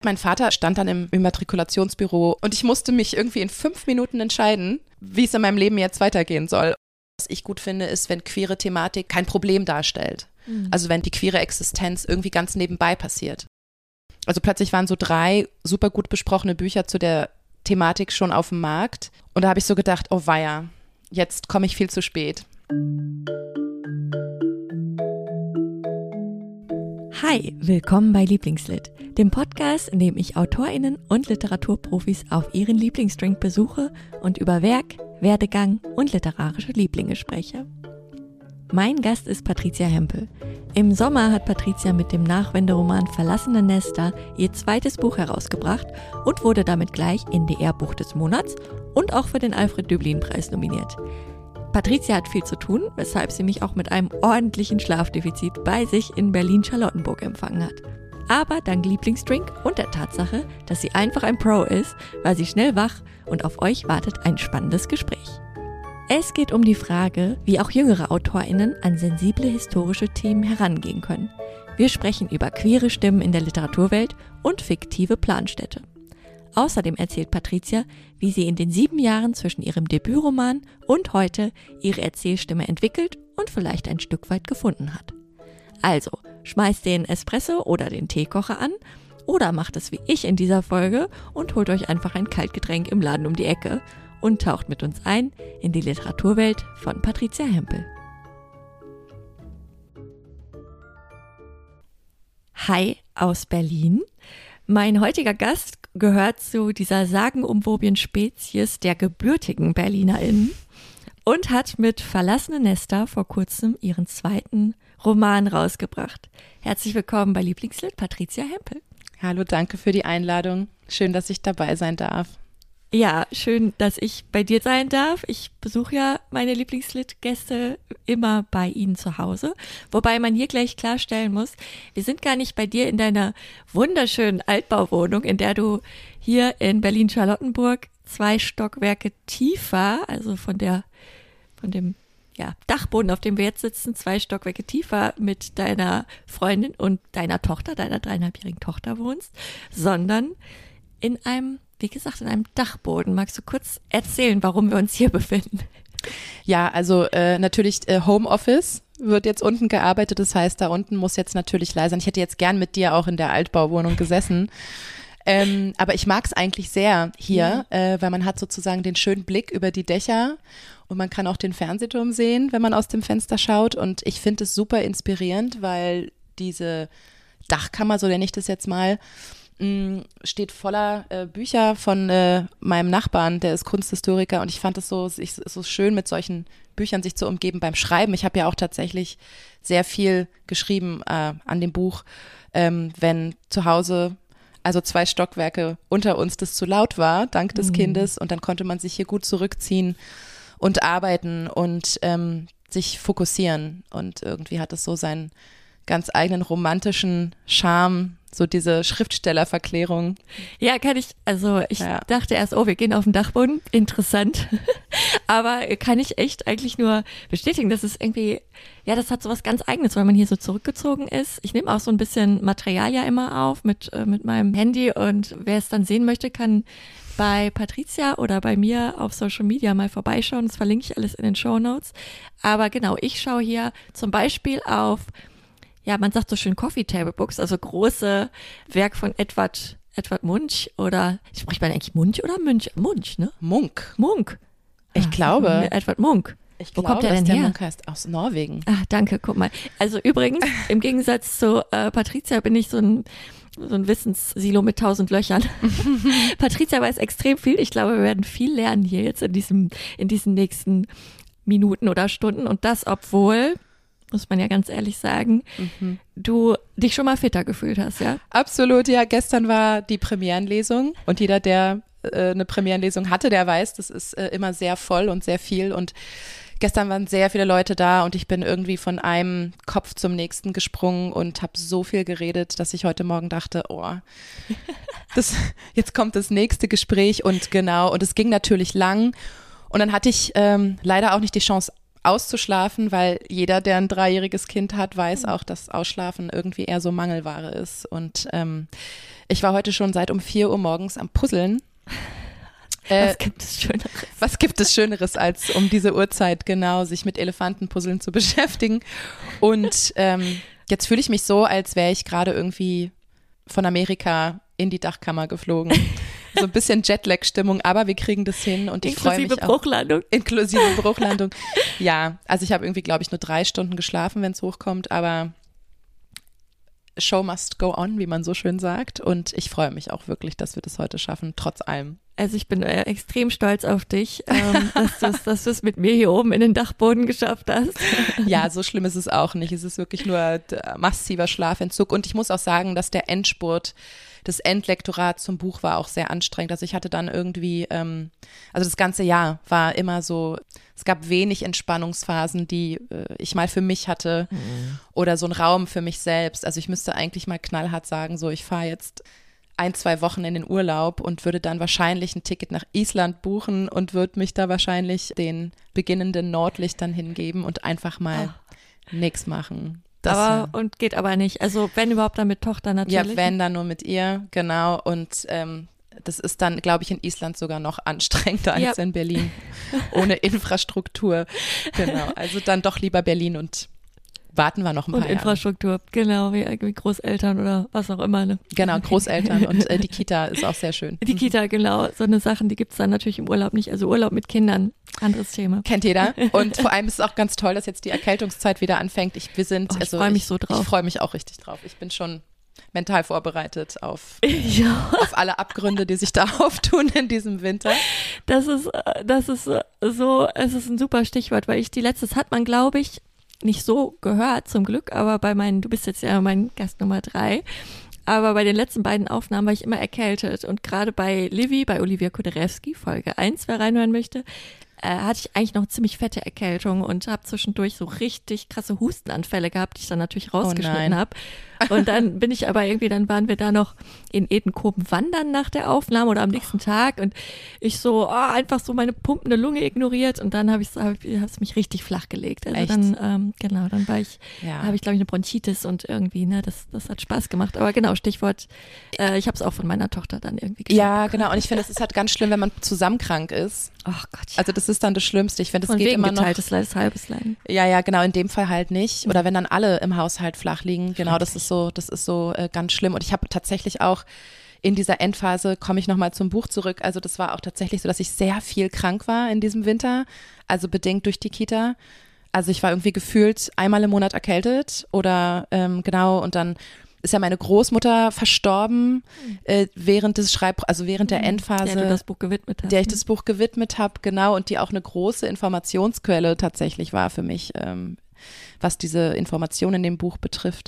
Mein Vater stand dann im Immatrikulationsbüro und ich musste mich irgendwie in 5 Minuten entscheiden, wie es in meinem Leben jetzt weitergehen soll. Was ich gut finde, ist, wenn queere Thematik kein Problem darstellt. Also wenn die queere Existenz irgendwie ganz nebenbei passiert. Also plötzlich waren so 3 super gut besprochene Bücher zu der Thematik schon auf dem Markt. Und da habe ich so gedacht, oh weia, jetzt komme ich viel zu spät. Hi, willkommen bei Lieblingslit, dem Podcast, in dem ich AutorInnen und Literaturprofis auf ihren Lieblingsdrink besuche und über Werk, Werdegang und literarische Lieblinge spreche. Mein Gast ist Patricia Hempel. Im Sommer hat Patricia mit dem Nachwenderoman Verlassene Nester ihr zweites Buch herausgebracht und wurde damit gleich NDR-Buch des Monats und auch für den Alfred-Döblin-Preis nominiert. Patricia hat viel zu tun, weshalb sie mich auch mit einem ordentlichen Schlafdefizit bei sich in Berlin-Charlottenburg empfangen hat. Aber dank Lieblingsdrink und der Tatsache, dass sie einfach ein Pro ist, war sie schnell wach und auf euch wartet ein spannendes Gespräch. Es geht um die Frage, wie auch jüngere AutorInnen an sensible historische Themen herangehen können. Wir sprechen über queere Stimmen in der Literaturwelt und fiktive Planstädte. Außerdem erzählt Patricia, wie sie in den 7 Jahren zwischen ihrem Debütroman und heute ihre Erzählstimme entwickelt und vielleicht ein Stück weit gefunden hat. Also, schmeißt den Espresso oder den Teekocher an oder macht es wie ich in dieser Folge und holt euch einfach ein Kaltgetränk im Laden um die Ecke und taucht mit uns ein in die Literaturwelt von Patricia Hempel. Hi aus Berlin. Mein heutiger Gast gehört zu dieser sagenumwobenen Spezies der gebürtigen BerlinerInnen und hat mit Verlassene Nester vor kurzem ihren zweiten Roman rausgebracht. Herzlich willkommen bei Lieblingslit, Patricia Hempel. Hallo, danke für die Einladung. Schön, dass ich dabei sein darf. Ja, schön, dass ich bei dir sein darf. Ich besuche ja meine Lieblingslit-Gäste immer bei ihnen zu Hause. Wobei man hier gleich klarstellen muss, wir sind gar nicht bei dir in deiner wunderschönen Altbauwohnung, in der du hier in Berlin-Charlottenburg 2 Stockwerke tiefer, also von dem Dachboden, auf dem wir jetzt sitzen, 2 Stockwerke tiefer mit deiner Freundin und deiner Tochter, deiner 3,5-jährigen Tochter wohnst, sondern in einem Dachboden. Magst du kurz erzählen, warum wir uns hier befinden? Ja, also natürlich Homeoffice wird jetzt unten gearbeitet. Das heißt, da unten muss jetzt natürlich leise sein. Ich hätte jetzt gern mit dir auch in der Altbauwohnung gesessen. Aber ich mag es eigentlich sehr hier, weil man hat sozusagen den schönen Blick über die Dächer und man kann auch den Fernsehturm sehen, wenn man aus dem Fenster schaut. Und ich finde es super inspirierend, weil diese Dachkammer, so nenne ich das jetzt mal, steht voller Bücher von meinem Nachbarn, der ist Kunsthistoriker und ich fand es so schön, mit solchen Büchern sich zu umgeben beim Schreiben. Ich habe ja auch tatsächlich sehr viel geschrieben an dem Buch, wenn zu Hause, also 2 Stockwerke unter uns, das zu laut war, dank des Kindes, und dann konnte man sich hier gut zurückziehen und arbeiten und sich fokussieren und irgendwie hat es so seinen ganz eigenen romantischen Charme, so diese Schriftstellerverklärung. Ja, ich dachte erst, wir gehen auf den Dachboden, interessant, aber kann ich echt eigentlich nur bestätigen, dass es irgendwie, ja, das hat so was ganz Eigenes, weil man hier so zurückgezogen ist. Ich nehme auch so ein bisschen Material ja immer auf mit meinem Handy und wer es dann sehen möchte, kann bei Patricia oder bei mir auf Social Media mal vorbeischauen, das verlinke ich alles in den Shownotes, aber genau, ich schaue hier zum Beispiel auf, ja, man sagt so schön Coffee Table Books, also große Werk von Edvard Munch oder, spricht man eigentlich Munch oder Munch? Munch, ne? Munk. Ich glaube. Edvard Munk. Wo kommt der denn her? Der Munk heißt aus Norwegen. Ach, danke, guck mal. Also übrigens, im Gegensatz zu Patricia bin ich so ein Wissenssilo mit 1000 Löchern. Patricia weiß extrem viel. Ich glaube, wir werden viel lernen hier jetzt in diesen nächsten Minuten oder Stunden und das, obwohl, muss man ja ganz ehrlich sagen, du dich schon mal fitter gefühlt hast, ja? Absolut, ja. Gestern war die Premierenlesung und jeder, der eine Premierenlesung hatte, der weiß, das ist immer sehr voll und sehr viel und gestern waren sehr viele Leute da und ich bin irgendwie von einem Kopf zum nächsten gesprungen und habe so viel geredet, dass ich heute Morgen dachte, jetzt kommt das nächste Gespräch und es ging natürlich lang und dann hatte ich leider auch nicht die Chance auszuschlafen, weil jeder, der ein 3-jähriges Kind hat, weiß auch, dass Ausschlafen irgendwie eher so Mangelware ist und Ich war heute schon seit um 4 Uhr morgens am Puzzeln. Was gibt es Schöneres? Was gibt es Schöneres, als um diese Uhrzeit genau sich mit Elefantenpuzzeln zu beschäftigen? Und jetzt fühle ich mich so, als wäre ich gerade irgendwie von Amerika in die Dachkammer geflogen. So ein bisschen Jetlag-Stimmung, aber wir kriegen das hin und ich freue mich auch. Bruchlandung. Inklusive Bruchlandung. Ja, also ich habe irgendwie, glaube ich, nur 3 Stunden geschlafen, wenn es hochkommt, aber Show must go on, wie man so schön sagt. Und ich freue mich auch wirklich, dass wir das heute schaffen, trotz allem. Also ich bin extrem stolz auf dich, dass du es mit mir hier oben in den Dachboden geschafft hast. Ja, so schlimm ist es auch nicht. Es ist wirklich nur massiver Schlafentzug. Und ich muss auch sagen, dass der Endspurt, das Endlektorat zum Buch war auch sehr anstrengend. Also ich hatte dann irgendwie, also das ganze Jahr war immer so, es gab wenig Entspannungsphasen, die ich mal für mich hatte oder so einen Raum für mich selbst. Also ich müsste eigentlich mal knallhart sagen, so ich fahre jetzt 1-2 Wochen in den Urlaub und würde dann wahrscheinlich ein Ticket nach Island buchen und würde mich da wahrscheinlich den beginnenden Nordlichtern hingeben und einfach mal nichts machen. Und geht aber nicht. Also wenn überhaupt dann mit Tochter natürlich. Ja, wenn dann nur mit ihr, genau. Und das ist dann, glaube ich, in Island sogar noch anstrengender als in Berlin. Ohne Infrastruktur. Genau. Also dann doch lieber Berlin und warten wir noch ein paar Jahre. Und Infrastruktur, genau, wie Großeltern oder was auch immer. Ne? Genau, Großeltern und die Kita ist auch sehr schön. Die Kita, genau. So eine Sachen, die gibt es dann natürlich im Urlaub nicht. Also Urlaub mit Kindern, anderes Thema. Kennt jeder. Und vor allem ist es auch ganz toll, dass jetzt die Erkältungszeit wieder anfängt. Ich freue mich so drauf. Ich freue mich auch richtig drauf. Ich bin schon mental vorbereitet auf alle Abgründe, die sich da auftun in diesem Winter. Das ist so, es ist ein super Stichwort, weil das hat man, glaube ich, nicht so gehört, zum Glück, aber du bist jetzt ja mein Gast Nummer 3, aber bei den letzten beiden Aufnahmen war ich immer erkältet und gerade bei Olivia Kuderewski, Folge 1, wer reinhören möchte, hatte ich eigentlich noch ziemlich fette Erkältung und habe zwischendurch so richtig krasse Hustenanfälle gehabt, die ich dann natürlich rausgeschnitten habe. Und dann waren wir da noch in Edenkoben wandern nach der Aufnahme oder am nächsten Tag und ich so einfach so meine pumpende Lunge ignoriert und dann habe es mich richtig flach gelegt. Also echt? Dann dann habe ich glaube ich eine Bronchitis und irgendwie, ne, das hat Spaß gemacht. Aber genau, Stichwort, ich habe es auch von meiner Tochter dann irgendwie geschafft. Ja, genau. Und ich finde, es ist halt ganz schlimm, wenn man zusammen krank ist. Ach Gott. Ja. Also das ist dann das Schlimmste. Ich finde, das Von geht wegen immer noch. Geteiltes Leid, halbes Leiden. Ja, genau. In dem Fall halt nicht. Oder wenn dann alle im Haushalt flach liegen. Genau, das ist so ganz schlimm. Und ich habe tatsächlich auch in dieser Endphase, komme ich nochmal zum Buch zurück. Also das war auch tatsächlich so, dass ich sehr viel krank war in diesem Winter. Also bedingt durch die Kita. Also ich war irgendwie gefühlt einmal im Monat erkältet oder genau. Und dann ist ja meine Großmutter verstorben während der Endphase, der du das Buch gewidmet hast. Der ich das Buch gewidmet habe, genau, und die auch eine große Informationsquelle tatsächlich war für mich, was diese Informationen in dem Buch betrifft.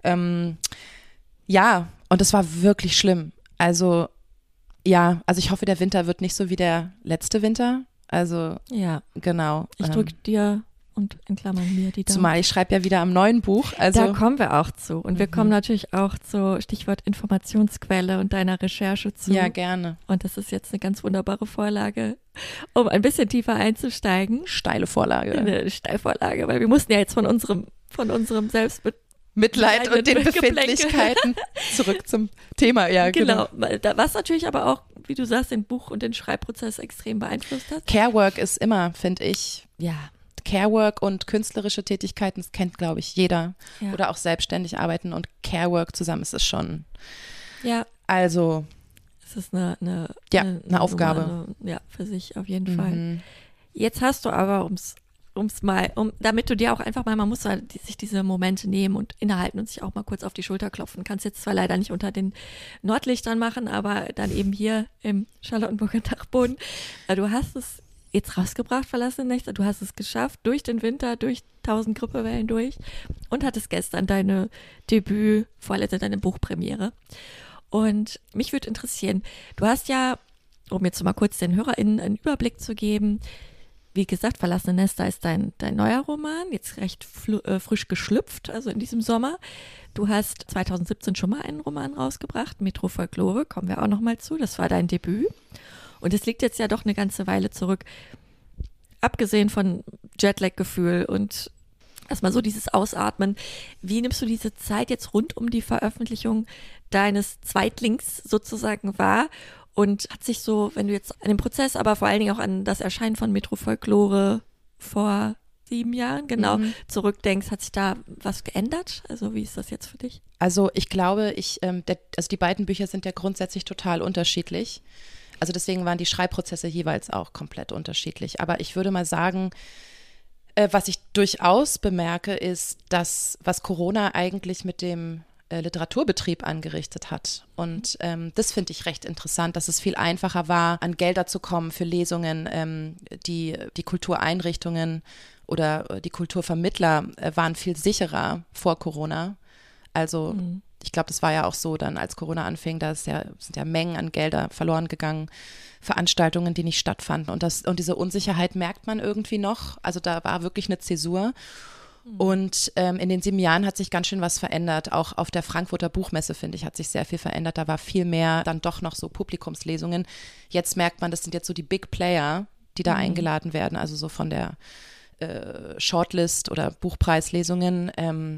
Ja, und es war wirklich schlimm. Also ich hoffe, der Winter wird nicht so wie der letzte Winter. Also genau. Ich drücke dir und in Klammern mir die Daumen. Zumal ich schreibe ja wieder am neuen Buch. Also da kommen wir auch zu. Und wir kommen natürlich auch zu Stichwort Informationsquelle und deiner Recherche zu. Ja, gerne. Und das ist jetzt eine ganz wunderbare Vorlage, um ein bisschen tiefer einzusteigen. Steile Vorlage. Eine Steilvorlage, weil wir mussten ja jetzt von unserem Mitleid und den Befindlichkeiten zurück zum Thema. Ja, genau. Was natürlich aber auch, wie du sagst, den Buch- und den Schreibprozess extrem beeinflusst hat. Carework ist immer, finde ich. Ja. Carework und künstlerische Tätigkeiten, das kennt, glaube ich, jeder. Ja. Oder auch selbstständig arbeiten und Carework zusammen ist es schon. Ja. Also. Es ist eine Aufgabe. Für sich auf jeden Fall. Jetzt hast du aber, damit du dir auch einfach mal, man muss sich diese Momente nehmen und innehalten und sich auch mal kurz auf die Schulter klopfen. Kannst jetzt zwar leider nicht unter den Nordlichtern machen, aber dann eben hier im Charlottenburger Dachboden. Du hast es jetzt rausgebracht, Verlassene Nächte. Du hast es geschafft, durch den Winter, durch 1000 Grippewellen durch und hattest gestern deine Buchpremiere. Und mich würde interessieren, du hast ja, um jetzt mal kurz den HörerInnen einen Überblick zu geben, wie gesagt, Verlassene Nester ist dein neuer Roman, jetzt recht frisch geschlüpft, also in diesem Sommer. Du hast 2017 schon mal einen Roman rausgebracht, Metrofolklore, kommen wir auch noch mal zu, das war dein Debüt. Und es liegt jetzt ja doch eine ganze Weile zurück. Abgesehen von Jetlag-Gefühl und erstmal so dieses Ausatmen. Wie nimmst du diese Zeit jetzt rund um die Veröffentlichung deines Zweitlings sozusagen war und hat sich so, wenn du jetzt an den Prozess, aber vor allen Dingen auch an das Erscheinen von Metrofolklore vor 7 Jahren, genau, zurückdenkst, hat sich da was geändert? Also wie ist das jetzt für dich? Also ich glaube, also die beiden Bücher sind ja grundsätzlich total unterschiedlich. Also deswegen waren die Schreibprozesse jeweils auch komplett unterschiedlich. Aber ich würde mal sagen, was ich durchaus bemerke, ist, dass was Corona eigentlich mit dem Literaturbetrieb angerichtet hat. Und das finde ich recht interessant, dass es viel einfacher war, an Gelder zu kommen für Lesungen. Die Kultureinrichtungen oder die Kulturvermittler waren viel sicherer vor Corona. Also ich glaube, das war ja auch so dann, als Corona anfing, sind ja Mengen an Gelder verloren gegangen, Veranstaltungen, die nicht stattfanden. Und diese Unsicherheit merkt man irgendwie noch. Also da war wirklich eine Zäsur. Und in den 7 Jahren hat sich ganz schön was verändert. Auch auf der Frankfurter Buchmesse, finde ich, hat sich sehr viel verändert. Da war viel mehr dann doch noch so Publikumslesungen. Jetzt merkt man, das sind jetzt so die Big Player, die da eingeladen werden. Also so von der Shortlist oder Buchpreislesungen,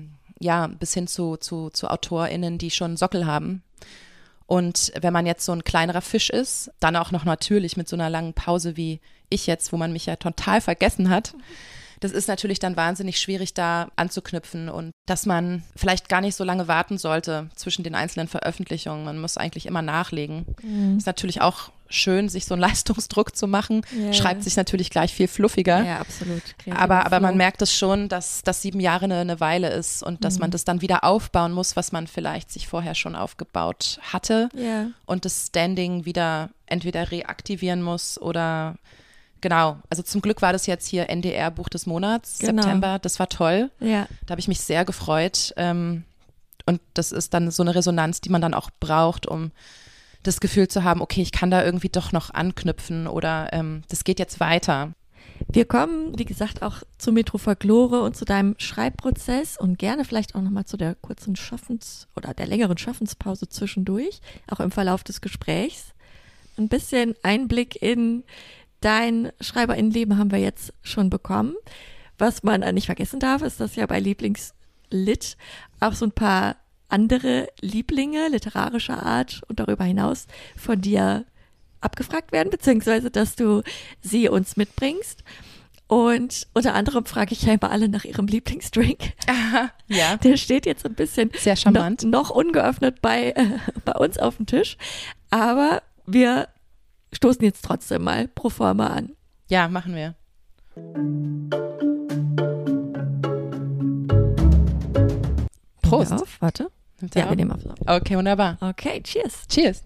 bis hin zu AutorInnen, die schon einen Sockel haben. Und wenn man jetzt so ein kleinerer Fisch ist, dann auch noch natürlich mit so einer langen Pause wie ich jetzt, wo man mich ja total vergessen hat, das ist natürlich dann wahnsinnig schwierig, da anzuknüpfen und dass man vielleicht gar nicht so lange warten sollte zwischen den einzelnen Veröffentlichungen. Man muss eigentlich immer nachlegen. Ist natürlich auch schön, sich so einen Leistungsdruck zu machen. Schreibt sich natürlich gleich viel fluffiger. Ja, absolut. Aber man merkt es schon, dass das 7 Jahre eine Weile ist und dass man das dann wieder aufbauen muss, was man vielleicht sich vorher schon aufgebaut hatte und das Standing wieder entweder reaktivieren muss oder genau, also zum Glück war das jetzt hier NDR Buch des Monats, September, das war toll. Ja. Da habe ich mich sehr gefreut und das ist dann so eine Resonanz, die man dann auch braucht, um das Gefühl zu haben, okay, ich kann da irgendwie doch noch anknüpfen oder das geht jetzt weiter. Wir kommen, wie gesagt, auch zu Metrofolklore und zu deinem Schreibprozess und gerne vielleicht auch nochmal zu der kurzen oder der längeren Schaffenspause zwischendurch, auch im Verlauf des Gesprächs. Ein bisschen Einblick in dein Schreiberinnenleben haben wir jetzt schon bekommen. Was man nicht vergessen darf, ist, dass ja bei Lieblingslit auch so ein paar andere Lieblinge literarischer Art und darüber hinaus von dir abgefragt werden, beziehungsweise dass du sie uns mitbringst. Und unter anderem frage ich ja immer alle nach ihrem Lieblingsdrink. Aha, ja. Der steht jetzt ein bisschen sehr charmant. Noch ungeöffnet bei uns auf dem Tisch. Aber wir stoßen jetzt trotzdem mal pro forma an. Ja, machen wir. Prost. Auf, warte. Ja, wir nehmen auf. Okay, wunderbar. Okay, cheers. Cheers.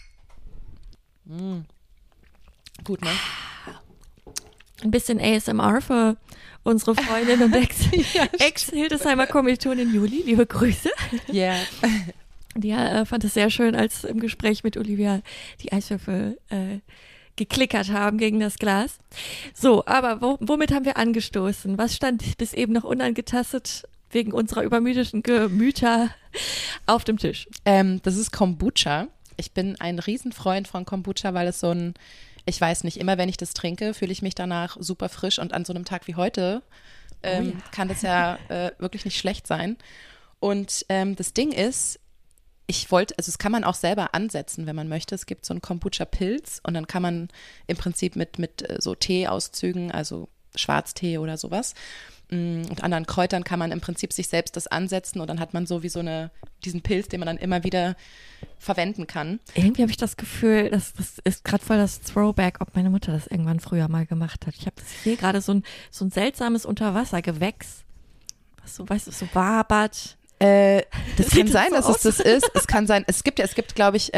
Gut, ne? Ein bisschen ASMR für unsere Freundin und Ex-Hildesheimer Kommilitonin Juli. Liebe Grüße. Ja. Die fand es sehr schön, als im Gespräch mit Olivia die Eiswürfel geklickert haben gegen das Glas. So, aber womit haben wir angestoßen? Was stand bis eben noch unangetastet wegen unserer übermüdeten Gemüter auf dem Tisch? Das ist Kombucha. Ich bin ein Riesenfreund von Kombucha, weil es so ein, ich weiß nicht, immer wenn ich das trinke, fühle ich mich danach super frisch und an so einem Tag wie heute kann das ja wirklich nicht schlecht sein. Und das Ding ist, also das kann man auch selber ansetzen, wenn man möchte. Es gibt so einen Kombucha-Pilz und dann kann man im Prinzip mit so Teeauszügen, also Schwarztee oder sowas und anderen Kräutern kann man im Prinzip sich selbst das ansetzen und dann hat man so wie diesen Pilz, den man dann immer wieder verwenden kann. Irgendwie habe ich das Gefühl, das ist gerade voll das Throwback, ob meine Mutter das irgendwann früher mal gemacht hat. Ich habe das hier gerade so ein seltsames Unterwassergewächs, was so, weißt du, so wabert. Das kann sein, dass es das ist. Es kann sein, es gibt, glaube ich,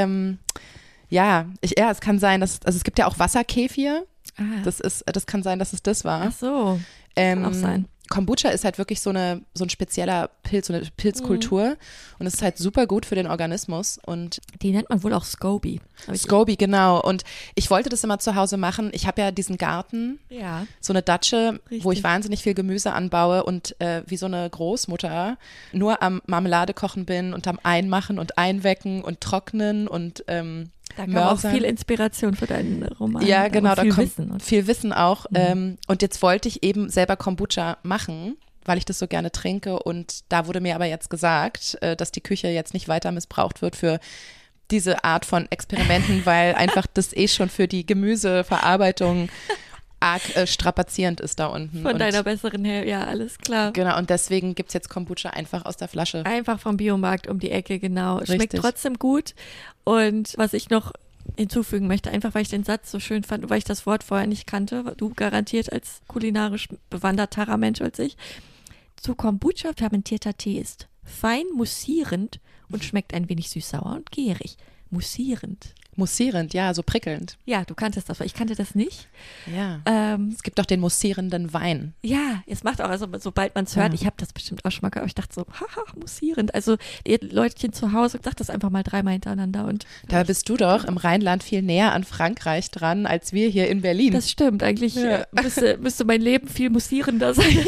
es kann sein, es gibt ja auch Wasserkefir. Das kann sein, dass es das war. Ach so, kann auch sein. Kombucha ist halt wirklich so ein spezieller Pilz, so eine Pilzkultur und es ist halt super gut für den Organismus und die nennt man wohl auch SCOBY. SCOBY, genau. Und ich wollte das immer zu Hause machen. Ich habe ja diesen Garten, so eine Datsche, wo ich wahnsinnig viel Gemüse anbaue und wie so eine Großmutter nur am Marmelade kochen bin und am Einmachen und Einwecken und Trocknen und da kam auch viel Inspiration für deinen Roman. Ja, genau, da kommt Wissen. Viel Wissen auch. Und jetzt wollte ich eben selber Kombucha machen, weil ich das so gerne trinke. Und da wurde mir aber jetzt gesagt, dass die Küche jetzt nicht weiter missbraucht wird für diese Art von Experimenten, weil einfach das schon für die Gemüseverarbeitung arg strapazierend ist da unten. Von deiner besseren her, ja, alles klar. Genau, und deswegen gibt es jetzt Kombucha einfach aus der Flasche. Einfach vom Biomarkt um die Ecke, genau. Richtig. Schmeckt trotzdem gut. Und was ich noch hinzufügen möchte, einfach weil ich den Satz so schön fand, weil ich das Wort vorher nicht kannte, du garantiert als kulinarisch bewanderterer Mensch als ich. Zu Kombucha fermentierter Tee ist fein mussierend und schmeckt ein wenig süß-sauer und gärig. Mussierend. Mussierend, ja, so prickelnd. Ja, du kanntest das, ich kannte das nicht. Ja, es gibt doch den mussierenden Wein. Ja, es macht auch, also sobald man es hört, ich habe das bestimmt auch schon mal gehört, aber ich dachte so, haha, mussierend. Also ihr Leutchen zu Hause, sagt das einfach mal 3-mal hintereinander. Und da bist du doch im Rheinland viel näher an Frankreich dran, als wir hier in Berlin. Das stimmt, eigentlich müsste mein Leben viel mussierender sein.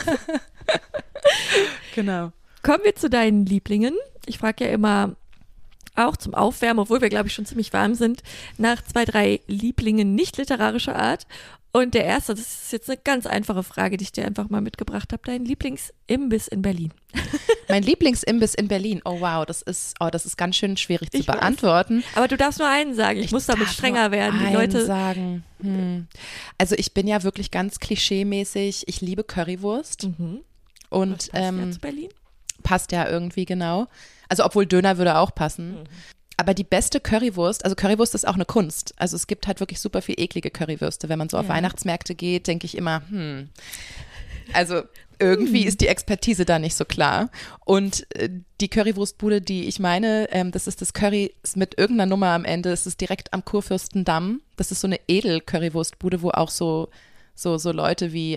Genau. Kommen wir zu deinen Lieblingen. Ich frage ja immer auch zum Aufwärmen, obwohl wir, glaube ich, schon ziemlich warm sind, nach 2, 3 Lieblingen nicht literarischer Art. Und der erste, das ist jetzt eine ganz einfache Frage, die ich dir einfach mal mitgebracht habe. Dein Lieblingsimbiss in Berlin. Mein Lieblingsimbiss in Berlin. Oh wow, das ist ganz schön schwierig zu beantworten. Weiß. Aber du darfst nur einen sagen. Ich muss damit strenger werden. Die Leute sagen. Also ich bin ja wirklich ganz klischeemäßig. Ich liebe Currywurst. Und passt ja zu Berlin. Passt ja irgendwie, genau. Also obwohl Döner würde auch passen. Aber die beste Currywurst, also Currywurst ist auch eine Kunst. Also es gibt halt wirklich super viel eklige Currywürste. Wenn man so auf Weihnachtsmärkte geht, denke ich immer, also irgendwie ist die Expertise da nicht so klar. Und die Currywurstbude, die ich meine, das ist das Curry mit irgendeiner Nummer am Ende. Es ist direkt am Kurfürstendamm. Das ist so eine Edel-Currywurstbude, wo auch so Leute wie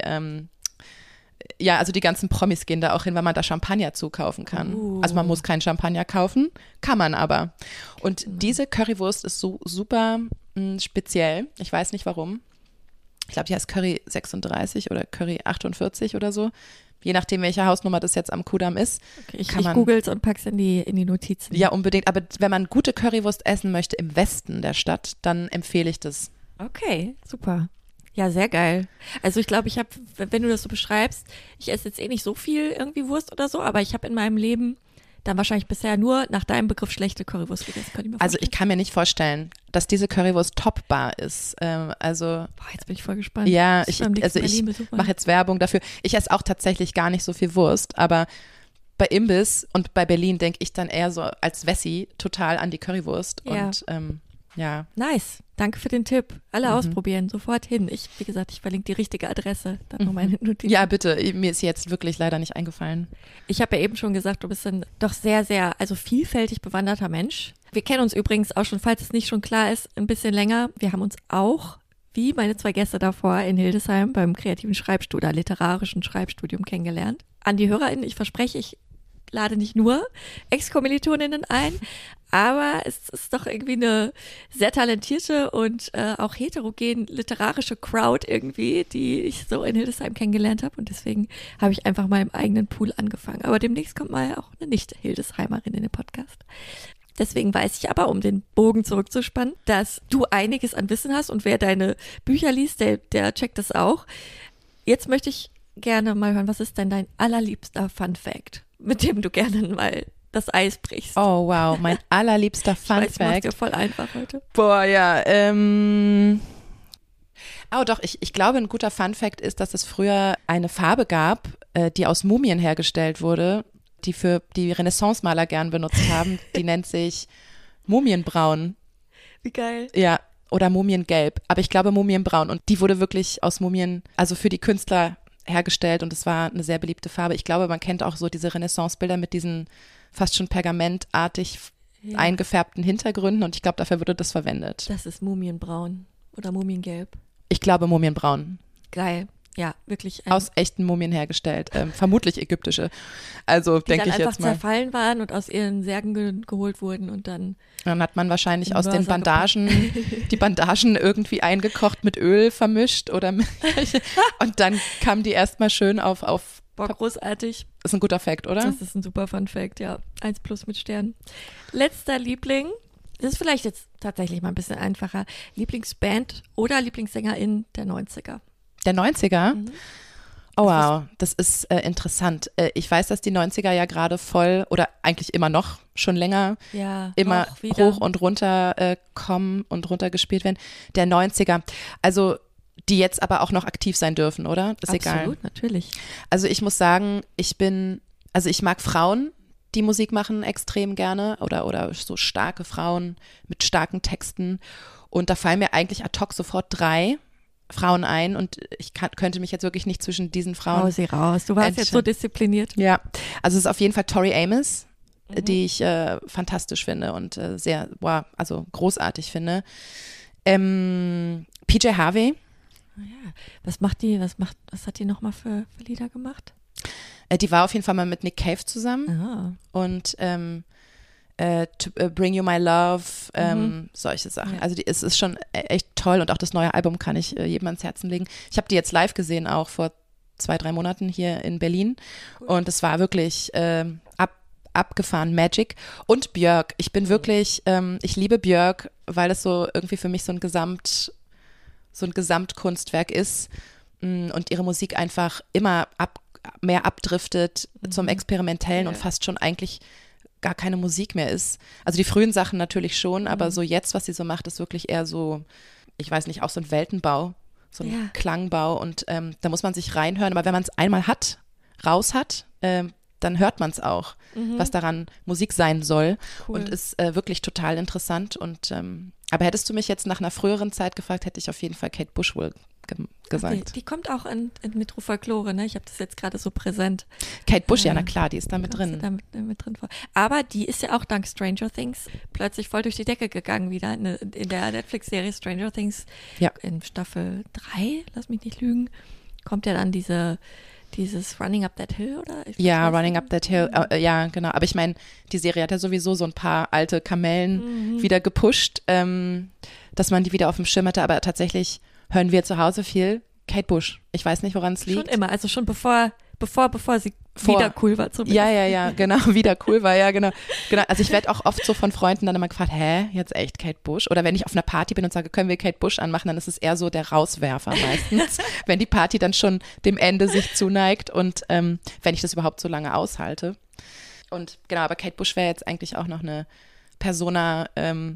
ja, also die ganzen Promis gehen da auch hin, weil man da Champagner zukaufen kann. Also man muss keinen Champagner kaufen, kann man aber. Und diese Currywurst ist so super speziell. Ich weiß nicht warum. Ich glaube, die heißt Curry 36 oder Curry 48 oder so. Je nachdem, welche Hausnummer das jetzt am Kudamm ist. Okay, ich google's und pack's in die Notizen. Ja, unbedingt. Aber wenn man gute Currywurst essen möchte im Westen der Stadt, dann empfehle ich das. Okay, super. Ja, sehr geil. Also ich glaube, wenn du das so beschreibst, ich esse jetzt nicht so viel irgendwie Wurst oder so, aber ich habe in meinem Leben dann wahrscheinlich bisher nur nach deinem Begriff schlechte Currywurst gegessen. Also ich kann mir nicht vorstellen, dass diese Currywurst topbar ist. Boah, jetzt bin ich voll gespannt. Ja, ich mache jetzt Werbung dafür. Ich esse auch tatsächlich gar nicht so viel Wurst, aber bei Imbiss und bei Berlin denke ich dann eher so als Wessi total an die Currywurst. Ja. Und ja. Nice. Danke für den Tipp. Alle ausprobieren, sofort hin. Wie gesagt, ich verlinke die richtige Adresse. Dann noch meine Notizen. Ja, bitte. Mir ist jetzt wirklich leider nicht eingefallen. Ich habe ja eben schon gesagt, du bist ein doch sehr, sehr, also vielfältig bewanderter Mensch. Wir kennen uns übrigens auch schon, falls es nicht schon klar ist, ein bisschen länger. Wir haben uns auch, wie meine 2 Gäste davor in Hildesheim beim kreativen Schreibstudium, literarischen Schreibstudium kennengelernt. An die HörerInnen, ich verspreche, ich lade nicht nur Ex-Kommilitoninnen ein, aber es ist doch irgendwie eine sehr talentierte und auch heterogen literarische Crowd irgendwie, die ich so in Hildesheim kennengelernt habe, und deswegen habe ich einfach mal im eigenen Pool angefangen. Aber demnächst kommt mal auch eine Nicht-Hildesheimerin in den Podcast. Deswegen weiß ich aber, um den Bogen zurückzuspannen, dass du einiges an Wissen hast, und wer deine Bücher liest, der checkt das auch. Jetzt möchte ich gerne mal hören, was ist denn dein allerliebster Fun-Fact, mit dem du gerne mal das Eis brichst? Oh wow, mein allerliebster Fun-Fact. Ich weiß, dir voll einfach heute. Boah, ja. Oh doch, ich glaube, ein guter Fun-Fact ist, dass es früher eine Farbe gab, die aus Mumien hergestellt wurde, die für die Renaissance-Maler gern benutzt haben. Die nennt sich Mumienbraun. Wie geil. Ja, oder Mumiengelb. Aber ich glaube Mumienbraun. Und die wurde wirklich aus Mumien, also für die Künstler hergestellt, und es war eine sehr beliebte Farbe. Ich glaube, man kennt auch so diese Renaissance-Bilder mit diesen fast schon pergamentartig eingefärbten Hintergründen, und ich glaube, dafür wurde das verwendet. Das ist Mumienbraun oder Mumiengelb. Ich glaube Mumienbraun. Geil. Ja, wirklich. Aus echten Mumien hergestellt. Vermutlich ägyptische. Also denke ich jetzt mal. Die einfach zerfallen waren und aus ihren Särgen geholt wurden, und dann hat man wahrscheinlich aus den Bandagen die Bandagen irgendwie eingekocht, mit Öl vermischt oder und dann kamen die erstmal schön auf. Boah, großartig. Ist ein guter Fact, oder? Das ist ein super Fun-Fact, ja. 1+ mit Sternen. Letzter Liebling. Das ist vielleicht jetzt tatsächlich mal ein bisschen einfacher. Lieblingsband oder Lieblingssängerin der 90er? Der 90er? Oh wow, das ist interessant. Ich weiß, dass die 90er ja gerade voll oder eigentlich immer noch schon länger immer hoch und runter kommen und runter gespielt werden. Der 90er, also die jetzt aber auch noch aktiv sein dürfen, oder? Ist egal. Absolut, natürlich. Also ich muss sagen, ich mag Frauen, die Musik machen, extrem gerne oder so starke Frauen mit starken Texten und da fallen mir eigentlich ad hoc sofort 3 Frauen ein und ich könnte mich jetzt wirklich nicht zwischen diesen Frauen Hau sie raus, du warst jetzt so diszipliniert. Ja, also es ist auf jeden Fall Tori Amos, die ich fantastisch finde und sehr, also großartig finde. PJ Harvey. Ja. Was hat die nochmal für Lieder gemacht? Die war auf jeden Fall mal mit Nick Cave zusammen und Bring You My Love, solche Sachen. Ja. Also es ist schon echt toll und auch das neue Album kann ich jedem ans Herzen legen. Ich habe die jetzt live gesehen, auch vor 2-3 Monaten hier in Berlin und es war wirklich abgefahren, Magic. Und Björk, ich bin wirklich, ich liebe Björk, weil es so irgendwie für mich so ein Gesamtkunstwerk ist und ihre Musik einfach immer mehr abdriftet zum Experimentellen und fast schon eigentlich gar keine Musik mehr ist. Also die frühen Sachen natürlich schon, aber so jetzt, was sie so macht, ist wirklich eher so, ich weiß nicht, auch so ein Weltenbau, so ein Klangbau und da muss man sich reinhören, aber wenn man es einmal raus hat, dann hört man es auch, was daran Musik sein soll und ist wirklich total interessant und aber hättest du mich jetzt nach einer früheren Zeit gefragt, hätte ich auf jeden Fall Kate Bush wohl gesagt. Okay. Die kommt auch in Metro Folklore, ne? Ich habe das jetzt gerade so präsent. Kate Bush, ja, na klar, die ist da mit drin. Mit drin vor. Aber die ist ja auch dank Stranger Things plötzlich voll durch die Decke gegangen wieder in der Netflix-Serie Stranger Things. Ja. In Staffel 3, lass mich nicht lügen, kommt ja dann dieses Running Up That Hill, oder? Ja, Running Up That Hill, ja, genau. Aber ich meine, die Serie hat ja sowieso so ein paar alte Kamellen wieder gepusht, dass man die wieder auf dem Schirm hatte. Aber tatsächlich hören wir zu Hause viel Kate Bush. Ich weiß nicht, woran es liegt. Schon immer, also schon bevor sie wieder cool war zumindest. Ja, genau, wieder cool war, ja, genau. Also ich werde auch oft so von Freunden dann immer gefragt, jetzt echt Kate Bush? Oder wenn ich auf einer Party bin und sage, können wir Kate Bush anmachen, dann ist es eher so der Rauswerfer meistens, wenn die Party dann schon dem Ende sich zuneigt und wenn ich das überhaupt so lange aushalte. Und genau, aber Kate Bush wäre jetzt eigentlich auch noch eine Persona,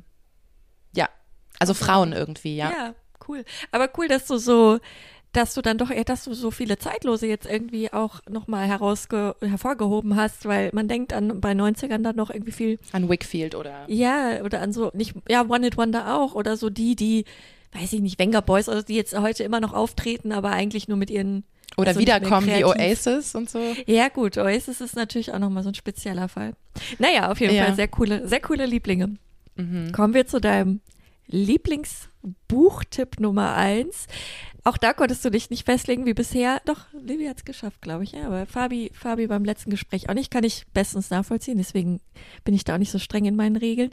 also Frauen irgendwie, ja. Ja, cool. Aber cool, dass du so viele Zeitlose jetzt irgendwie auch nochmal hervorgehoben hast, weil man denkt bei 90ern dann noch irgendwie viel. An Wakefield oder. Ja, oder an so, One Hit Wonder auch, oder so die, weiß ich nicht, Venga Boys, also die jetzt heute immer noch auftreten, aber eigentlich nur mit ihren. Oder also wiederkommen wie Oasis und so. Ja, gut, Oasis ist natürlich auch nochmal so ein spezieller Fall. Naja, auf jeden Fall sehr coole Lieblinge. Kommen wir zu deinem Lieblingsbuchtipp Nummer 1. Auch da konntest du dich nicht festlegen wie bisher. Doch, Livy hat es geschafft, glaube ich. Ja, aber Fabi beim letzten Gespräch auch nicht. Kann ich bestens nachvollziehen. Deswegen bin ich da auch nicht so streng in meinen Regeln.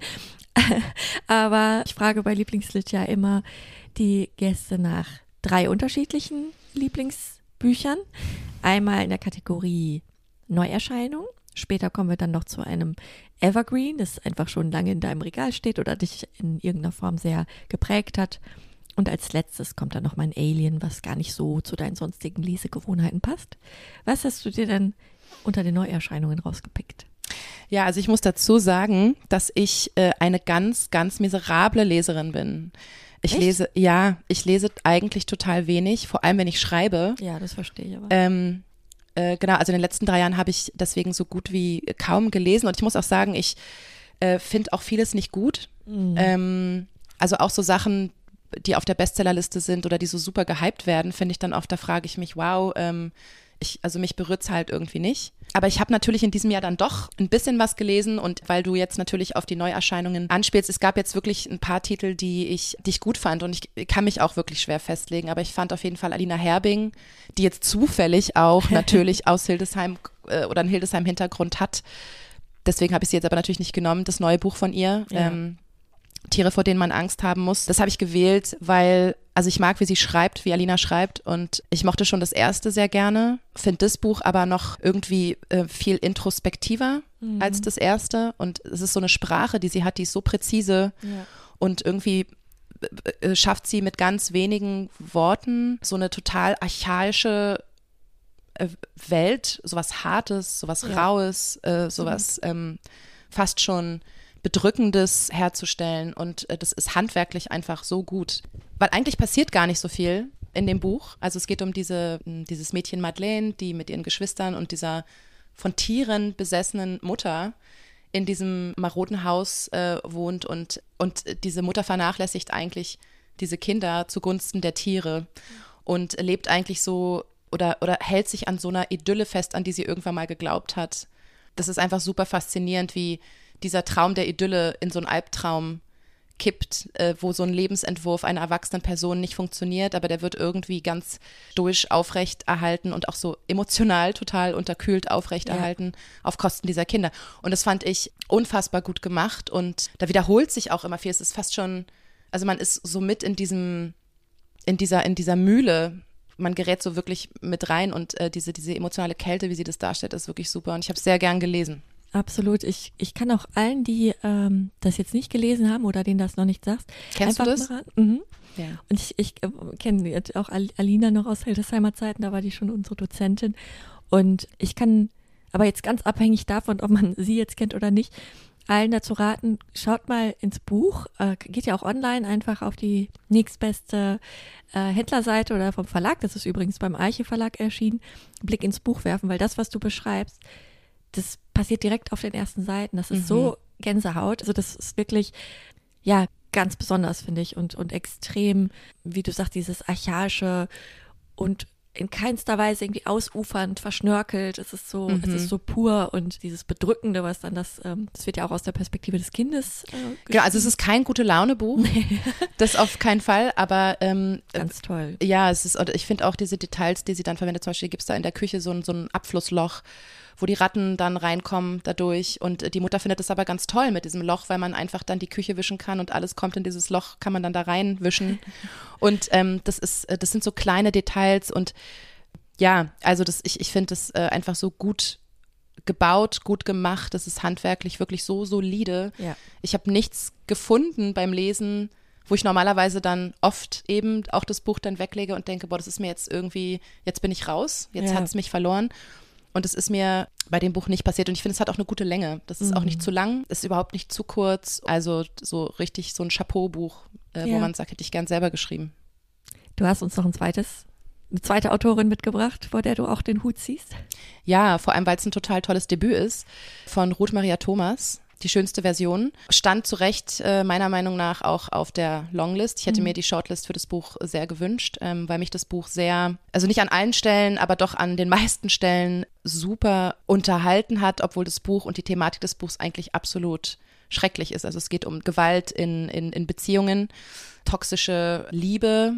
Aber ich frage bei Lieblingslit ja immer die Gäste nach 3 unterschiedlichen Lieblingsbüchern. Einmal in der Kategorie Neuerscheinung. Später kommen wir dann noch zu einem Evergreen, das einfach schon lange in deinem Regal steht oder dich in irgendeiner Form sehr geprägt hat. Und als letztes kommt dann noch mal ein Alien, was gar nicht so zu deinen sonstigen Lesegewohnheiten passt. Was hast du dir denn unter den Neuerscheinungen rausgepickt? Ja, also ich muss dazu sagen, dass ich eine ganz, ganz miserable Leserin bin. Ich lese eigentlich total wenig, vor allem wenn ich schreibe. Ja, das verstehe ich aber. Genau, also in den letzten 3 Jahren habe ich deswegen so gut wie kaum gelesen und ich muss auch sagen, ich finde auch vieles nicht gut. Also auch so Sachen, die auf der Bestsellerliste sind oder die so super gehypt werden, finde ich dann oft, da frage ich mich, wow, mich berührt es halt irgendwie nicht. Aber ich habe natürlich in diesem Jahr dann doch ein bisschen was gelesen und weil du jetzt natürlich auf die Neuerscheinungen anspielst, es gab jetzt wirklich ein paar Titel, die ich gut fand und ich kann mich auch wirklich schwer festlegen, aber ich fand auf jeden Fall Alina Herbing, die jetzt zufällig auch natürlich aus Hildesheim oder einen Hildesheim-Hintergrund hat. Deswegen habe ich sie jetzt aber natürlich nicht genommen, das neue Buch von ihr. Ja. Tiere, vor denen man Angst haben muss. Das habe ich gewählt, weil, also ich mag, wie sie schreibt, wie Alina schreibt und ich mochte schon das erste sehr gerne, finde das Buch aber noch irgendwie viel introspektiver als das erste und es ist so eine Sprache, die sie hat, die ist so präzise und irgendwie schafft sie mit ganz wenigen Worten so eine total archaische Welt, sowas Hartes, sowas Raues, sowas fast schon Bedrückendes herzustellen und das ist handwerklich einfach so gut. Weil eigentlich passiert gar nicht so viel in dem Buch. Also es geht um dieses Mädchen Madeleine, die mit ihren Geschwistern und dieser von Tieren besessenen Mutter in diesem maroden Haus wohnt und diese Mutter vernachlässigt eigentlich diese Kinder zugunsten der Tiere und lebt eigentlich so oder hält sich an so einer Idylle fest, an die sie irgendwann mal geglaubt hat. Das ist einfach super faszinierend, wie dieser Traum der Idylle in so einen Albtraum kippt, wo so ein Lebensentwurf einer erwachsenen Person nicht funktioniert, aber der wird irgendwie ganz stoisch aufrecht erhalten und auch so emotional total unterkühlt aufrecht erhalten auf Kosten dieser Kinder. Und das fand ich unfassbar gut gemacht und da wiederholt sich auch immer viel. Es ist fast schon, also man ist so mit in dieser Mühle, man gerät so wirklich mit rein und diese emotionale Kälte, wie sie das darstellt, ist wirklich super und ich habe es sehr gern gelesen. Absolut. Ich kann auch allen, die das jetzt nicht gelesen haben oder denen das noch nicht sagst. Kennst du das? Ja. Und ich kenne jetzt auch Alina noch aus Hildesheimer Zeiten, da war die schon unsere Dozentin. Und ich kann aber jetzt ganz abhängig davon, ob man sie jetzt kennt oder nicht, allen dazu raten, schaut mal ins Buch, geht ja auch online einfach auf die nächstbeste Händlerseite oder vom Verlag, das ist übrigens beim Eiche Verlag erschienen, Blick ins Buch werfen, weil das, was du beschreibst, das passiert direkt auf den ersten Seiten. Das ist so Gänsehaut. Also das ist wirklich, ja, ganz besonders, finde ich. Und extrem, wie du sagst, dieses Archaische und in keinster Weise irgendwie ausufernd, verschnörkelt. Es ist so pur und dieses Bedrückende, was dann das wird ja auch aus der Perspektive des Kindes genau, also es ist kein Gute-Laune-Buch. Das auf keinen Fall, aber ganz toll. Ja, es ist, ich finde auch diese Details, die sie dann verwendet, zum Beispiel gibt es da in der Küche so ein Abflussloch, wo die Ratten dann reinkommen dadurch und die Mutter findet es aber ganz toll mit diesem Loch, weil man einfach dann die Küche wischen kann und alles kommt in dieses Loch, kann man dann da reinwischen und das sind so kleine Details und ja, also ich finde das einfach so gut gebaut, gut gemacht, das ist handwerklich wirklich so solide. Ja. Ich habe nichts gefunden beim Lesen, wo ich normalerweise dann oft eben auch das Buch dann weglege und denke, boah, das ist mir jetzt irgendwie, jetzt bin ich raus, jetzt hat es mich verloren. Und es ist mir bei dem Buch nicht passiert. Und ich finde, es hat auch eine gute Länge. Das ist auch nicht zu lang, ist überhaupt nicht zu kurz. Also so richtig so ein Chapeau-Buch, wo man sagt, hätte ich gern selber geschrieben. Du hast uns noch eine zweite Autorin mitgebracht, vor der du auch den Hut ziehst. Ja, vor allem, weil es ein total tolles Debüt ist von Ruth Maria Thomas. Die schönste Version. Stand zu Recht meiner Meinung nach auch auf der Longlist. Ich hätte mir die Shortlist für das Buch sehr gewünscht, weil mich das Buch sehr, also nicht an allen Stellen, aber doch an den meisten Stellen super unterhalten hat, obwohl das Buch und die Thematik des Buchs eigentlich absolut schrecklich ist. Also es geht um Gewalt in Beziehungen, toxische Liebe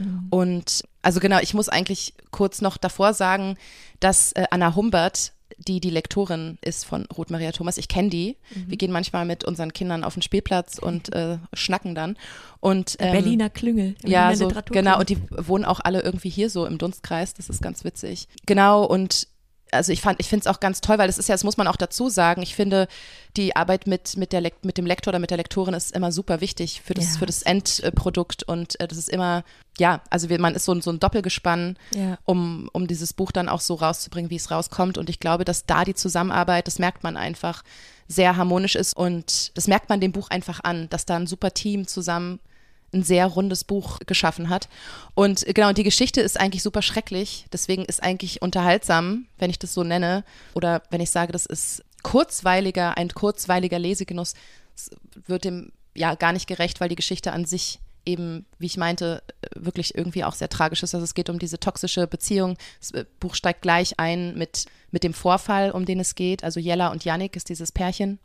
und also genau, ich muss eigentlich kurz noch davor sagen, dass Anna Humbert die Lektorin ist von Ruth Maria Thomas. Ich kenne die. Wir gehen manchmal mit unseren Kindern auf den Spielplatz und schnacken dann. Und Berliner Klüngel. Ja, so, genau. Und die wohnen auch alle irgendwie hier so im Dunstkreis. Das ist ganz witzig. Genau. Und also ich finde es auch ganz toll, weil das muss man auch dazu sagen. Ich finde, die Arbeit mit dem Lektor oder mit der Lektorin ist immer super wichtig für das Endprodukt und das ist immer, ja, also man ist so ein Doppelgespann, um dieses Buch dann auch so rauszubringen, wie es rauskommt und ich glaube, dass da die Zusammenarbeit, das merkt man einfach, sehr harmonisch ist und das merkt man dem Buch einfach an, dass da ein super Team zusammen ein sehr rundes Buch geschaffen hat. Und genau, die Geschichte ist eigentlich super schrecklich, deswegen ist eigentlich unterhaltsam, wenn ich das so nenne, oder wenn ich sage, das ist ein kurzweiliger Lesegenuss, es wird dem ja gar nicht gerecht, weil die Geschichte an sich eben, wie ich meinte, wirklich irgendwie auch sehr tragisch ist. Also es geht um diese toxische Beziehung. Das Buch steigt gleich ein mit dem Vorfall, um den es geht. Also Jella und Yannick ist dieses Pärchen.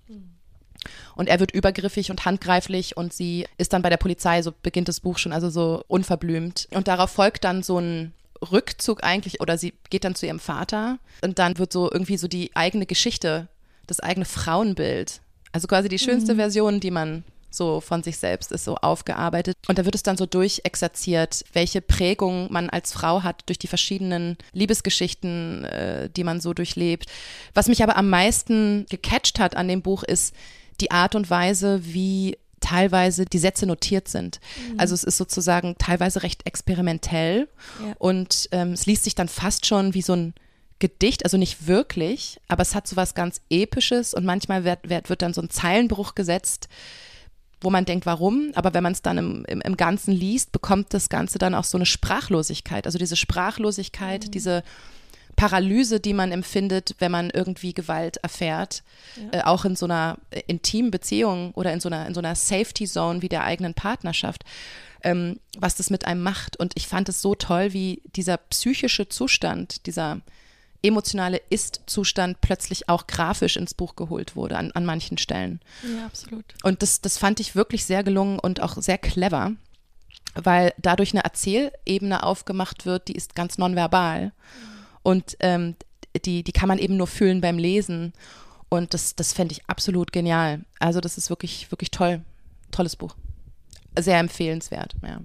Und er wird übergriffig und handgreiflich und sie ist dann bei der Polizei, so beginnt das Buch schon, also so unverblümt. Und darauf folgt dann so ein Rückzug eigentlich, oder sie geht dann zu ihrem Vater und dann wird so irgendwie so die eigene Geschichte, das eigene Frauenbild, also quasi die schönste Version, die man so von sich selbst ist, so aufgearbeitet. Und da wird es dann so durchexerziert, welche Prägung man als Frau hat durch die verschiedenen Liebesgeschichten, die man so durchlebt. Was mich aber am meisten gecatcht hat an dem Buch ist die Art und Weise, wie teilweise die Sätze notiert sind. Also es ist sozusagen teilweise recht experimentell und es liest sich dann fast schon wie so ein Gedicht, also nicht wirklich, aber es hat so was ganz Episches und manchmal wird dann so ein Zeilenbruch gesetzt, wo man denkt, warum? Aber wenn man es dann im Ganzen liest, bekommt das Ganze dann auch so eine Sprachlosigkeit. Also diese Sprachlosigkeit, diese Paralyse, die man empfindet, wenn man irgendwie Gewalt erfährt, auch in so einer intimen Beziehung oder in so einer Safety Zone wie der eigenen Partnerschaft, was das mit einem macht. Und ich fand es so toll, wie dieser psychische Zustand, dieser emotionale Ist-Zustand plötzlich auch grafisch ins Buch geholt wurde an manchen Stellen. Ja, absolut. Und das fand ich wirklich sehr gelungen und auch sehr clever, weil dadurch eine Erzählebene aufgemacht wird, die ist ganz nonverbal. Und die kann man eben nur fühlen beim Lesen. Und das fände ich absolut genial. Also das ist wirklich, wirklich toll. Tolles Buch. Sehr empfehlenswert, ja.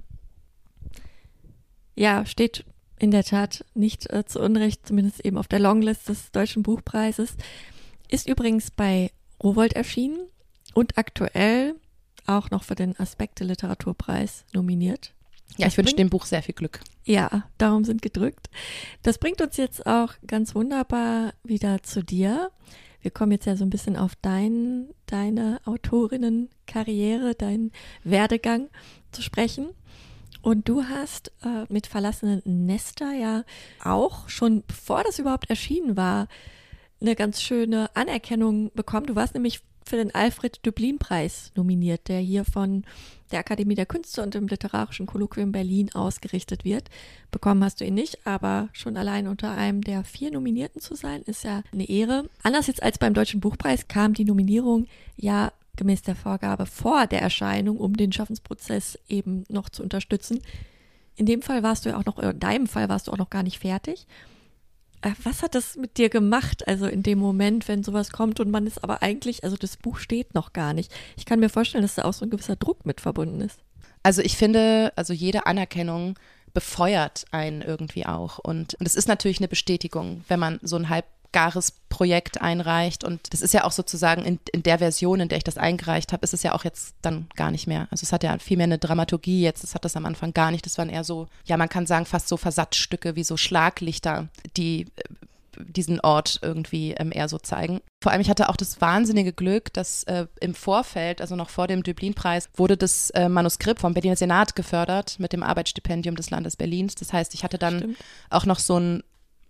Ja, steht in der Tat nicht zu Unrecht, zumindest eben auf der Longlist des Deutschen Buchpreises. Ist übrigens bei Rowohlt erschienen und aktuell auch noch für den Aspekte-Literaturpreis nominiert. Ja, ich wünsche dem Buch sehr viel Glück. Ja, Daumen sind gedrückt. Das bringt uns jetzt auch ganz wunderbar wieder zu dir. Wir kommen jetzt ja so ein bisschen auf deine Autorinnenkarriere, deinen Werdegang zu sprechen. Und du hast mit Verlassenen Nester ja auch schon, bevor das überhaupt erschienen war, eine ganz schöne Anerkennung bekommen. Du warst nämlich für den Alfred-Döblin-Preis nominiert, der hier von der Akademie der Künste und dem Literarischen Kolloquium Berlin ausgerichtet wird. Bekommen hast du ihn nicht, aber schon allein unter einem der 4 Nominierten zu sein, ist ja eine Ehre. Anders jetzt als beim Deutschen Buchpreis kam die Nominierung ja gemäß der Vorgabe vor der Erscheinung, um den Schaffensprozess eben noch zu unterstützen. In deinem Fall warst du auch noch gar nicht fertig. Was hat das mit dir gemacht, also in dem Moment, wenn sowas kommt und man ist aber eigentlich, also das Buch steht noch gar nicht. Ich kann mir vorstellen, dass da auch so ein gewisser Druck mit verbunden ist. Also ich finde, also jede Anerkennung befeuert einen irgendwie auch. Und es ist natürlich eine Bestätigung, wenn man so ein halbgares Projekt einreicht. Und das ist ja auch sozusagen in der Version, in der ich das eingereicht habe, ist es ja auch jetzt dann gar nicht mehr. Also es hat ja viel mehr eine Dramaturgie jetzt, das hat das am Anfang gar nicht. Das waren eher so, ja, man kann sagen, fast so Versatzstücke wie so Schlaglichter, die diesen Ort irgendwie eher so zeigen. Vor allem, ich hatte auch das wahnsinnige Glück, dass im Vorfeld, also noch vor dem Döblin-Preis, wurde das Manuskript vom Berliner Senat gefördert mit dem Arbeitsstipendium des Landes Berlins. Das heißt, ich hatte dann auch noch so ein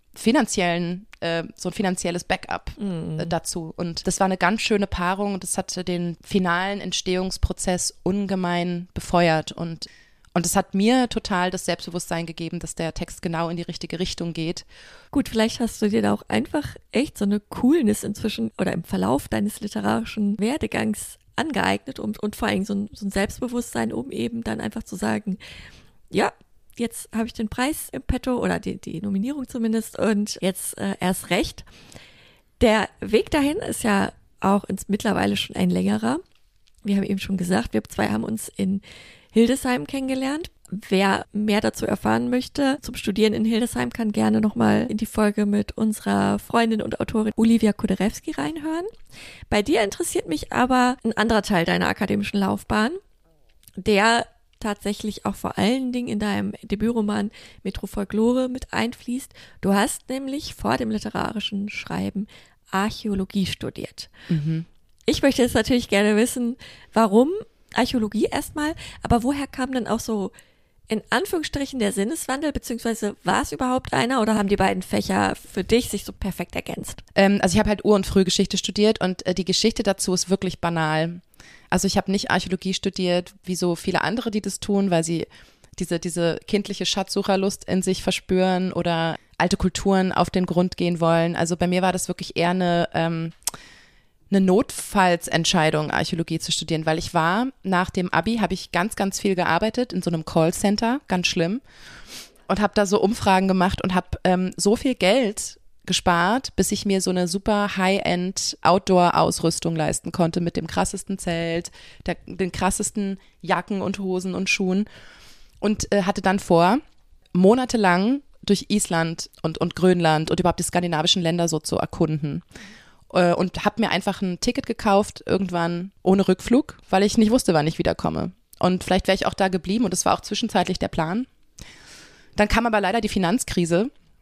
finanzielles Backup dazu. Und das war eine ganz schöne Paarung und das hatte den finalen Entstehungsprozess ungemein befeuert und es hat mir total das Selbstbewusstsein gegeben, dass der Text genau in die richtige Richtung geht. Gut, vielleicht hast du dir da auch einfach echt so eine Coolness inzwischen oder im Verlauf deines literarischen Werdegangs angeeignet und vor allem so ein Selbstbewusstsein, um eben dann einfach zu sagen, ja, jetzt habe ich den Preis im Petto oder die Nominierung zumindest und jetzt erst recht. Der Weg dahin ist ja auch mittlerweile schon ein längerer. Wir haben eben schon gesagt, wir 2 haben uns in Hildesheim kennengelernt. Wer mehr dazu erfahren möchte zum Studieren in Hildesheim, kann gerne nochmal in die Folge mit unserer Freundin und Autorin Olivia Kuderewski reinhören. Bei dir interessiert mich aber ein anderer Teil deiner akademischen Laufbahn, der tatsächlich auch vor allen Dingen in deinem Debütroman Metrofolklore mit einfließt. Du hast nämlich vor dem literarischen Schreiben Archäologie studiert. Mhm. Ich möchte jetzt natürlich gerne wissen, warum Archäologie erstmal, aber woher kam denn auch so in Anführungsstrichen der Sinneswandel, beziehungsweise war es überhaupt einer oder haben die beiden Fächer für dich sich so perfekt ergänzt? Also ich habe halt Ur- und Frühgeschichte studiert und die Geschichte dazu ist wirklich banal. Also ich habe nicht Archäologie studiert, wie so viele andere, die das tun, weil sie diese kindliche Schatzsucherlust in sich verspüren oder alte Kulturen auf den Grund gehen wollen. Also bei mir war das wirklich eher eine Notfallsentscheidung, Archäologie zu studieren, weil ich war, nach dem Abi habe ich ganz, ganz viel gearbeitet in so einem Callcenter, ganz schlimm, und habe da so Umfragen gemacht und habe so viel Geld gespart, bis ich mir so eine super High-End Outdoor-Ausrüstung leisten konnte mit dem krassesten Zelt, den krassesten Jacken und Hosen und Schuhen und hatte dann vor, monatelang durch Island und Grönland und überhaupt die skandinavischen Länder so zu erkunden. Und habe mir einfach ein Ticket gekauft, irgendwann ohne Rückflug, weil ich nicht wusste, wann ich wiederkomme. Und vielleicht wäre ich auch da geblieben und das war auch zwischenzeitlich der Plan. Dann kam aber leider die Finanzkrise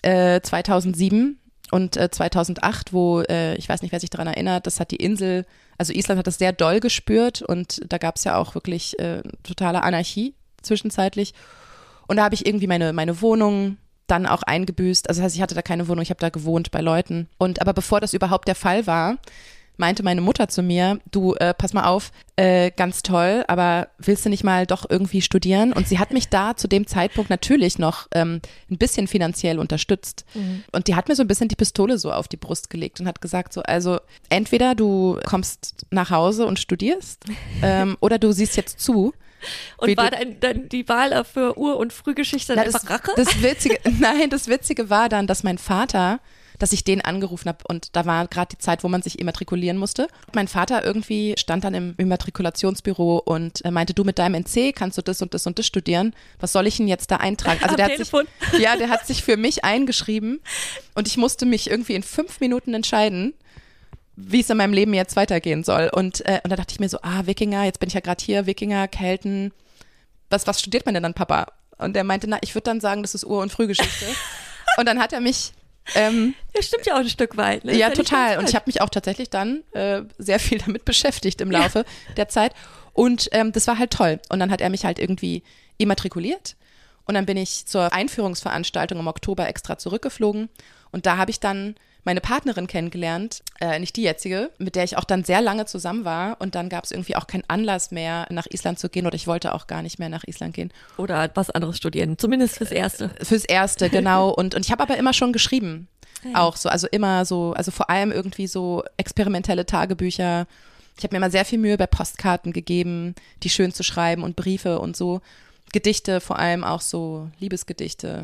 2007 und 2008, wo, ich weiß nicht, wer sich daran erinnert, das hat die Insel, also Island hat das sehr doll gespürt und da gab es ja auch wirklich totale Anarchie zwischenzeitlich. Und da habe ich irgendwie meine Wohnung dann auch eingebüßt. Also das heißt, ich hatte da keine Wohnung, ich habe da gewohnt bei Leuten. Aber bevor das überhaupt der Fall war, meinte meine Mutter zu mir, du, pass mal auf, ganz toll, aber willst du nicht mal doch irgendwie studieren? Und sie hat mich da zu dem Zeitpunkt natürlich noch ein bisschen finanziell unterstützt. Mhm. Und die hat mir so ein bisschen die Pistole so auf die Brust gelegt und hat gesagt so, also entweder du kommst nach Hause und studierst oder du siehst jetzt zu. Und war dann die Wahl für Ur- und Frühgeschichte dann einfach Rache? Das Witzige war dann, dass mein Vater, dass ich den angerufen habe und da war gerade die Zeit, wo man sich immatrikulieren musste. Mein Vater irgendwie stand dann im Immatrikulationsbüro und meinte, du mit deinem NC kannst du das und das und das studieren. Was soll ich denn jetzt da eintragen? Also der hat sich für mich eingeschrieben und ich musste mich irgendwie in 5 Minuten entscheiden, wie es in meinem Leben jetzt weitergehen soll. Und da dachte ich mir so, Wikinger, jetzt bin ich ja gerade hier, Wikinger, Kelten, was studiert man denn dann, Papa? Und er meinte, ich würde dann sagen, das ist Ur- und Frühgeschichte. Und dann hat er mich ja, stimmt ja auch ein Stück weit. Ne? Ja, total. Und ich habe mich auch tatsächlich dann sehr viel damit beschäftigt im Laufe der Zeit. Und das war halt toll. Und dann hat er mich halt irgendwie immatrikuliert. Und dann bin ich zur Einführungsveranstaltung im Oktober extra zurückgeflogen. Und da habe ich dann meine Partnerin kennengelernt, nicht die jetzige, mit der ich auch dann sehr lange zusammen war. Und dann gab es irgendwie auch keinen Anlass mehr, nach Island zu gehen. Oder ich wollte auch gar nicht mehr nach Island gehen. Oder was anderes studieren, zumindest fürs Erste. Fürs Erste, genau. Und ich habe aber immer schon geschrieben. Auch so, also immer so, also vor allem irgendwie so experimentelle Tagebücher. Ich habe mir immer sehr viel Mühe bei Postkarten gegeben, die schön zu schreiben und Briefe und so. Gedichte, vor allem auch so Liebesgedichte.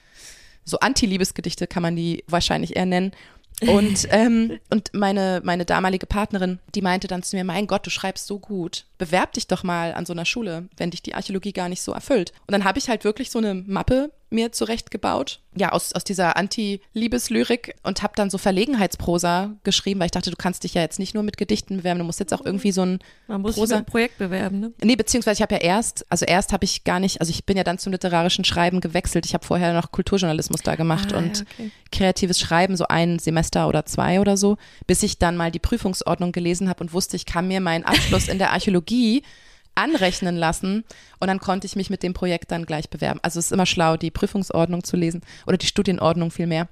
So Anti-Liebesgedichte kann man die wahrscheinlich eher nennen. Und meine damalige Partnerin, die meinte dann zu mir, mein Gott, du schreibst so gut. Bewerb dich doch mal an so einer Schule, wenn dich die Archäologie gar nicht so erfüllt. Und dann habe ich halt wirklich so eine Mappe mir zurechtgebaut, ja, aus dieser Anti-Liebeslyrik und habe dann so Verlegenheitsprosa geschrieben, weil ich dachte, du kannst dich ja jetzt nicht nur mit Gedichten bewerben, du musst jetzt auch irgendwie so ein Man muss sich mit einem Projekt bewerben, ne? Nee, beziehungsweise ich habe ja erst habe ich gar nicht, also ich bin ja dann zum literarischen Schreiben gewechselt. Ich habe vorher noch Kulturjournalismus da gemacht und kreatives Schreiben, so ein Semester oder 2 oder so, bis ich dann mal die Prüfungsordnung gelesen habe und wusste, ich kann mir meinen Abschluss in der Archäologie anrechnen lassen und dann konnte ich mich mit dem Projekt dann gleich bewerben. Also es ist immer schlau, die Prüfungsordnung zu lesen oder die Studienordnung vielmehr.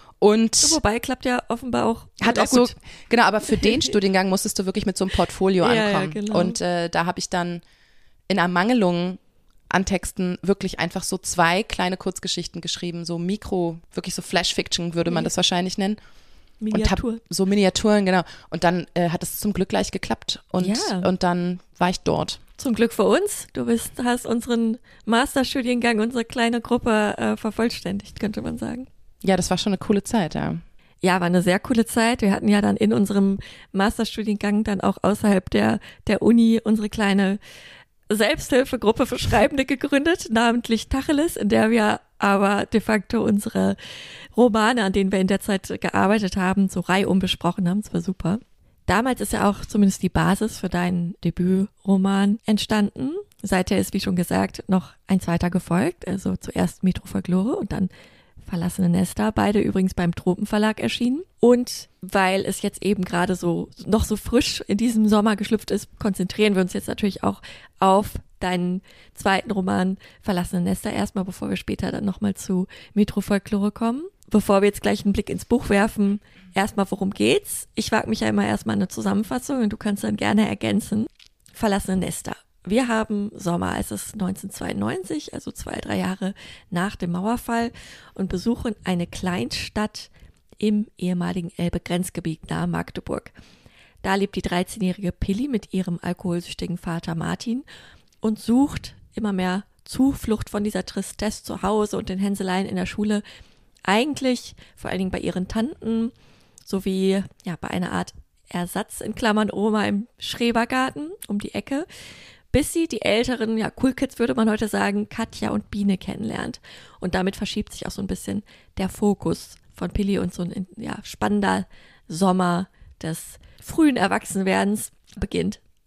Und wobei klappt ja offenbar auch. Hat auch gut. So, genau, aber für den Studiengang musstest du wirklich mit so einem Portfolio ankommen. Ja, genau. Und da habe ich dann in Ermangelung an Texten wirklich einfach so 2 kleine Kurzgeschichten geschrieben, so wirklich so Flash-Fiction würde man das wahrscheinlich nennen. Miniatur. Und so Miniaturen, genau. Und dann hat es zum Glück gleich geklappt und dann war ich dort. Zum Glück für uns. Du hast unseren Masterstudiengang, unsere kleine Gruppe vervollständigt, könnte man sagen. Ja, das war schon eine coole Zeit, ja. Ja, war eine sehr coole Zeit. Wir hatten ja dann in unserem Masterstudiengang dann auch außerhalb der Uni unsere kleine Selbsthilfegruppe für Schreibende gegründet, namentlich Tacheles, in der wir aber de facto unsere Romane, an denen wir in der Zeit gearbeitet haben, so reihum besprochen haben. Das war super. Damals ist ja auch zumindest die Basis für deinen Debütroman entstanden. Seither ist, wie schon gesagt, noch ein zweiter gefolgt. Also zuerst Metrofolklore und dann Verlassene Nester, beide übrigens beim Tropenverlag erschienen. Und weil es jetzt eben gerade so noch so frisch in diesem Sommer geschlüpft ist, konzentrieren wir uns jetzt natürlich auch auf deinen zweiten Roman Verlassene Nester erstmal, bevor wir später dann nochmal zu Metrofolklore kommen. Bevor wir jetzt gleich einen Blick ins Buch werfen, erstmal worum geht's? Ich wage mich ja immer erstmal eine Zusammenfassung und du kannst dann gerne ergänzen. Verlassene Nester. Wir haben Sommer, es ist 1992, also 2-3 Jahre nach dem Mauerfall und besuchen eine Kleinstadt im ehemaligen Elbe-Grenzgebiet nahe Magdeburg. Da lebt die 13-jährige Pilli mit ihrem alkoholsüchtigen Vater Martin und sucht immer mehr Zuflucht von dieser Tristesse zu Hause und den Hänseleien in der Schule. Eigentlich vor allen Dingen bei ihren Tanten sowie bei einer Art Ersatz in Klammern Oma im Schrebergarten um die Ecke, bis sie die älteren, Cool Kids würde man heute sagen, Katja und Biene kennenlernt. Und damit verschiebt sich auch so ein bisschen der Fokus von Pilli und so ein spannender Sommer des frühen Erwachsenwerdens beginnt.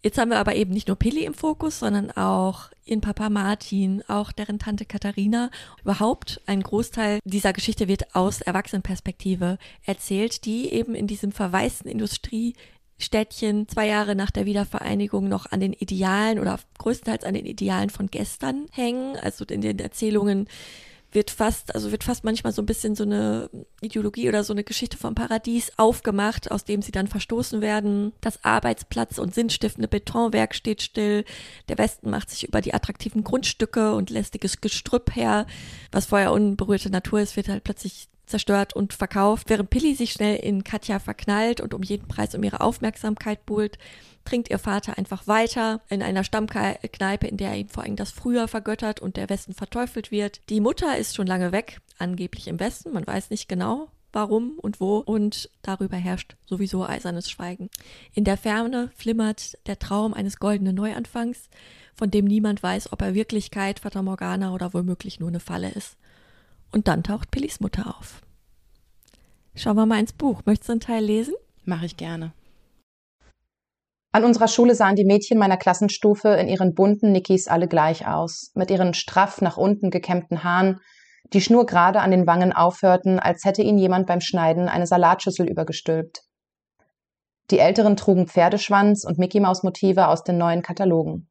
Jetzt haben wir aber eben nicht nur Pilli im Fokus, sondern auch ihren Papa Martin, auch deren Tante Katharina. Überhaupt ein Großteil dieser Geschichte wird aus Erwachsenenperspektive erzählt, die eben in diesem verwaisten Industriestädtchen 2 Jahre nach der Wiedervereinigung noch an den Idealen oder größtenteils an den Idealen von gestern hängen. Also in den Erzählungen wird fast manchmal so ein bisschen so eine Ideologie oder so eine Geschichte vom Paradies aufgemacht, aus dem sie dann verstoßen werden. Das Arbeitsplatz- und sinnstiftende Betonwerk steht still. Der Westen macht sich über die attraktiven Grundstücke und lästiges Gestrüpp her. Was vorher unberührte Natur ist, wird halt plötzlich zerstört und verkauft. Während Pilli sich schnell in Katja verknallt und um jeden Preis um ihre Aufmerksamkeit buhlt, trinkt ihr Vater einfach weiter in einer Stammkneipe, in der ihm vor allem das Früher vergöttert und der Westen verteufelt wird. Die Mutter ist schon lange weg, angeblich im Westen. Man weiß nicht genau, warum und wo. Und darüber herrscht sowieso eisernes Schweigen. In der Ferne flimmert der Traum eines goldenen Neuanfangs, von dem niemand weiß, ob er Wirklichkeit, Fata Morgana oder womöglich nur eine Falle ist. Und dann taucht Pillis Mutter auf. Schauen wir mal ins Buch. Möchtest du einen Teil lesen? Mache ich gerne. An unserer Schule sahen die Mädchen meiner Klassenstufe in ihren bunten Nickis alle gleich aus, mit ihren straff nach unten gekämmten Haaren, die schnurgerade an den Wangen aufhörten, als hätte ihnen jemand beim Schneiden eine Salatschüssel übergestülpt. Die Älteren trugen Pferdeschwanz und Mickey-Maus-Motive aus den neuen Katalogen.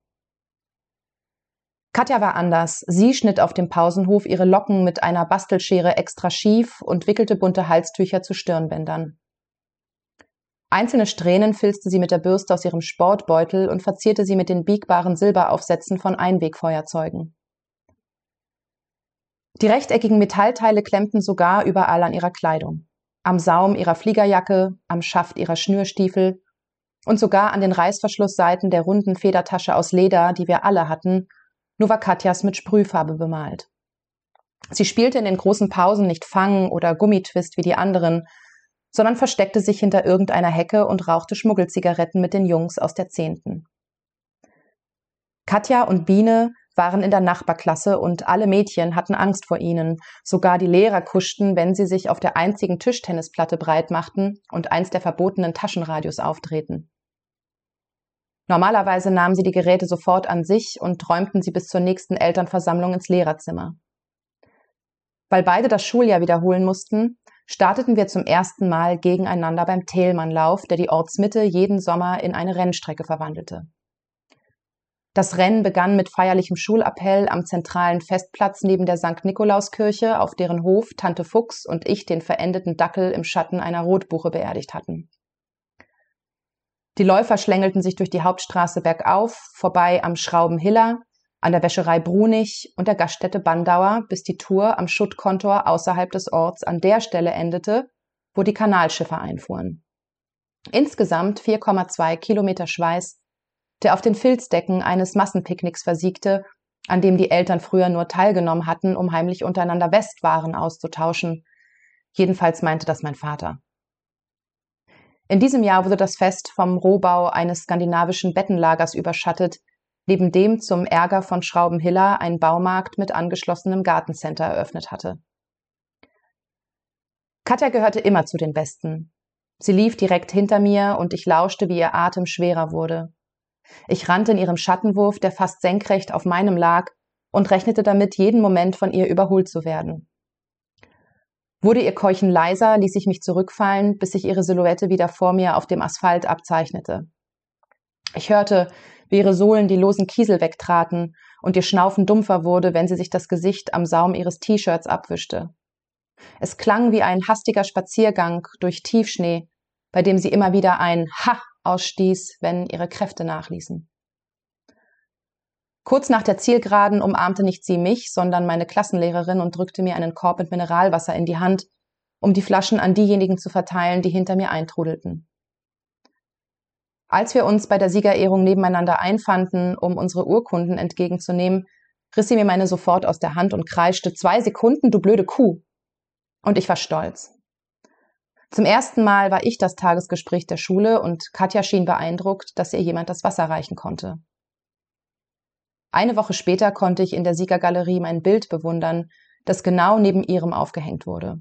Katja war anders. Sie schnitt auf dem Pausenhof ihre Locken mit einer Bastelschere extra schief und wickelte bunte Halstücher zu Stirnbändern. Einzelne Strähnen filzte sie mit der Bürste aus ihrem Sportbeutel und verzierte sie mit den biegbaren Silberaufsätzen von Einwegfeuerzeugen. Die rechteckigen Metallteile klemmten sogar überall an ihrer Kleidung. Am Saum ihrer Fliegerjacke, am Schaft ihrer Schnürstiefel und sogar an den Reißverschlussseiten der runden Federtasche aus Leder, die wir alle hatten, nur war Katjas mit Sprühfarbe bemalt. Sie spielte in den großen Pausen nicht Fang oder Gummitwist wie die anderen, sondern versteckte sich hinter irgendeiner Hecke und rauchte Schmuggelzigaretten mit den Jungs aus der 10. Katja und Biene waren in der Nachbarklasse und alle Mädchen hatten Angst vor ihnen. Sogar die Lehrer kuschten, wenn sie sich auf der einzigen Tischtennisplatte breit machten und eins der verbotenen Taschenradios aufdrehten. Normalerweise nahmen sie die Geräte sofort an sich und räumten sie bis zur nächsten Elternversammlung ins Lehrerzimmer. Weil beide das Schuljahr wiederholen mussten, starteten wir zum ersten Mal gegeneinander beim Thälmannlauf, der die Ortsmitte jeden Sommer in eine Rennstrecke verwandelte. Das Rennen begann mit feierlichem Schulappell am zentralen Festplatz neben der St. Nikolauskirche, auf deren Hof Tante Fuchs und ich den verendeten Dackel im Schatten einer Rotbuche beerdigt hatten. Die Läufer schlängelten sich durch die Hauptstraße bergauf, vorbei am Schraubenhiller, an der Wäscherei Brunig und der Gaststätte Bandauer, bis die Tour am Schuttkontor außerhalb des Orts an der Stelle endete, wo die Kanalschiffe einfuhren. Insgesamt 4,2 Kilometer Schweiß, der auf den Filzdecken eines Massenpicknicks versiegte, an dem die Eltern früher nur teilgenommen hatten, um heimlich untereinander Westwaren auszutauschen. Jedenfalls meinte das mein Vater. In diesem Jahr wurde das Fest vom Rohbau eines skandinavischen Bettenlagers überschattet, neben dem zum Ärger von Schraubenhiller ein Baumarkt mit angeschlossenem Gartencenter eröffnet hatte. Katja gehörte immer zu den Besten. Sie lief direkt hinter mir und ich lauschte, wie ihr Atem schwerer wurde. Ich rannte in ihrem Schattenwurf, der fast senkrecht auf meinem lag, und rechnete damit, jeden Moment von ihr überholt zu werden. Wurde ihr Keuchen leiser, ließ ich mich zurückfallen, bis sich ihre Silhouette wieder vor mir auf dem Asphalt abzeichnete. Ich hörte, wie ihre Sohlen die losen Kiesel wegtraten und ihr Schnaufen dumpfer wurde, wenn sie sich das Gesicht am Saum ihres T-Shirts abwischte. Es klang wie ein hastiger Spaziergang durch Tiefschnee, bei dem sie immer wieder ein Ha ausstieß, wenn ihre Kräfte nachließen. Kurz nach der Zielgeraden umarmte nicht sie mich, sondern meine Klassenlehrerin und drückte mir einen Korb mit Mineralwasser in die Hand, um die Flaschen an diejenigen zu verteilen, die hinter mir eintrudelten. Als wir uns bei der Siegerehrung nebeneinander einfanden, um unsere Urkunden entgegenzunehmen, riss sie mir meine sofort aus der Hand und kreischte: 2 Sekunden, du blöde Kuh! Und ich war stolz. Zum ersten Mal war ich das Tagesgespräch der Schule und Katja schien beeindruckt, dass ihr jemand das Wasser reichen konnte. Eine Woche später konnte ich in der Siegergalerie mein Bild bewundern, das genau neben ihrem aufgehängt wurde.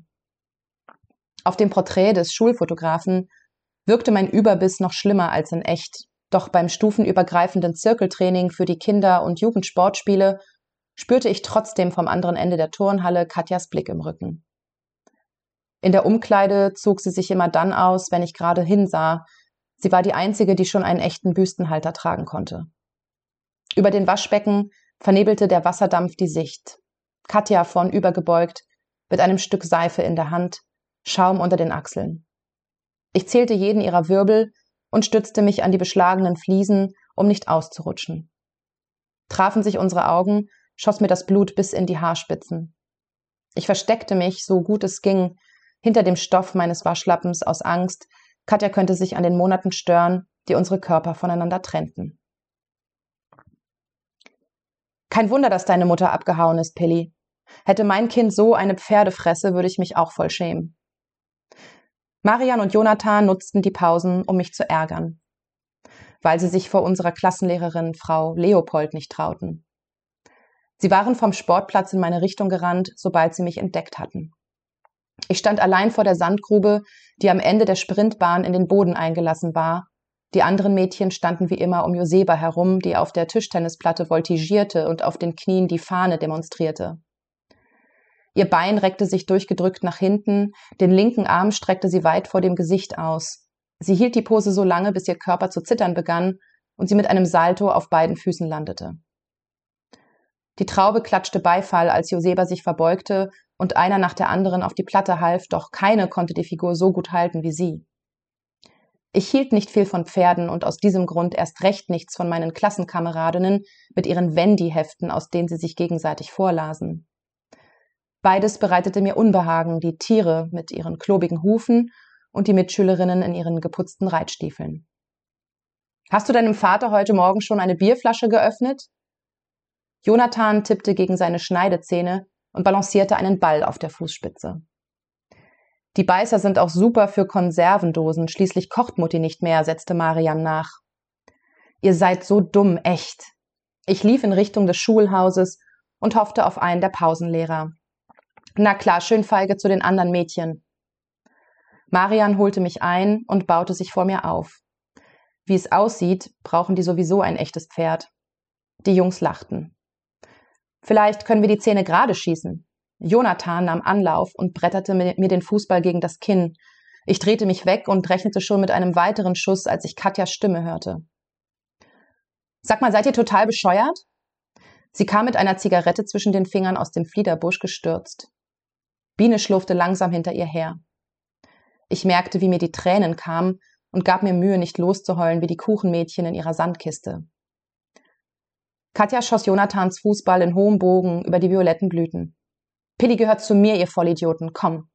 Auf dem Porträt des Schulfotografen wirkte mein Überbiss noch schlimmer als in echt, Doch beim stufenübergreifenden Zirkeltraining für die Kinder- und Jugendsportspiele spürte ich trotzdem vom anderen Ende der Turnhalle Katjas Blick im Rücken. In der Umkleide zog sie sich immer dann aus, wenn ich gerade hinsah. Sie war die Einzige, die schon einen echten Büstenhalter tragen konnte. Über den Waschbecken vernebelte der Wasserdampf die Sicht. Katja vornübergebeugt, mit einem Stück Seife in der Hand, Schaum unter den Achseln. Ich zählte jeden ihrer Wirbel und stützte mich an die beschlagenen Fliesen, um nicht auszurutschen. Trafen sich unsere Augen, schoss mir das Blut bis in die Haarspitzen. Ich versteckte mich, so gut es ging, hinter dem Stoff meines Waschlappens aus Angst, Katja könnte sich an den Monaten stören, die unsere Körper voneinander trennten. Kein Wunder, dass deine Mutter abgehauen ist, Pilli. Hätte mein Kind so eine Pferdefresse, würde ich mich auch voll schämen. Marian und Jonathan nutzten die Pausen, um mich zu ärgern, weil sie sich vor unserer Klassenlehrerin Frau Leopold nicht trauten. Sie waren vom Sportplatz in meine Richtung gerannt, sobald sie mich entdeckt hatten. Ich stand allein vor der Sandgrube, die am Ende der Sprintbahn in den Boden eingelassen war. Die anderen Mädchen standen wie immer um Joseba herum, die auf der Tischtennisplatte voltigierte und auf den Knien die Fahne demonstrierte. Ihr Bein reckte sich durchgedrückt nach hinten, den linken Arm streckte sie weit vor dem Gesicht aus. Sie hielt die Pose so lange, bis ihr Körper zu zittern begann und sie mit einem Salto auf beiden Füßen landete. Die Traube klatschte Beifall, als Joseba sich verbeugte und einer nach der anderen auf die Platte half, doch keine konnte die Figur so gut halten wie sie. Ich hielt nicht viel von Pferden und aus diesem Grund erst recht nichts von meinen Klassenkameradinnen mit ihren Wendy-Heften, aus denen sie sich gegenseitig vorlasen. Beides bereitete mir Unbehagen, die Tiere mit ihren klobigen Hufen und die Mitschülerinnen in ihren geputzten Reitstiefeln. »Hast du deinem Vater heute Morgen schon eine Bierflasche geöffnet?« Jonathan tippte gegen seine Schneidezähne und balancierte einen Ball auf der Fußspitze. »Die Beißer sind auch super für Konservendosen, schließlich kocht Mutti nicht mehr«, setzte Marian nach. »Ihr seid so dumm, echt.« Ich lief in Richtung des Schulhauses und hoffte auf einen der Pausenlehrer. »Na klar, schön feige zu den anderen Mädchen.« Marian holte mich ein und baute sich vor mir auf. Wie es aussieht, brauchen die sowieso ein echtes Pferd. Die Jungs lachten. »Vielleicht können wir die Zähne gerade schießen.« Jonathan nahm Anlauf und bretterte mir den Fußball gegen das Kinn. Ich drehte mich weg und rechnete schon mit einem weiteren Schuss, als ich Katjas Stimme hörte. »Sag mal, seid ihr total bescheuert?« Sie kam mit einer Zigarette zwischen den Fingern aus dem Fliederbusch gestürzt. Biene schlurfte langsam hinter ihr her. Ich merkte, wie mir die Tränen kamen und gab mir Mühe, nicht loszuheulen wie die Kuchenmädchen in ihrer Sandkiste. Katja schoss Jonathans Fußball in hohem Bogen über die violetten Blüten. »Pilli gehört zu mir, ihr Vollidioten, komm!«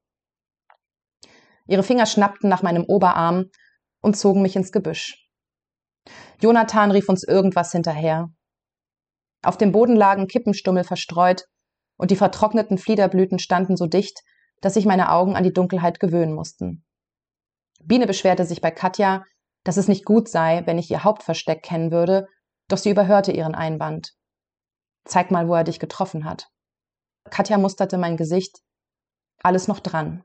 Ihre Finger schnappten nach meinem Oberarm und zogen mich ins Gebüsch. Jonathan rief uns irgendwas hinterher. Auf dem Boden lagen Kippenstummel verstreut und die vertrockneten Fliederblüten standen so dicht, dass sich meine Augen an die Dunkelheit gewöhnen mussten. Biene beschwerte sich bei Katja, dass es nicht gut sei, wenn ich ihr Hauptversteck kennen würde, doch sie überhörte ihren Einwand. »Zeig mal, wo er dich getroffen hat.« Katja musterte mein Gesicht. Alles noch dran.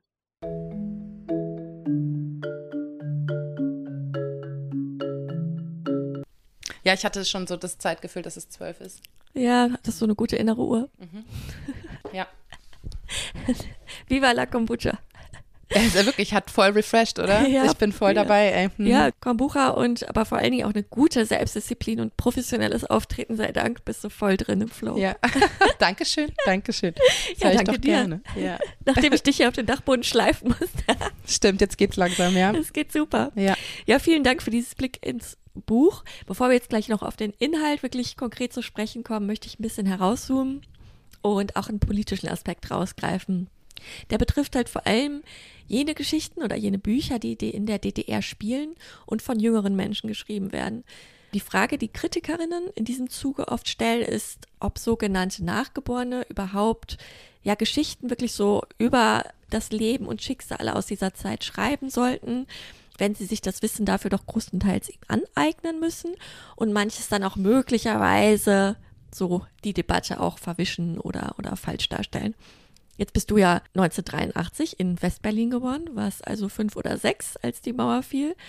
Ja, ich hatte schon so das Zeitgefühl, dass es 12 ist. Ja, das ist so eine gute innere Uhr. Mhm. Ja. Viva la Kombucha. Also wirklich, hat voll refreshed, oder? Ja, ich bin voll dabei, ey. Ja, Kombucha aber vor allen Dingen auch eine gute Selbstdisziplin und professionelles Auftreten, sei Dank, bist du voll drin im Flow. Ja, Dankeschön. Das Ja, hör ich danke doch dir. gerne. Ja. Nachdem ich dich hier auf den Dachboden schleifen musste. Stimmt, jetzt geht's langsam, ja. Das geht super. Ja. Ja, vielen Dank für dieses Blick ins Buch. Bevor wir jetzt gleich noch auf den Inhalt wirklich konkret zu sprechen kommen, möchte ich ein bisschen herauszoomen und auch einen politischen Aspekt rausgreifen. Der betrifft halt vor allem jene Geschichten oder jene Bücher, die in der DDR spielen und von jüngeren Menschen geschrieben werden. Die Frage, die Kritikerinnen in diesem Zuge oft stellen, ist, ob sogenannte Nachgeborene überhaupt ja Geschichten wirklich so über das Leben und Schicksale aus dieser Zeit schreiben sollten, wenn sie sich das Wissen dafür doch größtenteils aneignen müssen und manches dann auch möglicherweise so die Debatte auch verwischen oder falsch darstellen. Jetzt bist du ja 1983 in Westberlin geboren, warst also 5 oder 6, als die Mauer fiel.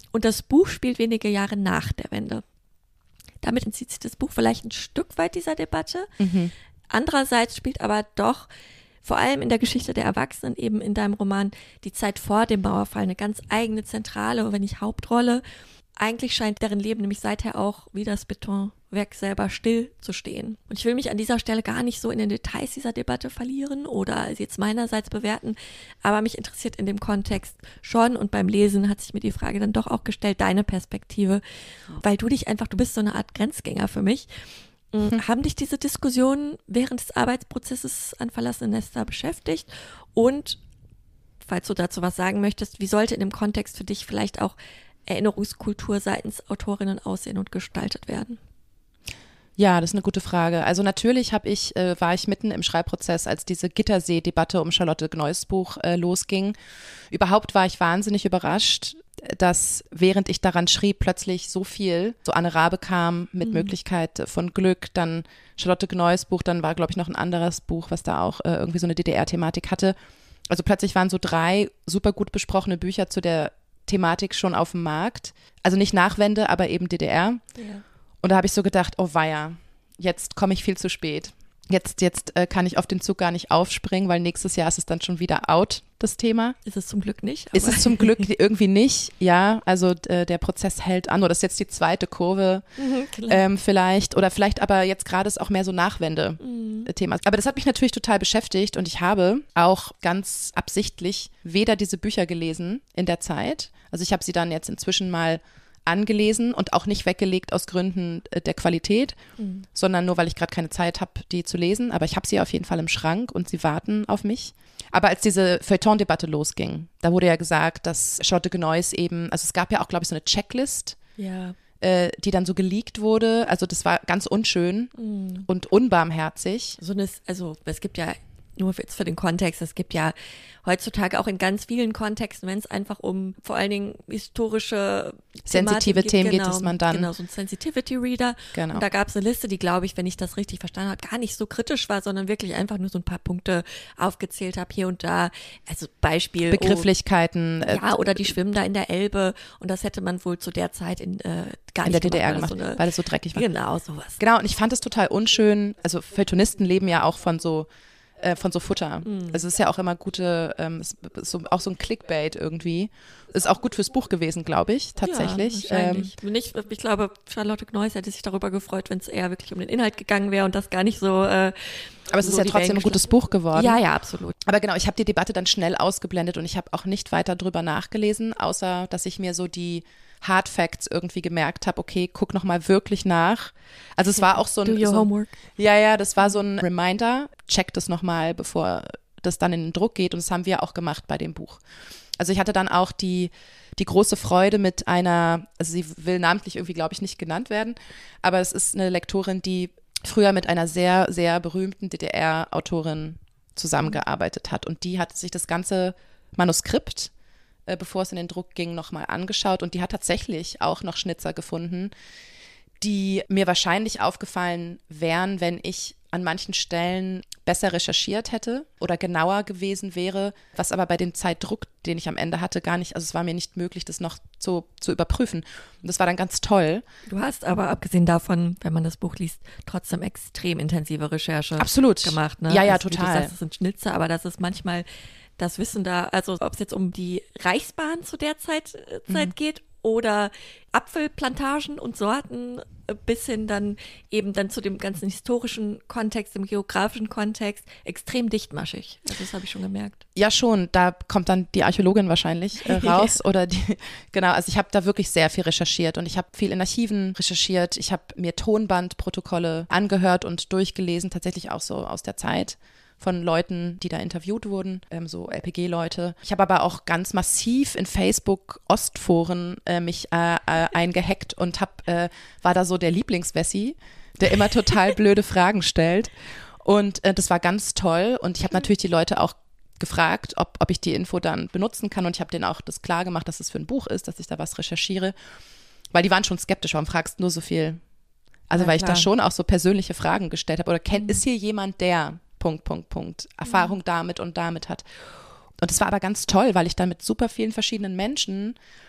Und das Buch spielt wenige Jahre nach der Wende. Damit entzieht sich das Buch vielleicht ein Stück weit dieser Debatte. Andererseits spielt aber doch vor allem in der Geschichte der Erwachsenen, eben in deinem Roman, die Zeit vor dem Mauerfall eine ganz eigene zentrale, wenn nicht Hauptrolle. Eigentlich scheint deren Leben nämlich seither auch wie das Betonwerk selber still zu stehen. Und ich will mich an dieser Stelle gar nicht so in den Details dieser Debatte verlieren oder sie jetzt meinerseits bewerten, aber mich interessiert in dem Kontext schon, und beim Lesen hat sich mir die Frage dann doch auch gestellt, deine Perspektive, weil du bist so eine Art Grenzgänger für mich. Haben dich diese Diskussionen während des Arbeitsprozesses an Verlassene Nester beschäftigt? Und, falls du dazu was sagen möchtest, wie sollte in dem Kontext für dich vielleicht auch Erinnerungskultur seitens Autorinnen aussehen und gestaltet werden? Ja, das ist eine gute Frage. Also natürlich war ich mitten im Schreibprozess, als diese Gittersee-Debatte um Charlotte Gneuss Buch losging. Überhaupt war ich wahnsinnig überrascht, dass während ich daran schrieb, plötzlich so Anne Rabe kam mit Möglichkeit von Glück, dann Charlotte Gneuss Buch, dann war, glaube ich, noch ein anderes Buch, was da auch irgendwie so eine DDR-Thematik hatte. Also plötzlich waren so 3 super gut besprochene Bücher zu der Thematik schon auf dem Markt. Also nicht Nachwende, aber eben DDR. Ja. Und da habe ich so gedacht, oh weia, jetzt komme ich viel zu spät. Jetzt kann ich auf den Zug gar nicht aufspringen, weil nächstes Jahr ist es dann schon wieder out, das Thema. Ist es zum Glück nicht. Ist es zum Glück irgendwie nicht, ja. Also der Prozess hält an. Oder das ist jetzt die zweite Kurve vielleicht. Oder vielleicht aber jetzt gerade ist auch mehr so Nachwende-Thema. Aber das hat mich natürlich total beschäftigt und ich habe auch ganz absichtlich weder diese Bücher gelesen in der Zeit. Also ich habe sie dann jetzt inzwischen mal angelesen und auch nicht weggelegt aus Gründen der Qualität, sondern nur, weil ich gerade keine Zeit habe, die zu lesen. Aber ich habe sie auf jeden Fall im Schrank und sie warten auf mich. Aber als diese Feuilleton-Debatte losging, da wurde ja gesagt, dass Charlotte Gneuss eben, also es gab ja auch, glaube ich, so eine Checklist, die dann so geleakt wurde. Also das war ganz unschön und unbarmherzig. Also es gibt ja, nur jetzt für den Kontext, es gibt ja heutzutage auch in ganz vielen Kontexten, wenn es einfach um vor allen Dingen historische sensitive Themen geht, dass man dann genau, so ein Sensitivity Reader. Genau. Und da gab es eine Liste, die, glaube ich, wenn ich das richtig verstanden habe, gar nicht so kritisch war, sondern wirklich einfach nur so ein paar Punkte aufgezählt habe hier und da. Also Beispiel Begrifflichkeiten. Oder die schwimmen da in der Elbe und das hätte man wohl zu der Zeit gar nicht in der DDR gemacht, weil es so dreckig war. Genau, sowas. Genau, und ich fand es total unschön. Also Feuilletonisten leben ja auch von so Futter. Also es ist ja auch immer gute, auch so ein Clickbait irgendwie. Ist auch gut fürs Buch gewesen, glaube ich, tatsächlich. Ja, wahrscheinlich. Ich glaube, Charlotte Gneuss hätte sich darüber gefreut, wenn es eher wirklich um den Inhalt gegangen wäre und das gar nicht so. Aber es ist ja trotzdem ein gutes Buch geworden. Ja, ja, absolut. Aber genau, ich habe die Debatte dann schnell ausgeblendet und ich habe auch nicht weiter drüber nachgelesen, außer dass ich mir so die Hard Facts irgendwie gemerkt habe, okay, guck nochmal wirklich nach. Also es war auch so ein... Do your homework. Ja, das war so ein Reminder, check das nochmal, bevor das dann in den Druck geht und das haben wir auch gemacht bei dem Buch. Also ich hatte dann auch die große Freude mit einer, also sie will namentlich irgendwie, glaube ich, nicht genannt werden, aber es ist eine Lektorin, die früher mit einer sehr, sehr berühmten DDR-Autorin zusammengearbeitet hat und die hat sich das ganze Manuskript, bevor es in den Druck ging, nochmal angeschaut und die hat tatsächlich auch noch Schnitzer gefunden, die mir wahrscheinlich aufgefallen wären, wenn ich an manchen Stellen besser recherchiert hätte oder genauer gewesen wäre, was aber bei dem Zeitdruck, den ich am Ende hatte, gar nicht, also es war mir nicht möglich, das noch zu überprüfen. Und das war dann ganz toll. Du hast aber abgesehen davon, wenn man das Buch liest, trotzdem extrem intensive Recherche Absolut. Gemacht. Ne? Ja, total. Wie du sagst, das sind Schnitzer, aber das ist manchmal das Wissen da, also ob es jetzt um die Reichsbahn zu der Zeit geht oder Apfelplantagen und Sorten bis hin dann eben dann zu dem ganzen historischen Kontext, dem geografischen Kontext, extrem dichtmaschig. Also das habe ich schon gemerkt. Ja, schon. Da kommt dann die Archäologin wahrscheinlich raus oder genau. Also ich habe da wirklich sehr viel recherchiert und ich habe viel in Archiven recherchiert. Ich habe mir Tonbandprotokolle angehört und durchgelesen, tatsächlich auch so aus der Zeit von Leuten, die da interviewt wurden, so LPG-Leute. Ich habe aber auch ganz massiv in Facebook-Ostforen mich eingehackt und war da so der Lieblingswessi, der immer total blöde Fragen stellt. Und das war ganz toll. Und ich habe natürlich die Leute auch gefragt, ob ich die Info dann benutzen kann. Und ich habe denen auch das klar gemacht, dass es für ein Buch ist, dass ich da was recherchiere. Weil die waren schon skeptisch, warum fragst du nur so viel? Also weil ich da schon auch so persönliche Fragen gestellt habe. Oder ist hier jemand, der Erfahrung damit und damit hat. Und es war aber ganz toll, weil ich da mit super vielen verschiedenen Menschen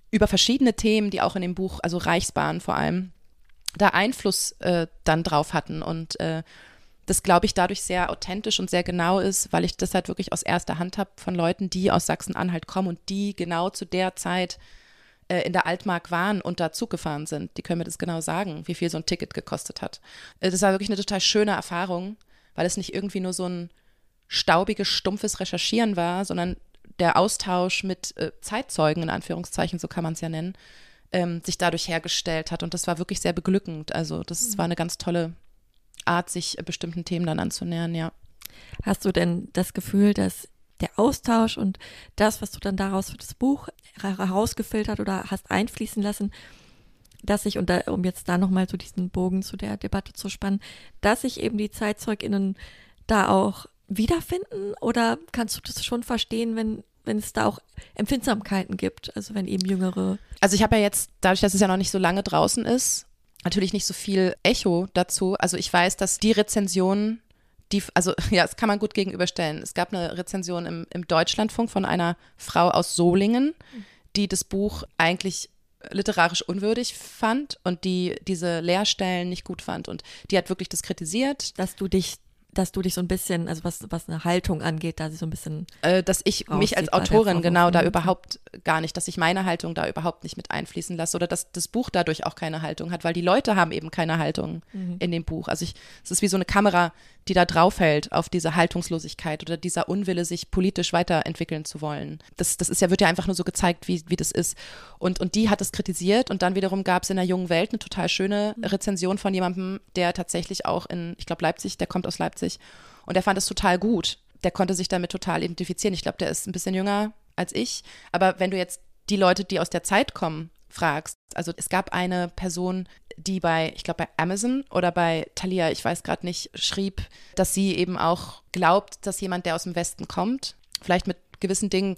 über verschiedene Themen, die auch in dem Buch, also Reichsbahn vor allem, da Einfluss dann drauf hatten und das, glaube ich, dadurch sehr authentisch und sehr genau ist, weil ich das halt wirklich aus erster Hand habe von Leuten, die aus Sachsen-Anhalt kommen und die genau zu der Zeit in der Altmark waren und da Zug gefahren sind. Die können mir das genau sagen, wie viel so ein Ticket gekostet hat. Das war wirklich eine total schöne Erfahrung, weil es nicht irgendwie nur so ein staubiges, stumpfes Recherchieren war, sondern der Austausch mit Zeitzeugen, in Anführungszeichen, so kann man es ja nennen, sich dadurch hergestellt hat. Und das war wirklich sehr beglückend. Also das war eine ganz tolle Art, sich bestimmten Themen dann anzunähern, ja. Hast du denn das Gefühl, dass der Austausch und das, was du dann daraus für das Buch herausgefiltert oder hast einfließen lassen, dass sich, und da, um jetzt da nochmal so diesen Bogen zu der Debatte zu spannen, dass sich eben die ZeitzeugInnen da auch wiederfinden, oder kannst du das schon verstehen, wenn es da auch Empfindsamkeiten gibt, also wenn eben Jüngere. Also ich habe ja jetzt, dadurch, dass es ja noch nicht so lange draußen ist, natürlich nicht so viel Echo dazu. Also ich weiß, dass die Rezensionen, also ja, das kann man gut gegenüberstellen. Es gab eine Rezension im Deutschlandfunk von einer Frau aus Solingen, die das Buch eigentlich literarisch unwürdig fand und die diese Leerstellen nicht gut fand. Und die hat wirklich das kritisiert. Dass du dich so ein bisschen, also was eine Haltung angeht, da sie so ein bisschen dass ich mich als Autorin genau da überhaupt gar nicht, dass ich meine Haltung da überhaupt nicht mit einfließen lasse oder dass das Buch dadurch auch keine Haltung hat, weil die Leute haben eben keine Haltung in dem Buch. Also es ist wie so eine Kamera, die da draufhält auf diese Haltungslosigkeit oder dieser Unwille, sich politisch weiterentwickeln zu wollen. Das ist ja, wird ja einfach nur so gezeigt, wie das ist. Und die hat es kritisiert und dann wiederum gab es in der Jungen Welt eine total schöne Rezension von jemandem, der tatsächlich auch ich glaube Leipzig, der kommt aus Leipzig und der fand es total gut. Der konnte sich damit total identifizieren. Ich glaube, der ist ein bisschen jünger als ich. Aber wenn du jetzt die Leute, die aus der Zeit kommen, fragst, also es gab eine Person, die ich glaube bei Amazon oder bei Thalia, ich weiß gerade nicht, schrieb, dass sie eben auch glaubt, dass jemand, der aus dem Westen kommt, vielleicht mit gewissen Dingen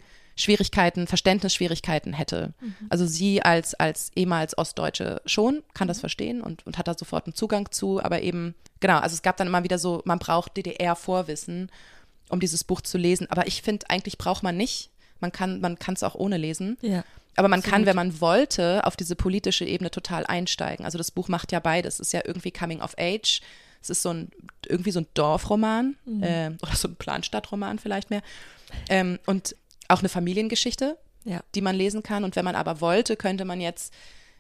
Verständnisschwierigkeiten hätte. Also sie als ehemals Ostdeutsche schon, kann das verstehen und hat da sofort einen Zugang zu, aber eben, genau, also es gab dann immer wieder so, man braucht DDR-Vorwissen, um dieses Buch zu lesen, aber ich finde, eigentlich braucht man nicht, man kann es auch ohne lesen. Ja. Aber man kann, wenn man wollte, auf diese politische Ebene total einsteigen. Also das Buch macht ja beides. Es ist ja irgendwie Coming of Age. Es ist irgendwie so ein Dorfroman oder so ein Planstadtroman vielleicht mehr. Und auch eine Familiengeschichte, die man lesen kann. Und wenn man aber wollte, könnte man jetzt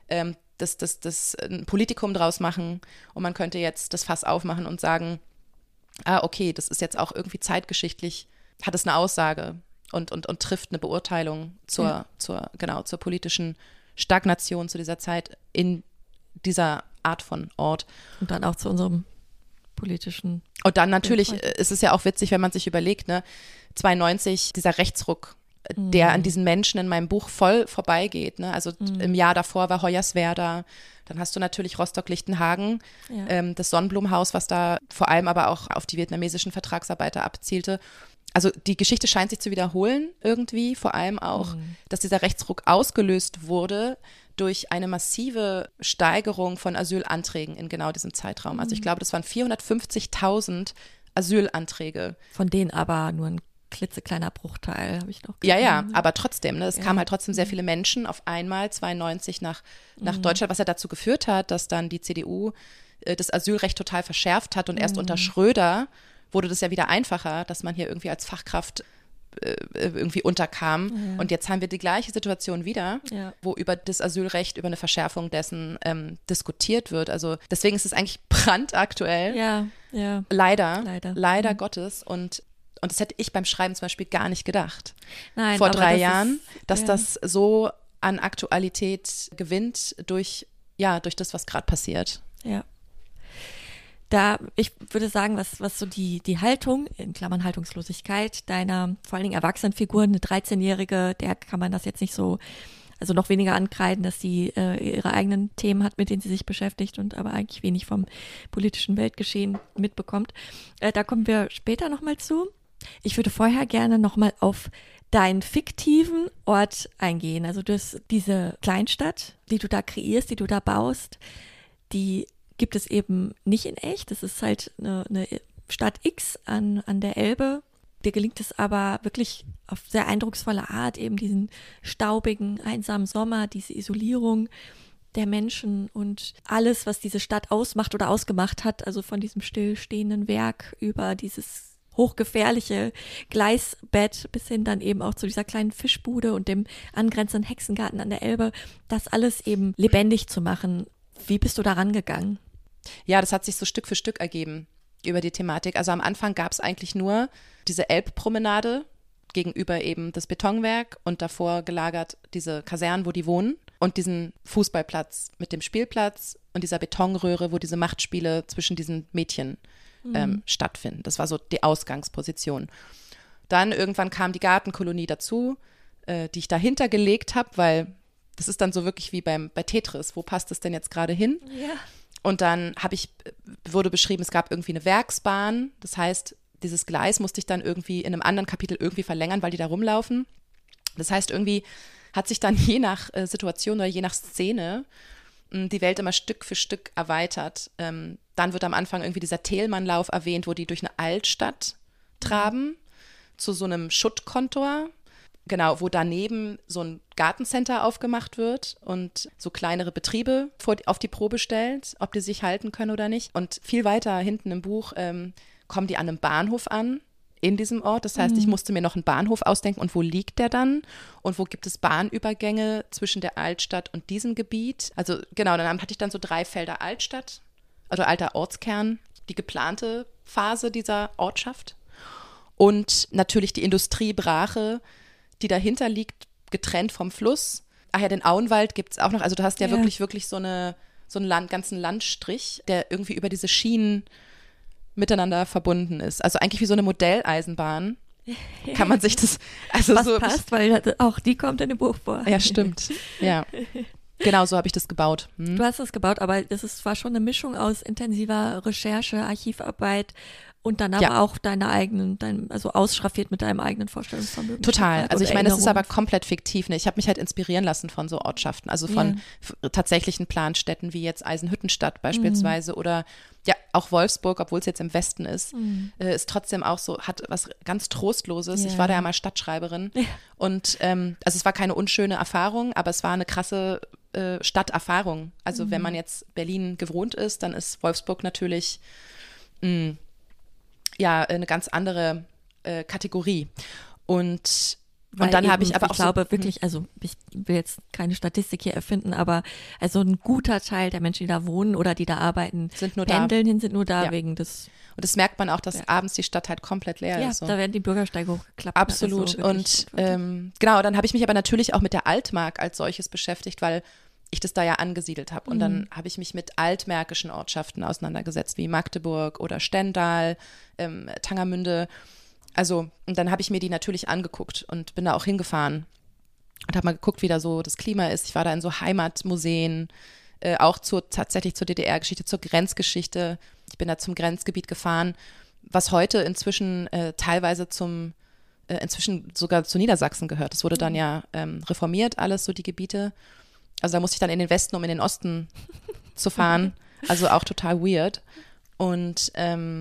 das ein Politikum draus machen und man könnte jetzt das Fass aufmachen und sagen, okay, das ist jetzt auch irgendwie zeitgeschichtlich, hat es eine Aussage. Und trifft eine Beurteilung zur politischen Stagnation zu dieser Zeit in dieser Art von Ort. Und dann auch zu unserem politischen. Und dann natürlich ist es ja auch witzig, wenn man sich überlegt, ne, 92, dieser Rechtsruck, der an diesen Menschen in meinem Buch voll vorbeigeht. Ne? Also im Jahr davor war Hoyerswerda, dann hast du natürlich Rostock-Lichtenhagen, das Sonnenblumenhaus, was da vor allem aber auch auf die vietnamesischen Vertragsarbeiter abzielte. Also die Geschichte scheint sich zu wiederholen irgendwie, vor allem auch, dass dieser Rechtsruck ausgelöst wurde durch eine massive Steigerung von Asylanträgen in genau diesem Zeitraum. Also ich glaube, das waren 450.000 Asylanträge. Von denen aber nur ein klitzekleiner Bruchteil, habe ich noch gesehen. Ja, aber trotzdem, ne, es kamen halt trotzdem sehr viele Menschen auf einmal 92 nach Deutschland, was ja dazu geführt hat, dass dann die CDU das Asylrecht total verschärft hat und erst unter Schröder wurde das ja wieder einfacher, dass man hier irgendwie als Fachkraft irgendwie unterkam. Ja. Und jetzt haben wir die gleiche Situation wieder, wo über das Asylrecht, über eine Verschärfung dessen diskutiert wird. Also deswegen ist es eigentlich brandaktuell. Ja. Leider Gottes. Und das hätte ich beim Schreiben zum Beispiel gar nicht gedacht. Nein, vor 3 Jahren, dass das so an Aktualität gewinnt durch das, was gerade passiert. Ja. Ich würde sagen, was so die Haltung, in Klammern Haltungslosigkeit, deiner vor allen Dingen Erwachsenenfigur, eine 13-Jährige, der kann man das jetzt nicht so, also noch weniger ankreiden, dass sie ihre eigenen Themen hat, mit denen sie sich beschäftigt und aber eigentlich wenig vom politischen Weltgeschehen mitbekommt. Da kommen wir später nochmal zu. Ich würde vorher gerne nochmal auf deinen fiktiven Ort eingehen. Also diese Kleinstadt, die du da kreierst, die du da baust, die gibt es eben nicht in echt. Das ist halt eine Stadt X an der Elbe. Dir gelingt es aber wirklich auf sehr eindrucksvolle Art, eben diesen staubigen, einsamen Sommer, diese Isolierung der Menschen und alles, was diese Stadt ausmacht oder ausgemacht hat, also von diesem stillstehenden Werk über dieses hochgefährliche Gleisbett bis hin dann eben auch zu dieser kleinen Fischbude und dem angrenzenden Hexengarten an der Elbe, das alles eben lebendig zu machen. Wie bist du da rangegangen? Ja, das hat sich so Stück für Stück ergeben über die Thematik. Also am Anfang gab es eigentlich nur diese Elbpromenade gegenüber eben das Betonwerk und davor gelagert diese Kasernen, wo die wohnen und diesen Fußballplatz mit dem Spielplatz und dieser Betonröhre, wo diese Machtspiele zwischen diesen Mädchen stattfinden. Das war so die Ausgangsposition. Dann irgendwann kam die Gartenkolonie dazu, die ich dahinter gelegt habe, weil das ist dann so wirklich wie bei Tetris. Wo passt es denn jetzt gerade hin? Ja. Und dann wurde beschrieben, es gab irgendwie eine Werksbahn. Das heißt, dieses Gleis musste ich dann irgendwie in einem anderen Kapitel irgendwie verlängern, weil die da rumlaufen. Das heißt, irgendwie hat sich dann je nach Situation oder je nach Szene die Welt immer Stück für Stück erweitert. Dann wird am Anfang irgendwie dieser Thälmannlauf erwähnt, wo die durch eine Altstadt traben, zu so einem Schuttkontor. Genau, wo daneben so ein Gartencenter aufgemacht wird und so kleinere Betriebe auf die Probe stellt, ob die sich halten können oder nicht. Und viel weiter hinten im Buch kommen die an einem Bahnhof an, in diesem Ort. Das heißt, ich musste mir noch einen Bahnhof ausdenken und wo liegt der dann? Und wo gibt es Bahnübergänge zwischen der Altstadt und diesem Gebiet? Also genau, dann hatte ich dann so 3 Felder Altstadt, also alter Ortskern, die geplante Phase dieser Ortschaft. Und natürlich die Industriebrache, die dahinter liegt, getrennt vom Fluss. Ach ja, den Auenwald gibt es auch noch. Also du hast ja wirklich so einen ganzen Landstrich, der irgendwie über diese Schienen miteinander verbunden ist. Also eigentlich wie so eine Modelleisenbahn. Kann man sich das, also was so. passt, weil auch die kommt in dem Buch vor. Ja, stimmt. Ja. Genau, so habe ich das gebaut. Du hast das gebaut, aber war schon eine Mischung aus intensiver Recherche, Archivarbeit und dann aber auch also ausschraffiert mit deinem eigenen Vorstellungsvermögen. Total. Also ich meine, das ist aber komplett fiktiv. Ne? Ich habe mich halt inspirieren lassen von so Ortschaften, also von tatsächlichen Planstädten wie jetzt Eisenhüttenstadt beispielsweise oder ja auch Wolfsburg, obwohl es jetzt im Westen ist, ist trotzdem auch so, hat was ganz Trostloses. Ich war da ja mal Stadtschreiberin und also es war keine unschöne Erfahrung, aber es war eine krasse Stadterfahrung. Also wenn man jetzt Berlin gewohnt ist, dann ist Wolfsburg natürlich eine ganz andere Kategorie. Und dann habe ich aber auch. Ich glaube wirklich, also ich will jetzt keine Statistik hier erfinden, aber also ein guter Teil der Menschen, die da wohnen oder die da arbeiten, sind nur da wegen des. Und das merkt man auch, dass abends die Stadt halt komplett leer ist. Ja, da werden die Bürgersteige hochgeklappt. Absolut. Also und genau, dann habe ich mich aber natürlich auch mit der Altmark als solches beschäftigt, weil ich das da ja angesiedelt habe. Und dann habe ich mich mit altmärkischen Ortschaften auseinandergesetzt, wie Magdeburg oder Stendal, Tangermünde. Also, und dann habe ich mir die natürlich angeguckt und bin da auch hingefahren und habe mal geguckt, wie da so das Klima ist. Ich war da in so Heimatmuseen, auch tatsächlich zur DDR-Geschichte, zur Grenzgeschichte. Ich bin da zum Grenzgebiet gefahren, was heute inzwischen teilweise inzwischen sogar zu Niedersachsen gehört. Das wurde dann ja reformiert, alles so die Gebiete. Also da musste ich dann in den Westen, um in den Osten zu fahren. Also auch total weird. Und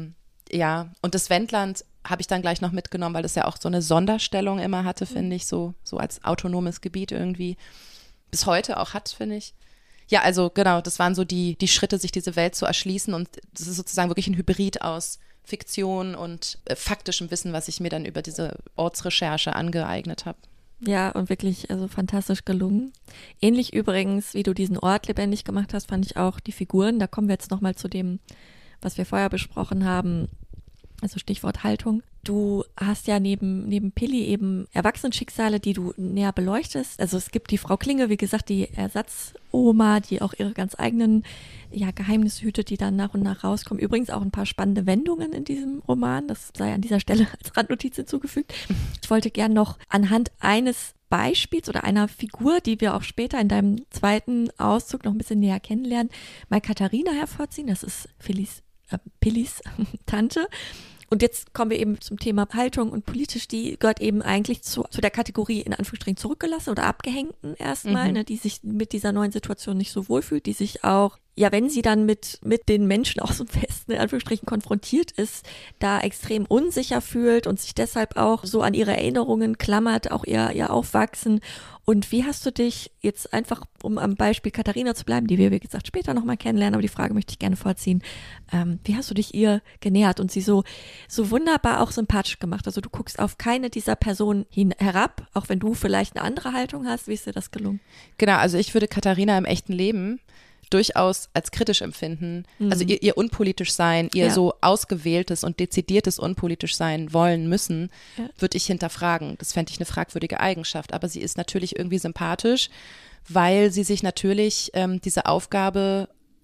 und das Wendland habe ich dann gleich noch mitgenommen, weil das ja auch so eine Sonderstellung immer hatte, finde ich, so als autonomes Gebiet irgendwie. Bis heute auch hat, finde ich. Ja, also genau, das waren so die Schritte, sich diese Welt zu erschließen. Und das ist sozusagen wirklich ein Hybrid aus Fiktion und faktischem Wissen, was ich mir dann über diese Ortsrecherche angeeignet habe. Ja, und wirklich also fantastisch gelungen. Ähnlich übrigens, wie du diesen Ort lebendig gemacht hast, fand ich auch die Figuren. Da kommen wir jetzt nochmal zu dem, was wir vorher besprochen haben, also Stichwort Haltung. Du hast ja neben Pilli eben Erwachsenenschicksale, die du näher beleuchtest. Also es gibt die Frau Klinge, wie gesagt, die Ersatzoma, die auch ihre ganz eigenen Geheimnisse hütet, die dann nach und nach rauskommen. Übrigens auch ein paar spannende Wendungen in diesem Roman. Das sei an dieser Stelle als Randnotiz hinzugefügt. Ich wollte gern noch anhand eines Beispiels oder einer Figur, die wir auch später in deinem zweiten Auszug noch ein bisschen näher kennenlernen, mal Katharina hervorziehen. Das ist Pillis Tante. Und jetzt kommen wir eben zum Thema Haltung und politisch, die gehört eben eigentlich zu der Kategorie in Anführungsstrichen zurückgelassen oder Abgehängten erstmal, ne, die sich mit dieser neuen Situation nicht so wohlfühlt, die sich auch, ja, wenn sie dann mit den Menschen aus dem Westen in Anführungsstrichen konfrontiert ist, da extrem unsicher fühlt und sich deshalb auch so an ihre Erinnerungen klammert, auch ihr Aufwachsen. Und wie hast du dich jetzt einfach, um am Beispiel Katharina zu bleiben, die wir, wie gesagt, später nochmal kennenlernen, aber die Frage möchte ich gerne vorziehen, wie hast du dich ihr genähert und sie so wunderbar auch sympathisch gemacht? Also du guckst auf keine dieser Personen herab, auch wenn du vielleicht eine andere Haltung hast. Wie ist dir das gelungen? Genau, also ich würde Katharina im echten Leben durchaus als kritisch empfinden. Also ihr unpolitisch sein, ihr so ausgewähltes und dezidiertes unpolitisch sein wollen müssen, würde ich hinterfragen. Das fände ich eine fragwürdige Eigenschaft. Aber sie ist natürlich irgendwie sympathisch, weil sie sich natürlich dieser Aufgabe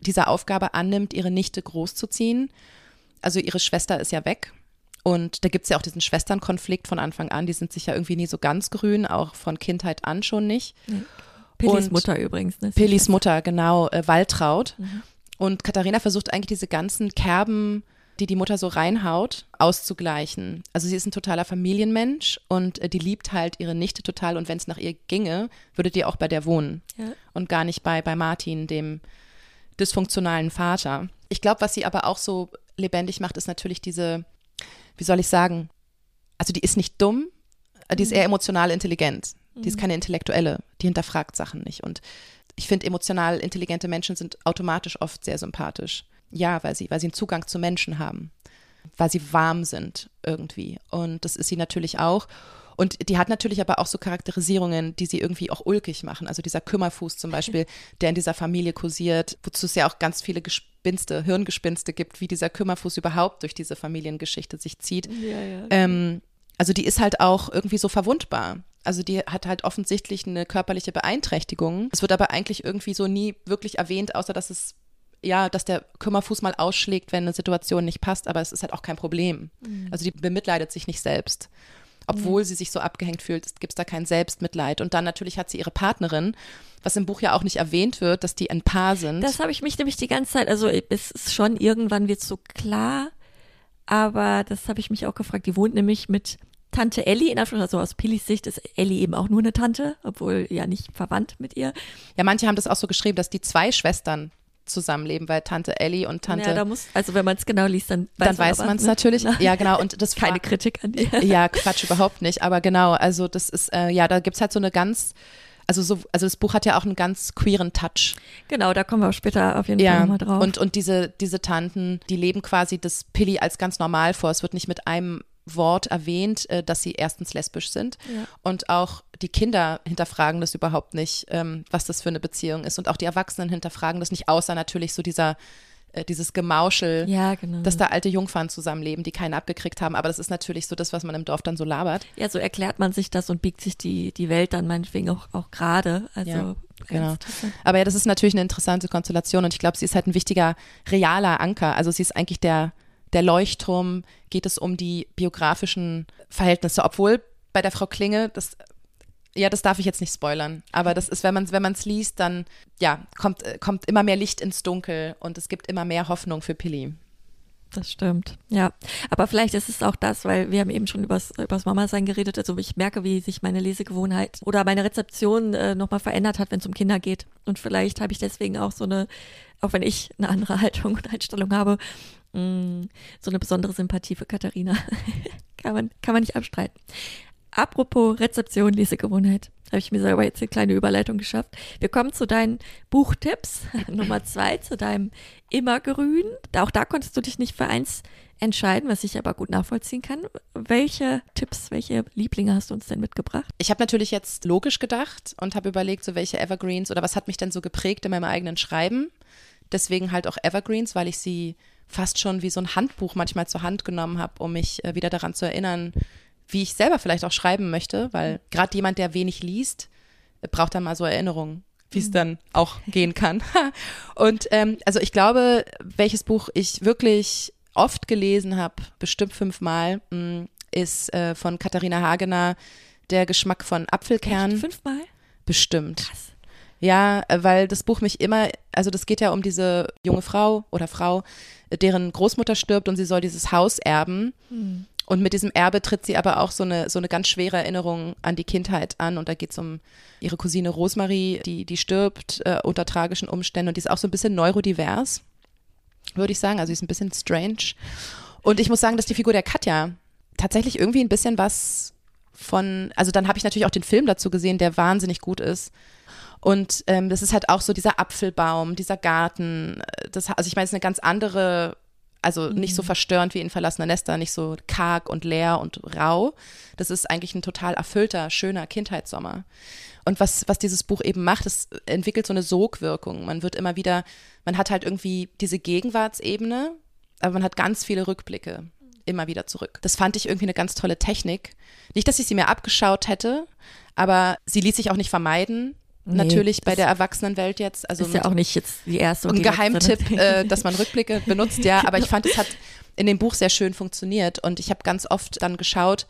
annimmt, ihre Nichte großzuziehen. Also ihre Schwester ist ja weg. Und da gibt es ja auch diesen Schwesternkonflikt von Anfang an. Die sind sich ja irgendwie nie so ganz grün, auch von Kindheit an schon nicht. Pillis Mutter übrigens. Ne? Pillis Mutter, genau, Waltraud. Und Katharina versucht eigentlich diese ganzen Kerben, die Mutter so reinhaut, auszugleichen. Also sie ist ein totaler Familienmensch und die liebt halt ihre Nichte total. Und wenn es nach ihr ginge, würde die auch bei der wohnen und gar nicht bei Martin, dem dysfunktionalen Vater. Ich glaube, was sie aber auch so lebendig macht, ist natürlich diese, wie soll ich sagen, also die ist nicht dumm, die ist eher emotional intelligent. Die ist keine Intellektuelle, die hinterfragt Sachen nicht. Und ich finde, emotional intelligente Menschen sind automatisch oft sehr sympathisch. Ja, weil sie einen Zugang zu Menschen haben, weil sie warm sind irgendwie. Und das ist sie natürlich auch. Und die hat natürlich aber auch so Charakterisierungen, die sie irgendwie auch ulkig machen. Also dieser Kümmerfuß zum Beispiel, der in dieser Familie kursiert, wozu es ja auch ganz viele Hirngespinste gibt, wie dieser Kümmerfuß überhaupt durch diese Familiengeschichte sich zieht. Also die ist halt auch irgendwie so verwundbar. Also die hat halt offensichtlich eine körperliche Beeinträchtigung. Es wird aber eigentlich irgendwie so nie wirklich erwähnt, außer dass der Kümmerfuß mal ausschlägt, wenn eine Situation nicht passt, aber es ist halt auch kein Problem. Also die bemitleidet sich nicht selbst. Obwohl sie sich so abgehängt fühlt, gibt es da kein Selbstmitleid. Und dann natürlich hat sie ihre Partnerin, was im Buch ja auch nicht erwähnt wird, dass die ein Paar sind. Das habe ich mich nämlich die ganze Zeit, also es ist schon, irgendwann wird es so klar, aber das habe ich mich auch gefragt, die wohnt nämlich mit Tante Elli, in Anführungszeichen, also aus Pillis Sicht ist Elli eben auch nur eine Tante, obwohl ja nicht verwandt mit ihr. Ja, manche haben das auch so geschrieben, dass die zwei Schwestern zusammenleben, weil Tante Elli und Tante… Ja, also wenn man es genau liest, dann weiß man es natürlich. Ja, genau. Und das keine Kritik an dir. Ja, Quatsch, überhaupt nicht. Aber genau, also das ist, da gibt es halt so eine ganz… Also das Buch hat ja auch einen ganz queeren Touch. Genau, da kommen wir auch später auf jeden Fall nochmal drauf. Und diese Tanten, die leben quasi das Pilli als ganz normal vor. Es wird nicht mit einem Wort erwähnt, dass sie erstens lesbisch sind und auch die Kinder hinterfragen das überhaupt nicht, was das für eine Beziehung ist, und auch die Erwachsenen hinterfragen das nicht, außer natürlich so dieses Gemauschel, dass da alte Jungfern zusammenleben, die keinen abgekriegt haben, aber das ist natürlich so das, was man im Dorf dann so labert. Ja, so erklärt man sich das und biegt sich die Welt dann meinetwegen auch gerade, also ja, genau. Aber ja, das ist natürlich eine interessante Konstellation und ich glaube, sie ist halt ein wichtiger, realer Anker, also sie ist eigentlich der Leuchtturm, geht es um die biografischen Verhältnisse, obwohl bei der Frau Klinge, das darf ich jetzt nicht spoilern, aber das ist, wenn man es liest, dann kommt immer mehr Licht ins Dunkel und es gibt immer mehr Hoffnung für Pilli. Das stimmt, ja. Aber vielleicht ist es auch das, weil wir haben eben schon übers Mama-Sein geredet, also ich merke, wie sich meine Lesegewohnheit oder meine Rezeption nochmal verändert hat, wenn es um Kinder geht. Und vielleicht habe ich deswegen auch auch wenn ich eine andere Haltung und Einstellung habe, so eine besondere Sympathie für Katharina. kann man nicht abstreiten. Apropos Rezeption, Lesegewohnheit, habe ich mir selber jetzt eine kleine Überleitung geschafft. Wir kommen zu deinen Buchtipps. Nummer 2, zu deinem Immergrün. Auch da konntest du dich nicht für eins entscheiden, was ich aber gut nachvollziehen kann. Welche Tipps, welche Lieblinge hast du uns denn mitgebracht? Ich habe natürlich jetzt logisch gedacht und habe überlegt, so welche Evergreens oder was hat mich denn so geprägt in meinem eigenen Schreiben. Deswegen halt auch Evergreens, weil ich sie fast schon wie so ein Handbuch manchmal zur Hand genommen habe, um mich wieder daran zu erinnern, wie ich selber vielleicht auch schreiben möchte, weil gerade jemand, der wenig liest, braucht dann mal so Erinnerungen, wie es dann auch gehen kann. Und also ich glaube, welches Buch ich wirklich oft gelesen habe, bestimmt 5-mal, ist von Katharina Hagener, Der Geschmack von Apfelkern. Echt? 5-mal? Bestimmt. Krass. Ja, weil das Buch mich immer, also das geht ja um diese junge Frau, deren Großmutter stirbt und sie soll dieses Haus erben. Und mit diesem Erbe tritt sie aber auch so eine ganz schwere Erinnerung an die Kindheit an. Und da geht es um ihre Cousine Rosemarie, die stirbt unter tragischen Umständen. Und die ist auch so ein bisschen neurodivers, würde ich sagen. Also sie ist ein bisschen strange. Und ich muss sagen, dass die Figur der Katja tatsächlich irgendwie ein bisschen was also dann habe ich natürlich auch den Film dazu gesehen, der wahnsinnig gut ist. Und das ist halt auch so dieser Apfelbaum, dieser Garten. Also ich meine, es ist eine ganz andere, also nicht so verstörend wie in Verlassene Nester, nicht so karg und leer und rau. Das ist eigentlich ein total erfüllter, schöner Kindheitssommer. Und was dieses Buch eben macht, es entwickelt so eine Sogwirkung. Man hat halt irgendwie diese Gegenwartsebene, aber man hat ganz viele Rückblicke immer wieder zurück. Das fand ich irgendwie eine ganz tolle Technik. Nicht, dass ich sie mir abgeschaut hätte, aber sie ließ sich auch nicht vermeiden. Nee, natürlich bei der Erwachsenenwelt jetzt. Also ist ja auch nicht jetzt die erste und ein Geheimtipp, dass man Rückblicke benutzt, ja. Aber ich fand, es hat in dem Buch sehr schön funktioniert. Und ich habe ganz oft dann geschaut,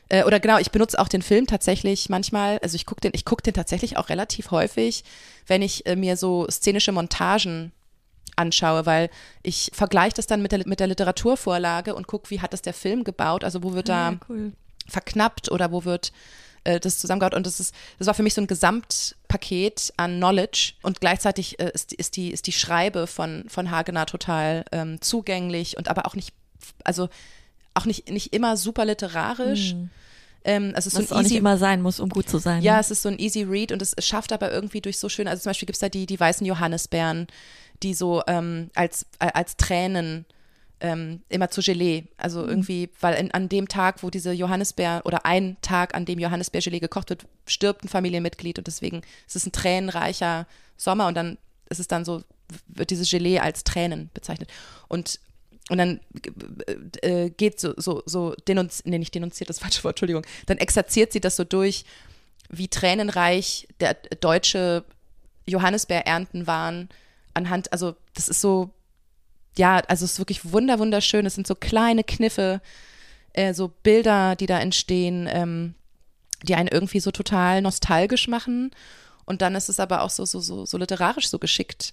ich benutze auch den Film tatsächlich manchmal. Also ich guck den tatsächlich auch relativ häufig, wenn ich mir so szenische Montagen anschaue, weil ich vergleiche das dann mit der Literaturvorlage und gucke, wie hat das der Film gebaut, also wo wird da verknappt oder wo wird das zusammengebaut, und das war für mich so ein Gesamtpaket an Knowledge, und gleichzeitig ist die Schreibe von Hagener total zugänglich und aber auch nicht, also auch nicht immer super literarisch. Es ist was so auch nicht immer sein muss, um gut zu sein. Ja, ne? Es ist so ein easy read, und es schafft aber irgendwie durch so schöne, also zum Beispiel gibt es da die weißen Johannisbeeren, die so als Tränen immer zu Gelee, also irgendwie, weil an dem Tag, wo diese Johannisbeer, oder ein Tag, an dem Johannisbeergelee gekocht wird, stirbt ein Familienmitglied, und deswegen ist es ein tränenreicher Sommer, und dann ist es dann so, wird dieses Gelee als Tränen bezeichnet. Und dann geht nicht denunziert, das falsche Wort, Entschuldigung, dann exerziert sie das so durch, wie tränenreich der deutsche Johannisbeerernten waren, anhand, also das ist so, ja, also es ist wirklich wunderschön, es sind so kleine Kniffe, so Bilder, die da entstehen, die einen irgendwie so total nostalgisch machen, und dann ist es aber auch so literarisch so geschickt,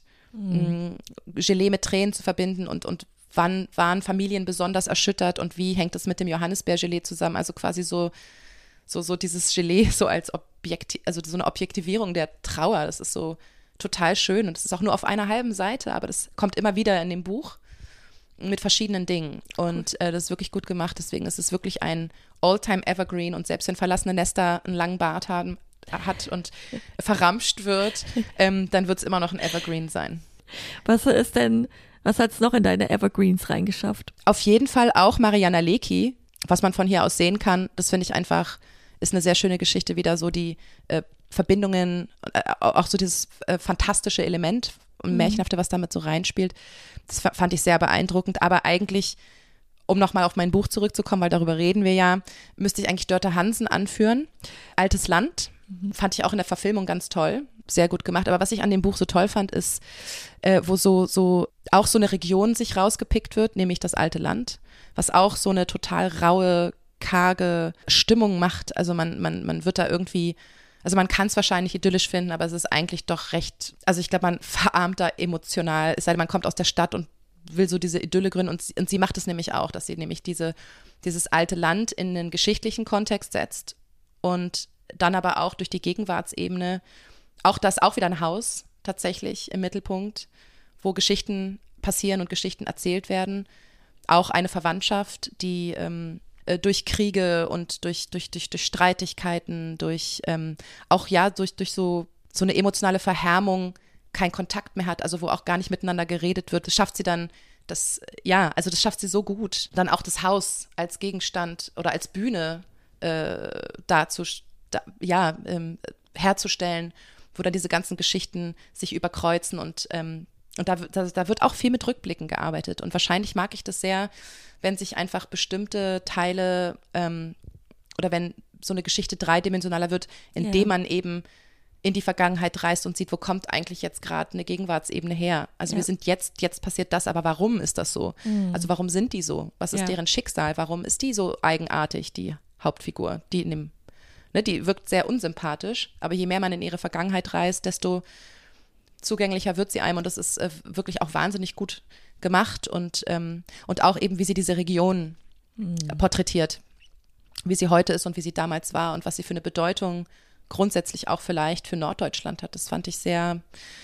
Gelee mit Tränen zu verbinden, und wann waren Familien besonders erschüttert und wie hängt das mit dem Johannisbeergelee zusammen, also quasi so dieses Gelee so als also so eine Objektivierung der Trauer, das ist so total schön, und es ist auch nur auf einer halben Seite, aber das kommt immer wieder in dem Buch mit verschiedenen Dingen, und das ist wirklich gut gemacht, deswegen ist es wirklich ein All-Time-Evergreen, und selbst wenn Verlassene Nester einen langen Bart hat und verramscht wird, dann wird es immer noch ein Evergreen sein. Was hat es noch in deine Evergreens reingeschafft? Auf jeden Fall auch Mariana Lecki, was man von hier aus sehen kann, das finde ich einfach, ist eine sehr schöne Geschichte, wieder so die Verbindungen, auch so dieses fantastische Element und Märchenhafte, was damit so reinspielt. Das fand ich sehr beeindruckend, aber eigentlich, um nochmal auf mein Buch zurückzukommen, weil darüber reden wir ja, müsste ich eigentlich Dörte Hansen anführen. Altes Land, fand ich auch in der Verfilmung ganz toll, sehr gut gemacht, aber was ich an dem Buch so toll fand, ist, wo so auch so eine Region sich rausgepickt wird, nämlich das alte Land, was auch so eine total raue, karge Stimmung macht, also man wird da irgendwie, also man kann es wahrscheinlich idyllisch finden, aber es ist eigentlich doch recht, also ich glaube, man verarmt da emotional, es sei denn, man kommt aus der Stadt und will so diese Idylle gründen, und sie macht es nämlich auch, dass sie nämlich dieses alte Land in einen geschichtlichen Kontext setzt und dann aber auch durch die Gegenwartsebene, auch wieder ein Haus tatsächlich im Mittelpunkt, wo Geschichten passieren und Geschichten erzählt werden, auch eine Verwandtschaft, die durch Kriege und durch Streitigkeiten, durch so eine emotionale Verhärmung keinen Kontakt mehr hat, also wo auch gar nicht miteinander geredet wird. Das schafft sie dann, das schafft sie so gut. Dann auch das Haus als Gegenstand oder als Bühne herzustellen, wo dann diese ganzen Geschichten sich überkreuzen, und da wird auch viel mit Rückblicken gearbeitet, und wahrscheinlich mag ich das sehr, wenn sich einfach bestimmte Teile oder wenn so eine Geschichte dreidimensionaler wird, indem man eben in die Vergangenheit reist und sieht, wo kommt eigentlich jetzt gerade eine Gegenwartsebene her. Also wir sind jetzt passiert das, aber warum ist das so? Also warum sind die so? Was ist deren Schicksal? Warum ist die so eigenartig, die Hauptfigur, die in dem ne, die wirkt sehr unsympathisch, aber je mehr man in ihre Vergangenheit reist, desto zugänglicher wird sie einem und das ist wirklich auch wahnsinnig gut gemacht und auch eben, wie sie diese Region porträtiert, wie sie heute ist und wie sie damals war und was sie für eine Bedeutung grundsätzlich auch vielleicht für Norddeutschland hat. Das fand ich sehr,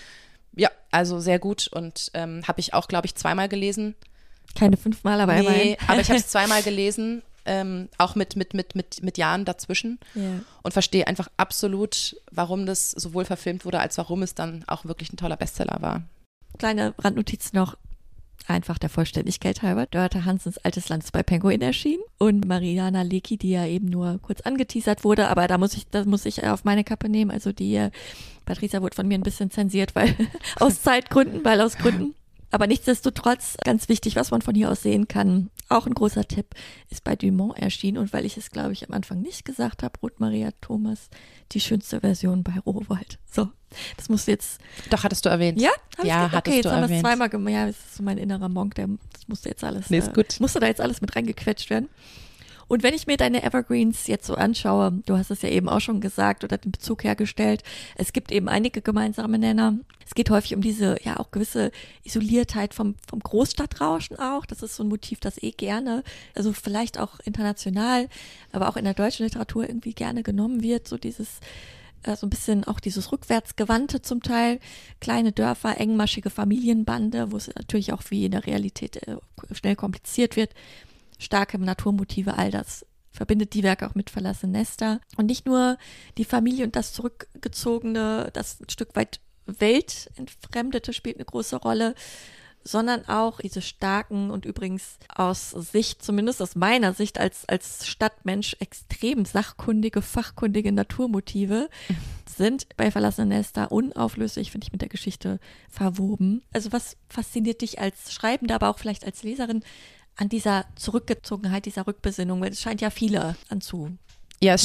ja, also sehr gut und habe ich auch, glaube ich, zweimal gelesen. Keine 5-mal, aber immerhin. Nee, aber ich habe es zweimal gelesen, auch mit Jahren dazwischen und verstehe einfach absolut, warum das sowohl verfilmt wurde, als warum es dann auch wirklich ein toller Bestseller war. Kleine Randnotiz noch, einfach der Vollständigkeit halber. Dörte Hansens Altes Land ist bei Penguin erschienen und Mariana Lecki, die ja eben nur kurz angeteasert wurde, aber da muss ich auf meine Kappe nehmen, also die Patricia wurde von mir ein bisschen zensiert, weil aus Zeitgründen, weil aus Gründen. Aber nichtsdestotrotz, ganz wichtig, was man von hier aus sehen kann, auch ein großer Tipp, ist bei Dumont erschienen. Und weil ich es, glaube ich, am Anfang nicht gesagt habe, Ruth Maria Thomas, die schönste Version bei Rowohlt. So, das musst du jetzt... Doch, hattest du erwähnt. Ja? Hattest okay, jetzt du haben wir es erwähnt. zweimal gemacht. Ja, das ist so mein innerer Monk, das musste jetzt alles... Nee, ist gut. Musste da jetzt alles mit reingequetscht werden. Und wenn ich mir deine Evergreens jetzt so anschaue, du hast es ja eben auch schon gesagt oder den Bezug hergestellt, es gibt eben einige gemeinsame Nenner. Es geht häufig um diese, ja auch gewisse Isoliertheit vom Großstadtrauschen auch. Das ist so ein Motiv, das gerne, also vielleicht auch international, aber auch in der deutschen Literatur irgendwie gerne genommen wird. So dieses, so ein bisschen auch dieses Rückwärtsgewandte zum Teil. Kleine Dörfer, engmaschige Familienbande, wo es natürlich auch wie in der Realität schnell kompliziert wird. Starke Naturmotive, all das verbindet die Werke auch mit verlassenen Nester. Und nicht nur die Familie und das Zurückgezogene, das ein Stück weit Weltentfremdete spielt eine große Rolle, sondern auch diese starken und übrigens aus Sicht, zumindest aus meiner Sicht als Stadtmensch, extrem sachkundige, fachkundige Naturmotive sind bei verlassenen Nester unauflöslich, finde ich, mit der Geschichte verwoben. Also was fasziniert dich als Schreibende, aber auch vielleicht als Leserin an dieser Zurückgezogenheit, dieser Rückbesinnung, weil es scheint ja viele anzumachen. Ja,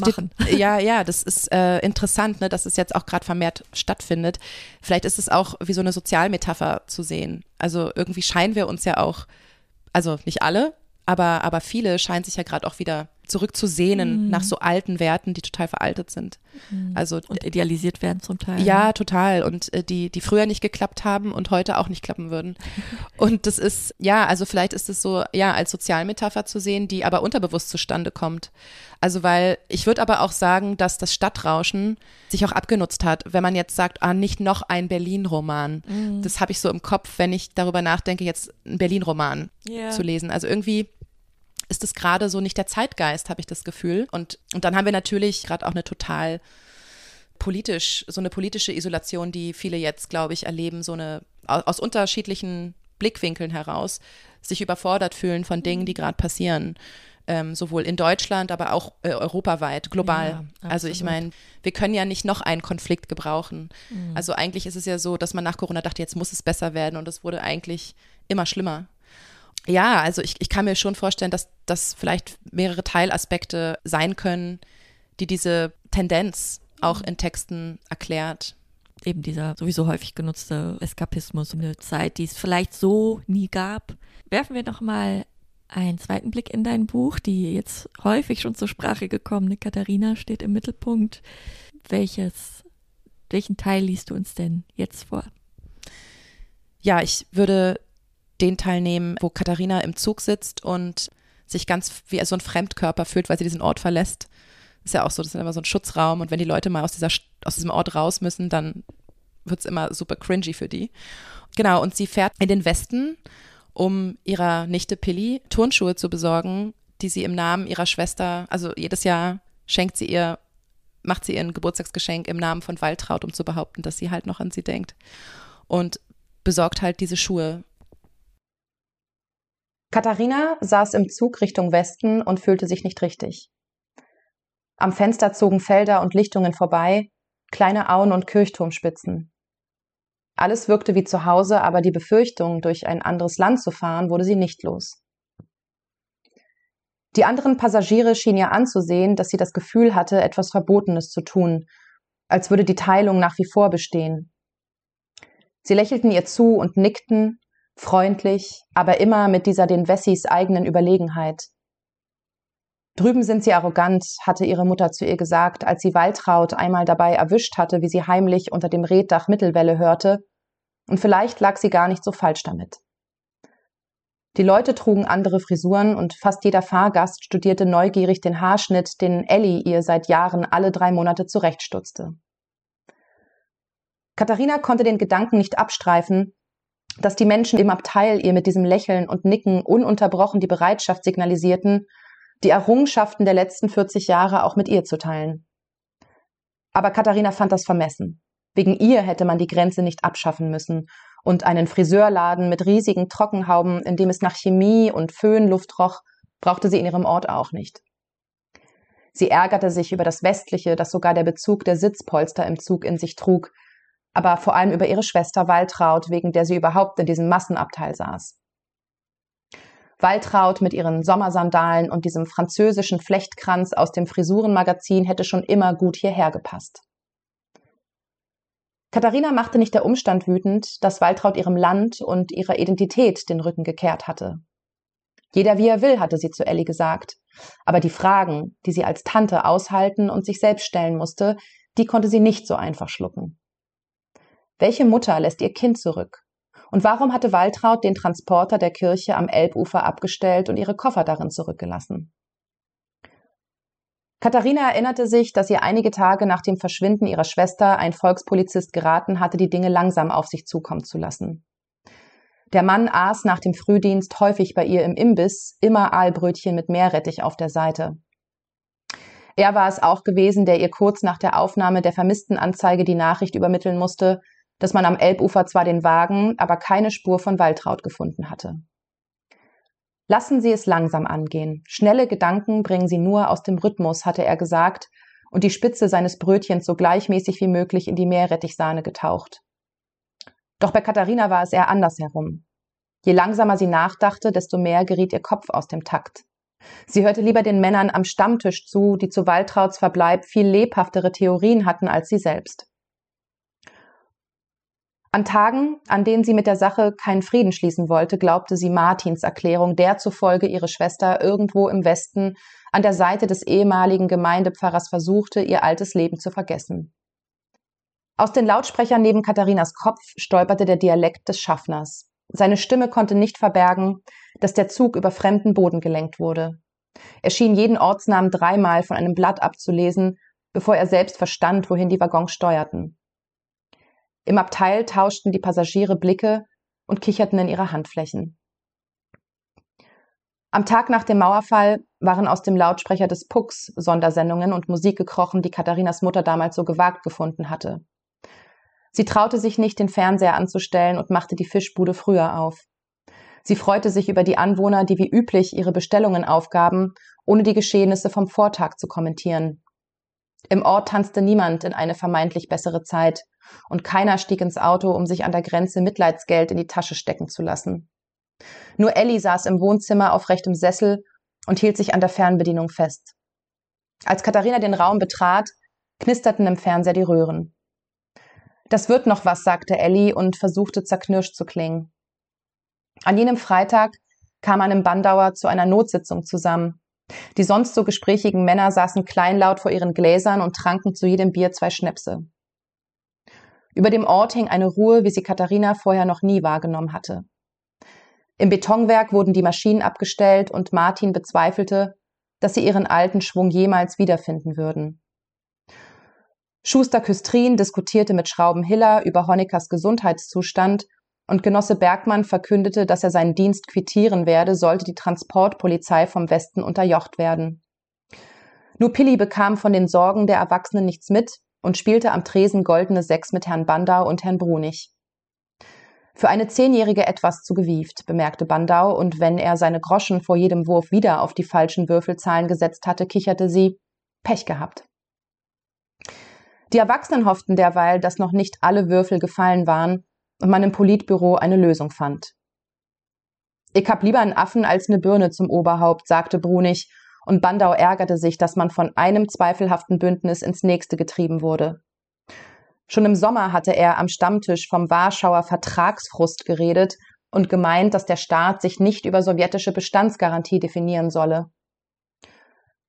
das ist interessant, ne, dass es jetzt auch gerade vermehrt stattfindet. Vielleicht ist es auch wie so eine Sozialmetapher zu sehen. Also irgendwie scheinen wir uns ja auch, also nicht alle, aber viele scheinen sich ja gerade auch wieder zurückzusehnen nach so alten Werten, die total veraltet sind. Also und idealisiert werden zum Teil. Ja, total. Und die früher nicht geklappt haben und heute auch nicht klappen würden. Und das ist, ja, also vielleicht ist es so, ja, als Sozialmetapher zu sehen, die aber unterbewusst zustande kommt. Also weil, ich würde aber auch sagen, dass das Stadtrauschen sich auch abgenutzt hat, wenn man jetzt sagt, nicht noch ein Berlin-Roman. Das habe ich so im Kopf, wenn ich darüber nachdenke, jetzt einen Berlin-Roman zu lesen. Also irgendwie ist es gerade so nicht der Zeitgeist, habe ich das Gefühl. Und dann haben wir natürlich gerade auch eine total so eine politische Isolation, die viele jetzt, glaube ich, erleben, so eine aus unterschiedlichen Blickwinkeln heraus, sich überfordert fühlen von Dingen, die gerade passieren. Sowohl in Deutschland, aber auch europaweit, global. Ja, also ich meine, wir können ja nicht noch einen Konflikt gebrauchen. Also eigentlich ist es ja so, dass man nach Corona dachte, jetzt muss es besser werden und es wurde eigentlich immer schlimmer. Ja, also ich kann mir schon vorstellen, dass das vielleicht mehrere Teilaspekte sein können, die diese Tendenz auch in Texten erklärt. Eben dieser sowieso häufig genutzte Eskapismus, eine Zeit, die es vielleicht so nie gab. Werfen wir noch mal einen zweiten Blick in dein Buch, die jetzt häufig schon zur Sprache gekommene Katharina steht im Mittelpunkt. Welchen Teil liest du uns denn jetzt vor? Ja, ich würde den Teil nehmen, wo Katharina im Zug sitzt und sich ganz wie so ein Fremdkörper fühlt, weil sie diesen Ort verlässt. Ist ja auch so, das ist immer so ein Schutzraum und wenn die Leute mal aus diesem Ort raus müssen, dann wird es immer super cringy für die. Genau, und sie fährt in den Westen, um ihrer Nichte Pilli Turnschuhe zu besorgen, die sie im Namen ihrer Schwester, also jedes Jahr macht sie ihr ein Geburtstagsgeschenk im Namen von Waltraud, um zu behaupten, dass sie halt noch an sie denkt. Und besorgt halt diese Schuhe. Katharina saß im Zug Richtung Westen und fühlte sich nicht richtig. Am Fenster zogen Felder und Lichtungen vorbei, kleine Auen und Kirchturmspitzen. Alles wirkte wie zu Hause, aber die Befürchtung, durch ein anderes Land zu fahren, wurde sie nicht los. Die anderen Passagiere schienen ihr anzusehen, dass sie das Gefühl hatte, etwas Verbotenes zu tun, als würde die Teilung nach wie vor bestehen. Sie lächelten ihr zu und nickten, freundlich, aber immer mit dieser den Wessis eigenen Überlegenheit. Drüben sind sie arrogant, hatte ihre Mutter zu ihr gesagt, als sie Waltraud einmal dabei erwischt hatte, wie sie heimlich unter dem Reetdach Mittelwelle hörte. Und vielleicht lag sie gar nicht so falsch damit. Die Leute trugen andere Frisuren und fast jeder Fahrgast studierte neugierig den Haarschnitt, den Elli ihr seit Jahren alle 3 Monate zurechtstutzte. Katharina konnte den Gedanken nicht abstreifen, dass die Menschen im Abteil ihr mit diesem Lächeln und Nicken ununterbrochen die Bereitschaft signalisierten, die Errungenschaften der letzten 40 Jahre auch mit ihr zu teilen. Aber Katharina fand das vermessen. Wegen ihr hätte man die Grenze nicht abschaffen müssen und einen Friseurladen mit riesigen Trockenhauben, in dem es nach Chemie und Föhnluft roch, brauchte sie in ihrem Ort auch nicht. Sie ärgerte sich über das Westliche, das sogar der Bezug der Sitzpolster im Zug in sich trug, aber vor allem über ihre Schwester Waltraud, wegen der sie überhaupt in diesem Massenabteil saß. Waltraud mit ihren Sommersandalen und diesem französischen Flechtkranz aus dem Frisurenmagazin hätte schon immer gut hierher gepasst. Katharina machte nicht der Umstand wütend, dass Waltraud ihrem Land und ihrer Identität den Rücken gekehrt hatte. Jeder wie er will, hatte sie zu Elli gesagt, aber die Fragen, die sie als Tante aushalten und sich selbst stellen musste, die konnte sie nicht so einfach schlucken. Welche Mutter lässt ihr Kind zurück? Und warum hatte Waltraud den Transporter der Kirche am Elbufer abgestellt und ihre Koffer darin zurückgelassen? Katharina erinnerte sich, dass ihr einige Tage nach dem Verschwinden ihrer Schwester ein Volkspolizist geraten hatte, die Dinge langsam auf sich zukommen zu lassen. Der Mann aß nach dem Frühdienst häufig bei ihr im Imbiss, immer Aalbrötchen mit Meerrettich auf der Seite. Er war es auch gewesen, der ihr kurz nach der Aufnahme der Vermisstenanzeige die Nachricht übermitteln musste, dass man am Elbufer zwar den Wagen, aber keine Spur von Waltraud gefunden hatte. Lassen Sie es langsam angehen. Schnelle Gedanken bringen Sie nur aus dem Rhythmus, hatte er gesagt, und die Spitze seines Brötchens so gleichmäßig wie möglich in die Meerrettichsahne getaucht. Doch bei Katharina war es eher andersherum. Je langsamer sie nachdachte, desto mehr geriet ihr Kopf aus dem Takt. Sie hörte lieber den Männern am Stammtisch zu, die zu Waltrauds Verbleib viel lebhaftere Theorien hatten als sie selbst. An Tagen, an denen sie mit der Sache keinen Frieden schließen wollte, glaubte sie Martins Erklärung, der zufolge ihre Schwester irgendwo im Westen an der Seite des ehemaligen Gemeindepfarrers versuchte, ihr altes Leben zu vergessen. Aus den Lautsprechern neben Katharinas Kopf stolperte der Dialekt des Schaffners. Seine Stimme konnte nicht verbergen, dass der Zug über fremden Boden gelenkt wurde. Er schien jeden Ortsnamen 3-mal von einem Blatt abzulesen, bevor er selbst verstand, wohin die Waggons steuerten. Im Abteil tauschten die Passagiere Blicke und kicherten in ihre Handflächen. Am Tag nach dem Mauerfall waren aus dem Lautsprecher des Pucks Sondersendungen und Musik gekrochen, die Katharinas Mutter damals so gewagt gefunden hatte. Sie traute sich nicht, den Fernseher anzustellen und machte die Fischbude früher auf. Sie freute sich über die Anwohner, die wie üblich ihre Bestellungen aufgaben, ohne die Geschehnisse vom Vortag zu kommentieren. Im Ort tanzte niemand in eine vermeintlich bessere Zeit und keiner stieg ins Auto, um sich an der Grenze Mitleidsgeld in die Tasche stecken zu lassen. Nur Elli saß im Wohnzimmer auf rechtem Sessel und hielt sich an der Fernbedienung fest. Als Katharina den Raum betrat, knisterten im Fernseher die Röhren. Das wird noch was, sagte Elli und versuchte zerknirscht zu klingen. An jenem Freitag kam man im Bandauer zu einer Notsitzung zusammen. Die sonst so gesprächigen Männer saßen kleinlaut vor ihren Gläsern und tranken zu jedem Bier 2 Schnäpse. Über dem Ort hing eine Ruhe, wie sie Katharina vorher noch nie wahrgenommen hatte. Im Betonwerk wurden die Maschinen abgestellt und Martin bezweifelte, dass sie ihren alten Schwung jemals wiederfinden würden. Schuster-Küstrin diskutierte mit Schrauben-Hiller über Honeckers Gesundheitszustand und Genosse Bergmann verkündete, dass er seinen Dienst quittieren werde, sollte die Transportpolizei vom Westen unterjocht werden. Nur Pilli bekam von den Sorgen der Erwachsenen nichts mit und spielte am Tresen goldene 6 mit Herrn Bandau und Herrn Brunig. Für eine 10-Jährige etwas zu gewieft, bemerkte Bandau, und wenn er seine Groschen vor jedem Wurf wieder auf die falschen Würfelzahlen gesetzt hatte, kicherte sie: Pech gehabt. Die Erwachsenen hofften derweil, dass noch nicht alle Würfel gefallen waren und man im Politbüro eine Lösung fand. Ich hab lieber einen Affen als eine Birne zum Oberhaupt, sagte Brunig, und Bandau ärgerte sich, dass man von einem zweifelhaften Bündnis ins nächste getrieben wurde. Schon im Sommer hatte er am Stammtisch vom Warschauer Vertragsfrust geredet und gemeint, dass der Staat sich nicht über sowjetische Bestandsgarantie definieren solle.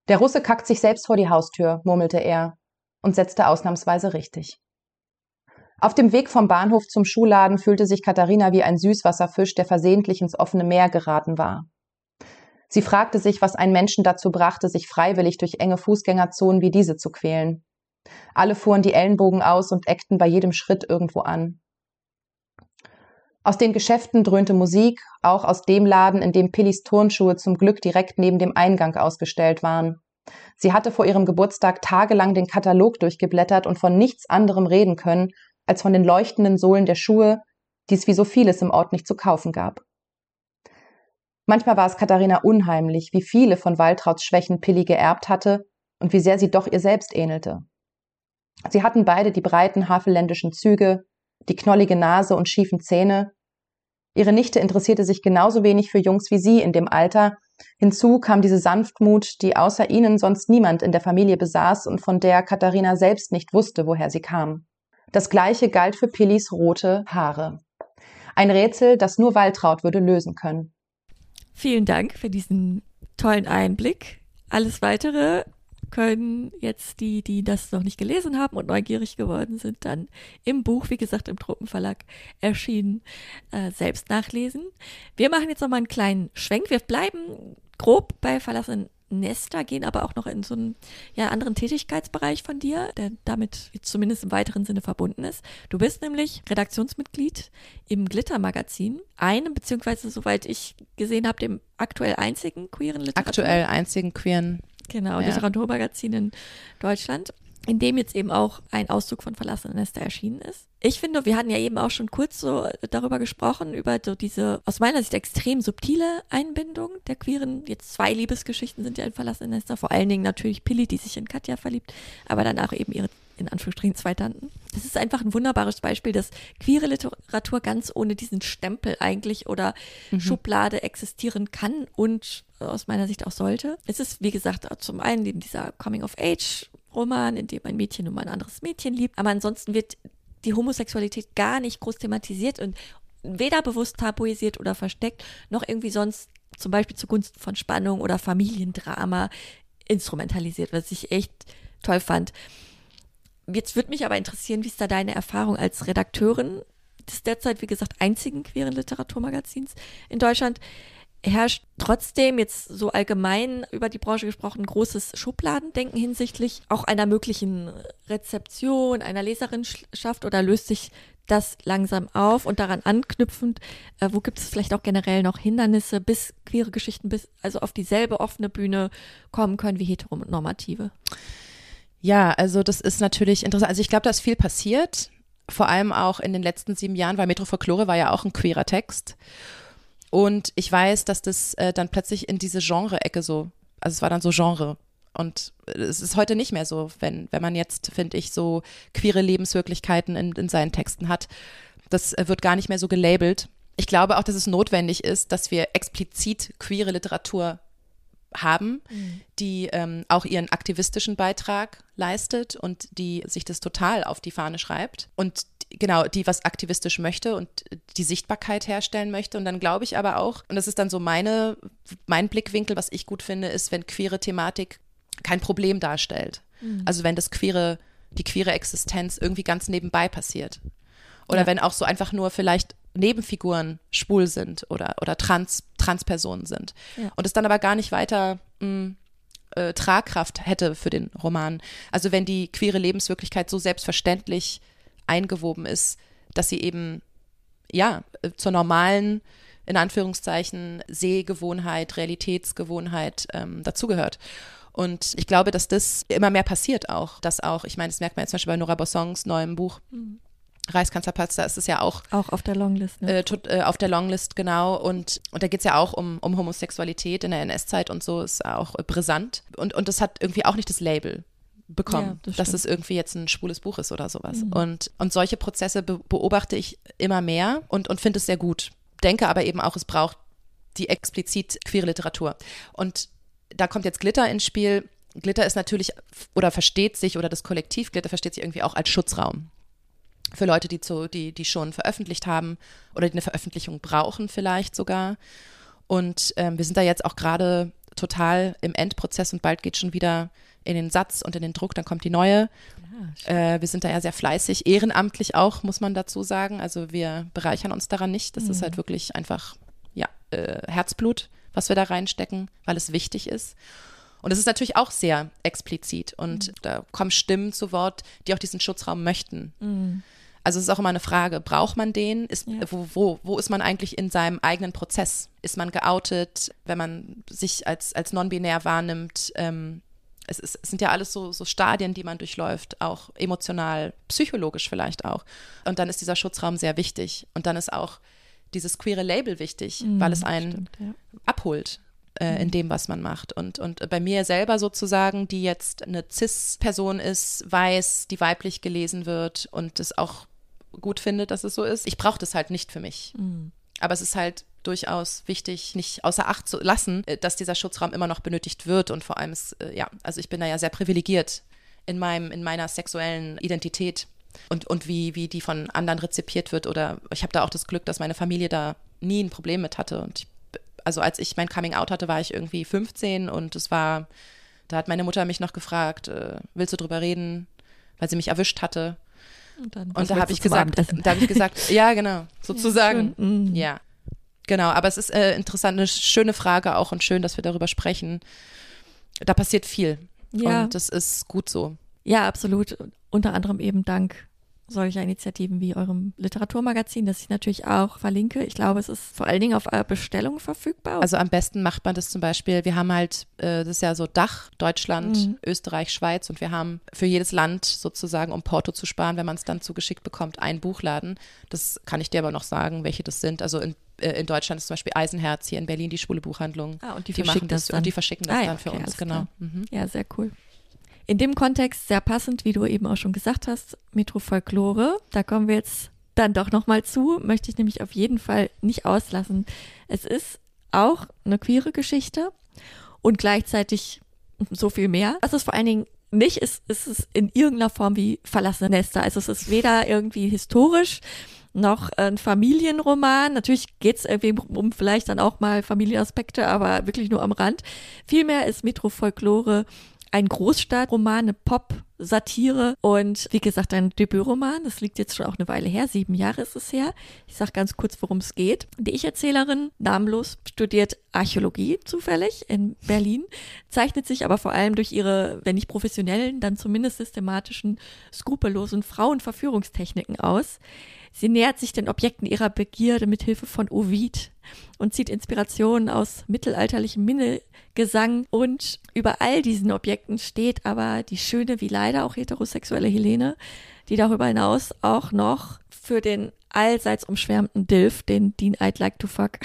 Der Russe kackt sich selbst vor die Haustür, murmelte er und setzte ausnahmsweise richtig. Auf dem Weg vom Bahnhof zum Schuhladen fühlte sich Katharina wie ein Süßwasserfisch, der versehentlich ins offene Meer geraten war. Sie fragte sich, was einen Menschen dazu brachte, sich freiwillig durch enge Fußgängerzonen wie diese zu quälen. Alle fuhren die Ellenbogen aus und eckten bei jedem Schritt irgendwo an. Aus den Geschäften dröhnte Musik, auch aus dem Laden, in dem Pillis Turnschuhe zum Glück direkt neben dem Eingang ausgestellt waren. Sie hatte vor ihrem Geburtstag tagelang den Katalog durchgeblättert und von nichts anderem reden können, als von den leuchtenden Sohlen der Schuhe, die es wie so vieles im Ort nicht zu kaufen gab. Manchmal war es Katharina unheimlich, wie viele von Waltrauts Schwächen Pilli geerbt hatte und wie sehr sie doch ihr selbst ähnelte. Sie hatten beide die breiten havelländischen Züge, die knollige Nase und schiefen Zähne. Ihre Nichte interessierte sich genauso wenig für Jungs wie sie in dem Alter. Hinzu kam diese Sanftmut, die außer ihnen sonst niemand in der Familie besaß und von der Katharina selbst nicht wusste, woher sie kam. Das Gleiche galt für Pillis rote Haare. Ein Rätsel, das nur Waltraud würde lösen können. Vielen Dank für diesen tollen Einblick. Alles Weitere können jetzt die das noch nicht gelesen haben und neugierig geworden sind, dann im Buch, wie gesagt, im Tropenverlag erschienen, selbst nachlesen. Wir machen jetzt nochmal einen kleinen Schwenk. Wir bleiben grob bei verlassenen Nester, gehen aber auch noch in so einen anderen Tätigkeitsbereich von dir, der damit zumindest im weiteren Sinne verbunden ist. Du bist nämlich Redaktionsmitglied im Glitter-Magazin, einem, beziehungsweise soweit ich gesehen habe, dem aktuell einzigen queeren Literaturmagazin in Deutschland, in dem jetzt eben auch ein Auszug von Verlassene Nester erschienen ist. Ich finde, wir hatten ja eben auch schon kurz so darüber gesprochen, über so diese aus meiner Sicht extrem subtile Einbindung der queeren, jetzt 2 Liebesgeschichten sind ja in Verlassene Nester, vor allen Dingen natürlich Pilli, die sich in Katja verliebt, aber danach eben ihre, in Anführungsstrichen, 2 Tanten. Das ist einfach ein wunderbares Beispiel, dass queere Literatur ganz ohne diesen Stempel eigentlich oder Schublade existieren kann und aus meiner Sicht auch sollte. Es ist, wie gesagt, zum einen eben dieser Coming-of-Age-Roman, in dem ein Mädchen nun mal ein anderes Mädchen liebt, aber ansonsten wird die Homosexualität gar nicht groß thematisiert und weder bewusst tabuisiert oder versteckt, noch irgendwie sonst zum Beispiel zugunsten von Spannung oder Familiendrama instrumentalisiert, was ich echt toll fand. Jetzt würde mich aber interessieren, wie ist da deine Erfahrung als Redakteurin des derzeit, wie gesagt, einzigen queeren Literaturmagazins in Deutschland? Herrscht trotzdem jetzt so allgemein über die Branche gesprochen großes Schubladendenken hinsichtlich auch einer möglichen Rezeption einer Leserinschaft oder löst sich das langsam auf und daran anknüpfend, wo gibt es vielleicht auch generell noch Hindernisse, bis queere Geschichten also auf dieselbe offene Bühne kommen können wie heteronormative? Ja, also das ist natürlich interessant. Also ich glaube, da ist viel passiert, vor allem auch in den letzten 7 Jahren, weil Metrofolklore war ja auch ein queerer Text. Und ich weiß, dass das dann plötzlich in diese Genre-Ecke also es war dann so Genre. Und es ist heute nicht mehr so, wenn man jetzt, finde ich, so queere Lebenswirklichkeiten in seinen Texten hat. Das wird gar nicht mehr so gelabelt. Ich glaube auch, dass es notwendig ist, dass wir explizit queere Literatur haben, die auch ihren aktivistischen Beitrag leistet und die sich das total auf die Fahne schreibt und genau, die was aktivistisch möchte und die Sichtbarkeit herstellen möchte. Und dann glaube ich aber auch, und das ist dann so mein Blickwinkel, was ich gut finde, ist, wenn queere Thematik kein Problem darstellt. Also wenn die queere Existenz irgendwie ganz nebenbei passiert. Oder wenn auch so einfach nur vielleicht Nebenfiguren schwul sind oder Transpersonen sind. Ja. Und es dann aber gar nicht weiter Tragkraft hätte für den Roman. Also wenn die queere Lebenswirklichkeit so selbstverständlich eingewoben ist, dass sie eben, zur normalen, in Anführungszeichen, Sehgewohnheit, Realitätsgewohnheit dazugehört. Und ich glaube, dass das immer mehr passiert auch, ich meine, das merkt man jetzt zum Beispiel bei Nora Bossongs neuem Buch, Reichskanzlerplatz, da ist es ja auch auf der Longlist. Ne? Auf der Longlist, genau. Und da geht es ja auch um Homosexualität in der NS-Zeit und so, ist auch brisant. Und das hat irgendwie auch nicht das Label bekommen, dass es irgendwie jetzt ein schwules Buch ist oder sowas. Und solche Prozesse beobachte ich immer mehr und finde es sehr gut. Denke aber eben auch, es braucht die explizit queere Literatur. Und da kommt jetzt Glitter ins Spiel. Glitter ist natürlich, oder versteht sich, oder das Kollektiv Glitter versteht sich irgendwie auch als Schutzraum. Für Leute, die schon veröffentlicht haben oder die eine Veröffentlichung brauchen vielleicht sogar. Und wir sind da jetzt auch gerade total im Endprozess und bald geht schon wieder in den Satz und in den Druck, dann kommt die neue. Wir sind da ja sehr fleißig, ehrenamtlich auch, muss man dazu sagen. Also wir bereichern uns daran nicht. Das ist halt wirklich einfach Herzblut, was wir da reinstecken, weil es wichtig ist. Und es ist natürlich auch sehr explizit und da kommen Stimmen zu Wort, die auch diesen Schutzraum möchten. Also es ist auch immer eine Frage, braucht man den? Wo ist man eigentlich in seinem eigenen Prozess? Ist man geoutet, wenn man sich als non-binär wahrnimmt? Es sind ja alles so Stadien, die man durchläuft, auch emotional, psychologisch vielleicht auch. Und dann ist dieser Schutzraum sehr wichtig. Und dann ist auch dieses queere Label wichtig, weil es einen abholt in dem, was man macht. Und bei mir selber sozusagen, die jetzt eine Cis-Person ist, weiß, die weiblich gelesen wird und es auch gut findet, dass es so ist. Ich brauche das halt nicht für mich. Aber es ist halt durchaus wichtig, nicht außer Acht zu lassen, dass dieser Schutzraum immer noch benötigt wird und vor allem also ich bin da ja sehr privilegiert in meiner sexuellen Identität und wie die von anderen rezipiert wird oder ich habe da auch das Glück, dass meine Familie da nie ein Problem mit hatte und also als ich mein Coming Out hatte, war ich irgendwie 15 und da hat meine Mutter mich noch gefragt, willst du drüber reden, weil sie mich erwischt hatte. Und da habe ich gesagt, ja, genau, sozusagen. Ja, ja, genau. Aber es ist interessant, eine schöne Frage auch und schön, dass wir darüber sprechen. Da passiert viel. Ja. Und das ist gut so. Ja, absolut. Unter anderem eben dank solcher Initiativen wie eurem Literaturmagazin, das ich natürlich auch verlinke. Ich glaube, es ist vor allen Dingen auf Bestellung verfügbar. Also am besten macht man das zum Beispiel, wir haben halt, das ist ja so Dach, Deutschland, Österreich, Schweiz und wir haben für jedes Land sozusagen, um Porto zu sparen, wenn man es dann zugeschickt bekommt, einen Buchladen. Das kann ich dir aber noch sagen, welche das sind. Also in Deutschland ist zum Beispiel Eisenherz, hier in Berlin die Schwule Buchhandlung. Und die verschicken das dann. Und die verschicken das dann für uns, genau. Ja, sehr cool. In dem Kontext sehr passend, wie du eben auch schon gesagt hast, Metrofolklore, da kommen wir jetzt dann doch nochmal zu, möchte ich nämlich auf jeden Fall nicht auslassen. Es ist auch eine queere Geschichte und gleichzeitig so viel mehr. Was es vor allen Dingen nicht ist, ist es in irgendeiner Form wie verlassene Nester. Also es ist weder irgendwie historisch noch ein Familienroman. Natürlich geht es irgendwie um vielleicht dann auch mal Familienaspekte, aber wirklich nur am Rand. Vielmehr ist Metrofolklore ein Großstadtroman, eine Pop-Satire und wie gesagt ein Debütroman. Das liegt jetzt schon auch eine Weile her, 7 Jahre ist es her. Ich sage ganz kurz, worum es geht. Die Ich-Erzählerin, namenlos, studiert Archäologie zufällig in Berlin, zeichnet sich aber vor allem durch ihre, wenn nicht professionellen, dann zumindest systematischen, skrupellosen Frauenverführungstechniken aus. Sie nähert sich den Objekten ihrer Begierde mit Hilfe von Ovid und zieht Inspirationen aus mittelalterlichem Minnegesang. Und über all diesen Objekten steht aber die schöne, wie leider auch heterosexuelle Helene, die darüber hinaus auch noch für den allseits umschwärmten Dilf, den Dean I'd Like to Fuck,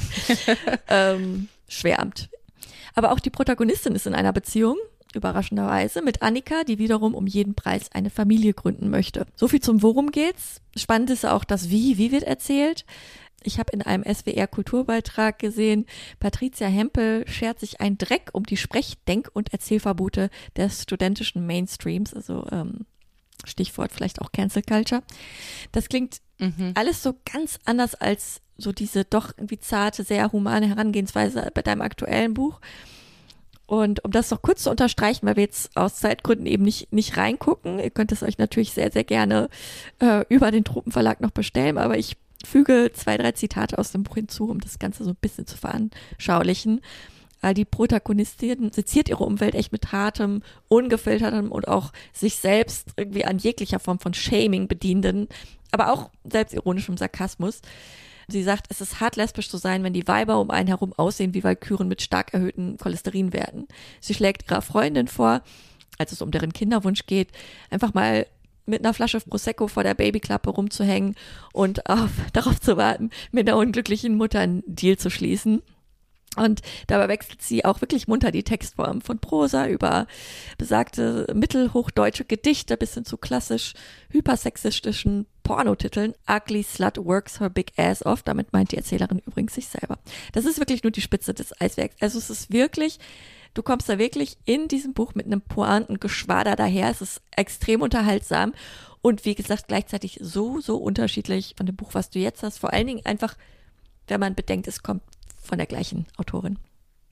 schwärmt. Aber auch die Protagonistin ist in einer Beziehung, überraschenderweise, mit Annika, die wiederum um jeden Preis eine Familie gründen möchte. So viel zum Worum geht's. Spannend ist auch das Wie wird erzählt. Ich habe in einem SWR-Kulturbeitrag gesehen, Patricia Hempel schert sich einen Dreck um die Sprech-, Denk- und Erzählverbote des studentischen Mainstreams, also Stichwort vielleicht auch Cancel Culture. Das klingt alles so ganz anders als so diese doch irgendwie zarte, sehr humane Herangehensweise bei deinem aktuellen Buch. Und um das noch kurz zu unterstreichen, weil wir jetzt aus Zeitgründen eben nicht reingucken, ihr könnt es euch natürlich sehr, sehr gerne über den Tropenverlag noch bestellen, aber ich füge 2, 3 Zitate aus dem Buch hinzu, um das Ganze so ein bisschen zu veranschaulichen. Die Protagonistin seziert ihre Umwelt echt mit hartem, ungefiltertem und auch sich selbst irgendwie an jeglicher Form von Shaming bedienenden, aber auch selbstironischem Sarkasmus. Sie sagt, es ist hart lesbisch zu sein, wenn die Weiber um einen herum aussehen wie Walküren mit stark erhöhten Cholesterinwerten. Sie schlägt ihrer Freundin vor, als es um deren Kinderwunsch geht, einfach mal mit einer Flasche Prosecco vor der Babyklappe rumzuhängen und darauf zu warten, mit einer unglücklichen Mutter einen Deal zu schließen. Und dabei wechselt sie auch wirklich munter die Textform von Prosa über besagte mittelhochdeutsche Gedichte bis hin zu klassisch hypersexistischen Pornotiteln. Ugly Slut works her big ass off. Damit meint die Erzählerin übrigens sich selber. Das ist wirklich nur die Spitze des Eisbergs. Also es ist wirklich, du kommst da wirklich in diesem Buch mit einem Pointengeschwader daher. Es ist extrem unterhaltsam und wie gesagt gleichzeitig so unterschiedlich von dem Buch, was du jetzt hast. Vor allen Dingen einfach, wenn man bedenkt, es kommt von der gleichen Autorin.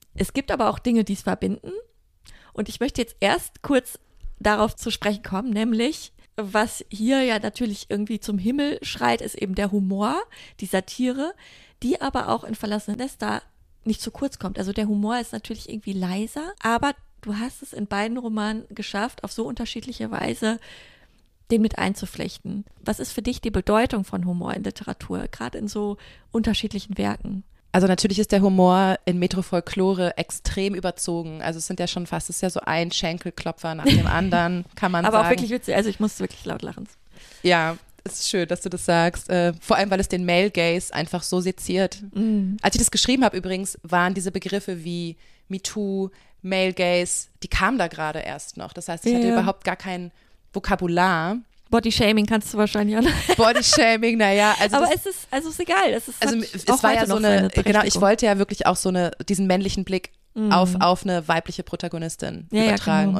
Es gibt aber auch Dinge, die es verbinden. Und ich möchte jetzt erst kurz darauf zu sprechen kommen, nämlich, was hier ja natürlich irgendwie zum Himmel schreit, ist eben der Humor, die Satire, die aber auch in Verlassene Nester nicht zu kurz kommt. Also der Humor ist natürlich irgendwie leiser, aber du hast es in beiden Romanen geschafft, auf so unterschiedliche Weise den mit einzuflechten. Was ist für dich die Bedeutung von Humor in Literatur, gerade in so unterschiedlichen Werken? Also natürlich ist der Humor in Metrofolklore extrem überzogen. Also es sind ja schon fast, es ist ja so ein Schenkelklopfer nach dem anderen, kann man aber sagen. auch wirklich witzig, also ich musste wirklich laut lachen. Ja, es ist schön, dass du das sagst. Vor allem, weil es den Male Gaze einfach so seziert. Als ich das geschrieben habe übrigens, waren diese Begriffe wie MeToo, Male Gaze, die kamen da gerade erst noch. Das heißt, ich hatte überhaupt gar kein Vokabular. Bodyshaming kannst du wahrscheinlich auch. Bodyshaming, naja. Also aber es ist egal. Es war ja so eine, genau, ich wollte ja wirklich auch so diesen männlichen Blick auf eine weibliche Protagonistin übertragen.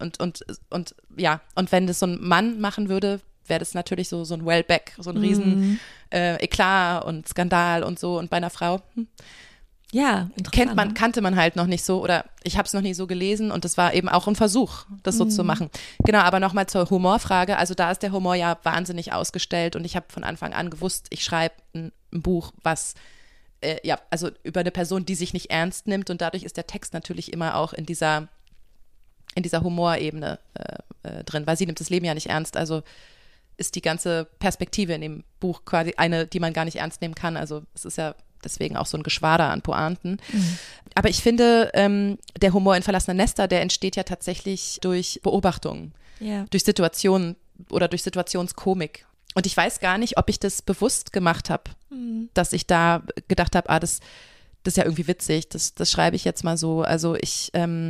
Ja, und wenn das so ein Mann machen würde, wäre das natürlich so ein Wellbeck, so ein riesen Eklat und Skandal und so. Und bei einer Frau, ja, kannte man halt noch nicht so, oder ich habe es noch nie so gelesen und das war eben auch ein Versuch, das so zu machen. Genau, aber nochmal zur Humorfrage, also da ist der Humor ja wahnsinnig ausgestellt und ich habe von Anfang an gewusst, ich schreibe ein Buch, was also über eine Person, die sich nicht ernst nimmt und dadurch ist der Text natürlich immer auch in dieser Humorebene drin, weil sie nimmt das Leben ja nicht ernst, also ist die ganze Perspektive in dem Buch quasi eine, die man gar nicht ernst nehmen kann, also es ist ja deswegen auch so ein Geschwader an Pointen. Aber ich finde, der Humor in Verlassene Nester, der entsteht ja tatsächlich durch Beobachtungen, durch Situationen oder durch Situationskomik. Und ich weiß gar nicht, ob ich das bewusst gemacht habe, dass ich da gedacht habe, das ist ja irgendwie witzig, das schreibe ich jetzt mal so. Also ich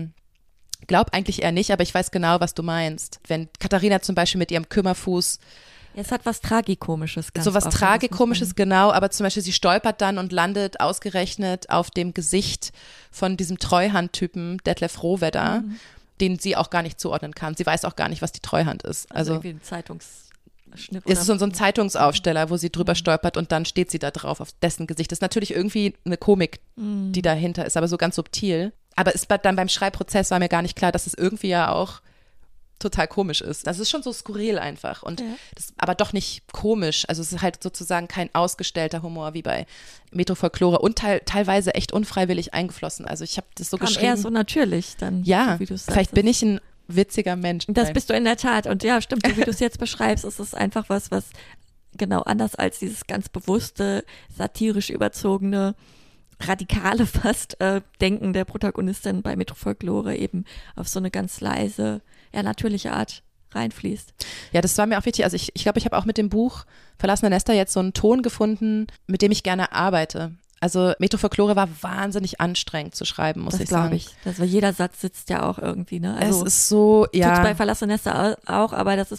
glaube eigentlich eher nicht, aber ich weiß genau, was du meinst. Wenn Katharina zum Beispiel mit ihrem Kümmerfuß es hat was Tragikomisches. So was Tragikomisches, genau, aber zum Beispiel sie stolpert dann und landet ausgerechnet auf dem Gesicht von diesem Treuhandtypen Detlef Rohwedder, den sie auch gar nicht zuordnen kann. Sie weiß auch gar nicht, was die Treuhand ist. Also irgendwie ein Zeitungsschnitt. Es ist so ein Zeitungsaufsteller, wo sie drüber stolpert und dann steht sie da drauf auf dessen Gesicht. Das ist natürlich irgendwie eine Komik, die dahinter ist, aber so ganz subtil. Aber es war dann beim Schreibprozess war mir gar nicht klar, dass es irgendwie ja auch total komisch ist. Das ist schon so skurril einfach und das, aber doch nicht komisch. Also es ist halt sozusagen kein ausgestellter Humor wie bei Metrofolklore und teilweise echt unfreiwillig eingeflossen. Also ich habe das so geschrieben. Eher so natürlich dann. Ja, so wie du's vielleicht bin ich ein witziger Mensch. Das bist du in der Tat und ja, stimmt, so wie du es jetzt beschreibst, ist es einfach was genau anders als dieses ganz bewusste, satirisch überzogene, radikale fast Denken der Protagonistin bei Metrofolklore eben auf so eine ganz leise, natürliche Art reinfließt. Ja, das war mir auch wichtig. Also ich glaube, ich habe auch mit dem Buch Verlassene Nester jetzt so einen Ton gefunden, mit dem ich gerne arbeite. Also Metrofolklore war wahnsinnig anstrengend zu schreiben, muss ich sagen. Das glaube ich. Also jeder Satz sitzt ja auch irgendwie, ne? Also es ist so, ja. Tut's bei Verlassene Nester auch, aber das ist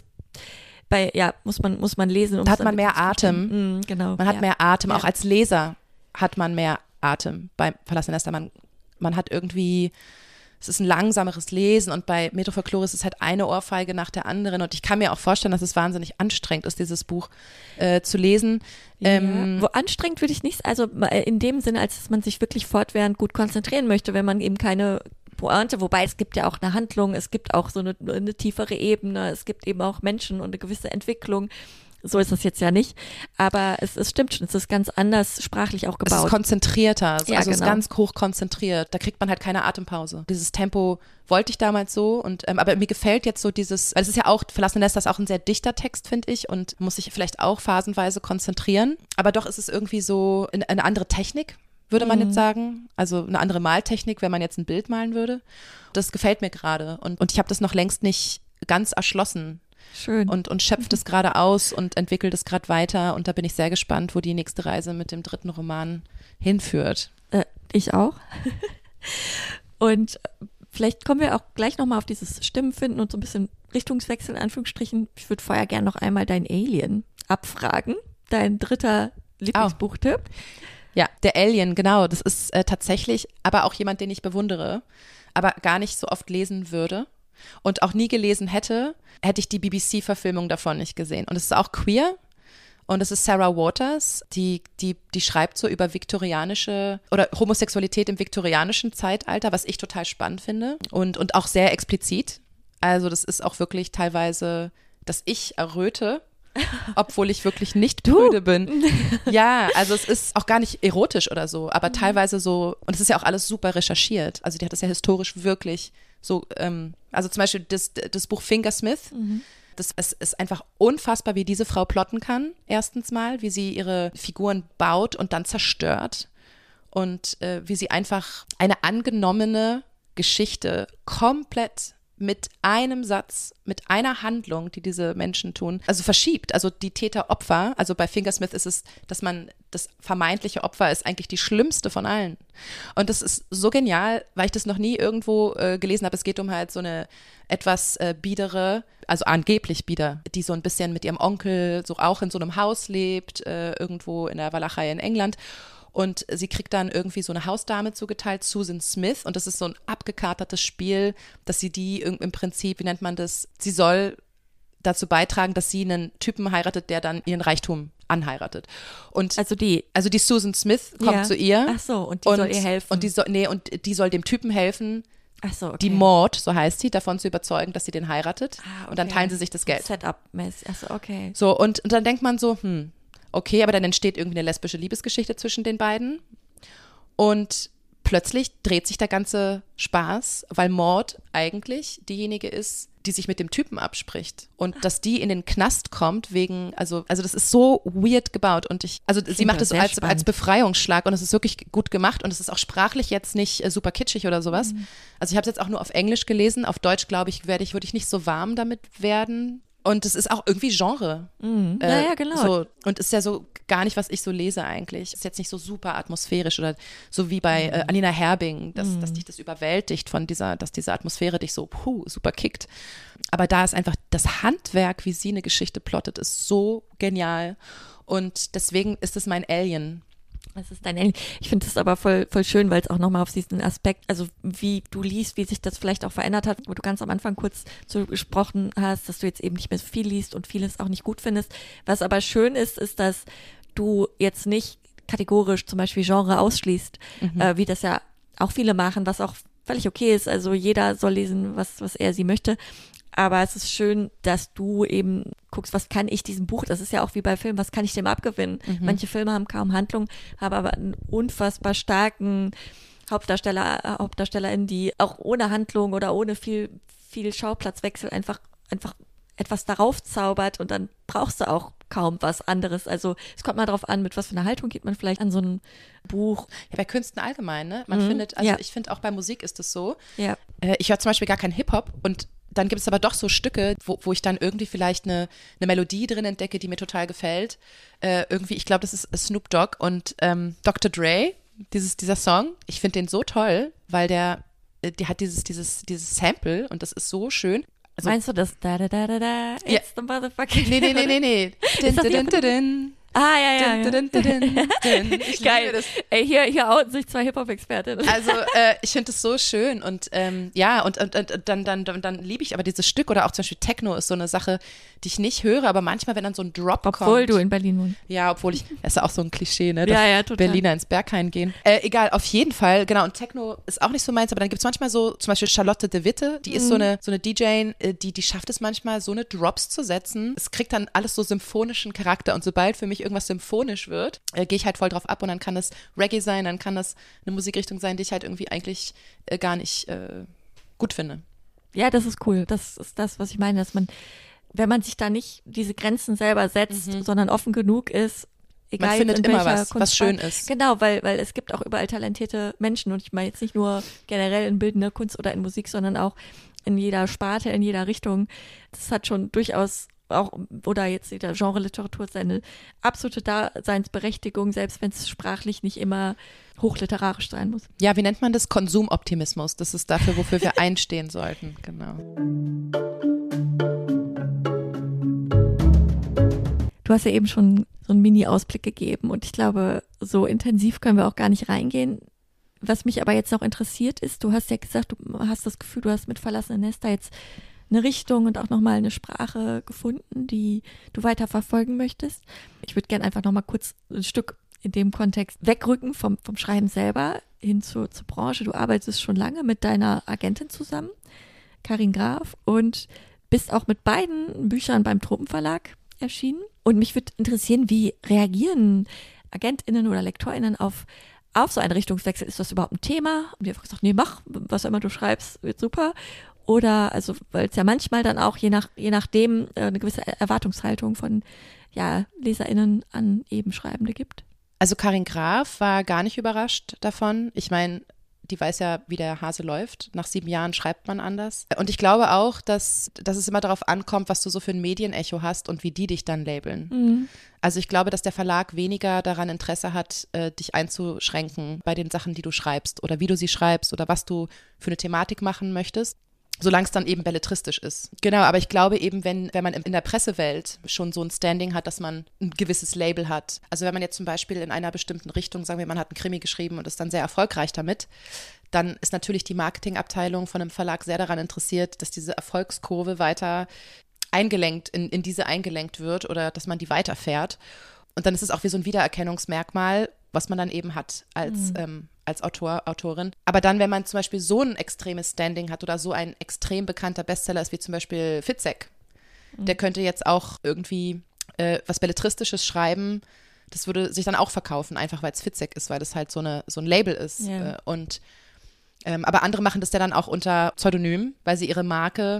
muss man lesen. Da hat man mehr Atem. Genau. Man hat mehr Atem. Auch als Leser hat man mehr Atem bei Verlassene Nester. Man hat irgendwie, es ist ein langsameres Lesen und bei Metrofolklore ist es halt eine Ohrfeige nach der anderen und ich kann mir auch vorstellen, dass es wahnsinnig anstrengend ist, dieses Buch zu lesen. Wo anstrengend würde ich nicht, also in dem Sinne, als dass man sich wirklich fortwährend gut konzentrieren möchte, wenn man eben keine Pointe, wobei es gibt ja auch eine Handlung, es gibt auch so eine tiefere Ebene, es gibt eben auch Menschen und eine gewisse Entwicklung. So ist es jetzt ja nicht, aber es stimmt schon, es ist ganz anders sprachlich auch gebaut. Es ist konzentrierter, ja, es ist ganz hoch konzentriert, da kriegt man halt keine Atempause. Dieses Tempo wollte ich damals so und aber mir gefällt jetzt so dieses, weil es ist ja auch, Verlassene Nester ist auch ein sehr dichter Text, finde ich, und muss sich vielleicht auch phasenweise konzentrieren, aber doch ist es irgendwie so eine andere Technik, würde man jetzt sagen, also eine andere Maltechnik, wenn man jetzt ein Bild malen würde. Das gefällt mir gerade und ich habe das noch längst nicht ganz erschlossen. Schön. Und schöpft es gerade aus und entwickelt es gerade weiter und da bin ich sehr gespannt, wo die nächste Reise mit dem 3. Roman hinführt. Ich auch. Und vielleicht kommen wir auch gleich nochmal auf dieses Stimmenfinden und so ein bisschen Richtungswechsel in Anführungsstrichen. Ich würde vorher gerne noch einmal dein Alien abfragen, dein 3. Lieblingsbuchtipp. Ja, der Alien, genau. Das ist tatsächlich aber auch jemand, den ich bewundere, aber gar nicht so oft lesen würde. Und auch nie gelesen hätte ich die BBC-Verfilmung davon nicht gesehen. Und es ist auch queer Und das ist Sarah Waters, die schreibt so über viktorianische oder Homosexualität im viktorianischen Zeitalter, was ich total spannend finde und auch sehr explizit. Also das ist auch wirklich teilweise, dass ich erröte, obwohl ich wirklich nicht prüde bin. Ja, also es ist auch gar nicht erotisch oder so, aber teilweise so, und es ist ja auch alles super recherchiert. Also die hat das ja historisch wirklich so, also zum Beispiel das Buch Fingersmith, es ist einfach unfassbar, wie diese Frau plotten kann, erstens mal, wie sie ihre Figuren baut und dann zerstört und wie sie einfach eine angenommene Geschichte komplett mit einem Satz, mit einer Handlung, die diese Menschen tun, also verschiebt, also die Täter-Opfer, also bei Fingersmith ist es, dass man das vermeintliche Opfer ist eigentlich die schlimmste von allen. Und das ist so genial, weil ich das noch nie irgendwo gelesen habe. Es geht um halt so eine etwas biedere, also angeblich bieder, die so ein bisschen mit ihrem Onkel so auch in so einem Haus lebt, irgendwo in der Walachei in England. Und sie kriegt dann irgendwie so eine Hausdame zugeteilt, Susan Smith. Und das ist so ein abgekatertes Spiel, dass sie die im Prinzip, wie nennt man das, sie soll dazu beitragen, dass sie einen Typen heiratet, der dann ihren Reichtum anheiratet. Und also die Susan Smith kommt zu ihr. Ach so, und die soll ihr helfen. Und die soll dem Typen helfen, ach so, okay. Die Maud, so heißt sie, davon zu überzeugen, dass sie den heiratet. Okay. Und dann teilen sie sich das Geld. Setup-mäßig, ach so, okay. So, und dann denkt man so, okay, aber dann entsteht irgendwie eine lesbische Liebesgeschichte zwischen den beiden und plötzlich dreht sich der ganze Spaß, weil Maud eigentlich diejenige ist, die sich mit dem Typen abspricht und dass die in den Knast kommt wegen, also das ist so weird gebaut und sie macht es so als Befreiungsschlag und es ist wirklich gut gemacht und es ist auch sprachlich jetzt nicht super kitschig oder sowas. Also ich habe es jetzt auch nur auf Englisch gelesen, auf Deutsch glaube ich, würde ich nicht so warm damit werden. Und es ist auch irgendwie Genre. Ja, genau. So, und ist ja so gar nicht, was ich so lese eigentlich. Ist jetzt nicht so super atmosphärisch oder so wie bei Alina Herbing, dass dich das überwältigt dass diese Atmosphäre dich so super kickt. Aber da ist einfach das Handwerk, wie sie eine Geschichte plottet, ist so genial. Und deswegen ist es mein Alien. Das ist dein Alien. Ich finde das aber voll schön, weil es auch nochmal auf diesen Aspekt, also wie du liest, wie sich das vielleicht auch verändert hat, wo du ganz am Anfang kurz so gesprochen hast, dass du jetzt eben nicht mehr so viel liest und vieles auch nicht gut findest. Was aber schön ist, dass du jetzt nicht kategorisch zum Beispiel Genre ausschließt, wie das ja auch viele machen, was auch völlig okay ist. Also jeder soll lesen, was er sie möchte. Aber es ist schön, dass du eben guckst, was kann ich diesem Buch, das ist ja auch wie bei Filmen, was kann ich dem abgewinnen? Manche Filme haben kaum Handlung, haben aber einen unfassbar starken Hauptdarstellerin, die auch ohne Handlung oder ohne viel Schauplatzwechsel einfach etwas darauf zaubert und dann brauchst du auch kaum was anderes. Also es kommt mal drauf an, mit was für einer Haltung geht man vielleicht an so ein Buch. Ja, bei Künsten allgemein, ne? Man findet, also ich finde auch bei Musik ist es so. Ja. Ich höre zum Beispiel gar keinen Hip-Hop und dann gibt es aber doch so Stücke, wo ich dann irgendwie vielleicht eine Melodie drin entdecke, die mir total gefällt. Ich glaube, das ist Snoop Dogg und Dr. Dre, dieser Song. Ich finde den so toll, weil der hat dieses Sample und das ist so schön. Also, meinst du das da, it's the motherfucking... Nee. Din. Ah, ja. Ich geil. Das. Ey, hier outen sich zwei Hip-Hop-Expertinnen. Also, ich finde es so schön und und dann liebe ich aber dieses Stück oder auch zum Beispiel Techno ist so eine Sache, die ich nicht höre, aber manchmal, wenn dann so ein Drop kommt. Obwohl du in Berlin wohnst. Ja, obwohl das ist ja auch so ein Klischee, ne, dass ja, total. Berliner ins Berghain gehen. Egal, auf jeden Fall, genau, und Techno ist auch nicht so meins, aber dann gibt es manchmal so, zum Beispiel Charlotte de Witte, die ist so eine DJ, die schafft es manchmal, so eine Drops zu setzen. Es kriegt dann alles so symphonischen Charakter und sobald für mich irgendwas symphonisch wird, gehe ich halt voll drauf ab und dann kann das Reggae sein, dann kann das eine Musikrichtung sein, die ich halt irgendwie eigentlich gar nicht gut finde. Ja, das ist cool. Das ist das, was ich meine, dass man, wenn man sich da nicht diese Grenzen selber setzt, sondern offen genug ist, egal man findet in immer welcher was schön ist. Genau, weil es gibt auch überall talentierte Menschen und ich meine jetzt nicht nur generell in bildender Kunst oder in Musik, sondern auch in jeder Sparte, in jeder Richtung. Das hat schon durchaus auch, oder jetzt in der Genre-Literatur seine absolute Daseinsberechtigung, selbst wenn es sprachlich nicht immer hochliterarisch sein muss. Ja, wie nennt man das? Konsumoptimismus. Das ist dafür, wofür wir einstehen sollten. Genau. Du hast ja eben schon so einen Mini-Ausblick gegeben und ich glaube, so intensiv können wir auch gar nicht reingehen. Was mich aber jetzt noch interessiert ist, du hast ja gesagt, du hast das Gefühl, du hast mit Verlassene Nester jetzt eine Richtung und auch nochmal eine Sprache gefunden, die du weiter verfolgen möchtest. Ich würde gerne einfach nochmal kurz ein Stück in dem Kontext wegrücken vom Schreiben selber hin zur Branche. Du arbeitest schon lange mit deiner Agentin zusammen, Karin Graf, und bist auch mit beiden Büchern beim Tropenverlag erschienen. Und mich würde interessieren, wie reagieren AgentInnen oder LektorInnen auf so einen Richtungswechsel? Ist das überhaupt ein Thema? Und die haben einfach gesagt, nee, mach, was immer du schreibst, wird super. Oder, also, weil es ja manchmal dann auch je nachdem eine gewisse Erwartungshaltung von LeserInnen an eben Schreibende gibt. Also Karin Graf war gar nicht überrascht davon. Ich meine, die weiß ja, wie der Hase läuft. Nach 7 Jahren schreibt man anders. Und ich glaube auch, dass es immer darauf ankommt, was du so für ein Medienecho hast und wie die dich dann labeln. Mhm. Also ich glaube, dass der Verlag weniger daran Interesse hat, dich einzuschränken bei den Sachen, die du schreibst oder wie du sie schreibst oder was du für eine Thematik machen möchtest. Solange es dann eben belletristisch ist. Genau, aber ich glaube eben, wenn man in der Pressewelt schon so ein Standing hat, dass man ein gewisses Label hat. Also wenn man jetzt zum Beispiel in einer bestimmten Richtung, sagen wir, man hat einen Krimi geschrieben und ist dann sehr erfolgreich damit, dann ist natürlich die Marketingabteilung von einem Verlag sehr daran interessiert, dass diese Erfolgskurve weiter eingelenkt, in diese eingelenkt wird oder dass man die weiterfährt. Und dann ist es auch wie so ein Wiedererkennungsmerkmal, was man dann eben hat als Autor, Autorin. Aber dann, wenn man zum Beispiel so ein extremes Standing hat oder so ein extrem bekannter Bestseller ist, wie zum Beispiel Fitzek, der könnte jetzt auch irgendwie was Belletristisches schreiben, das würde sich dann auch verkaufen, einfach weil es Fitzek ist, weil das halt so ein Label ist. Ja. Aber andere machen das ja dann auch unter Pseudonym, weil sie ihre Marke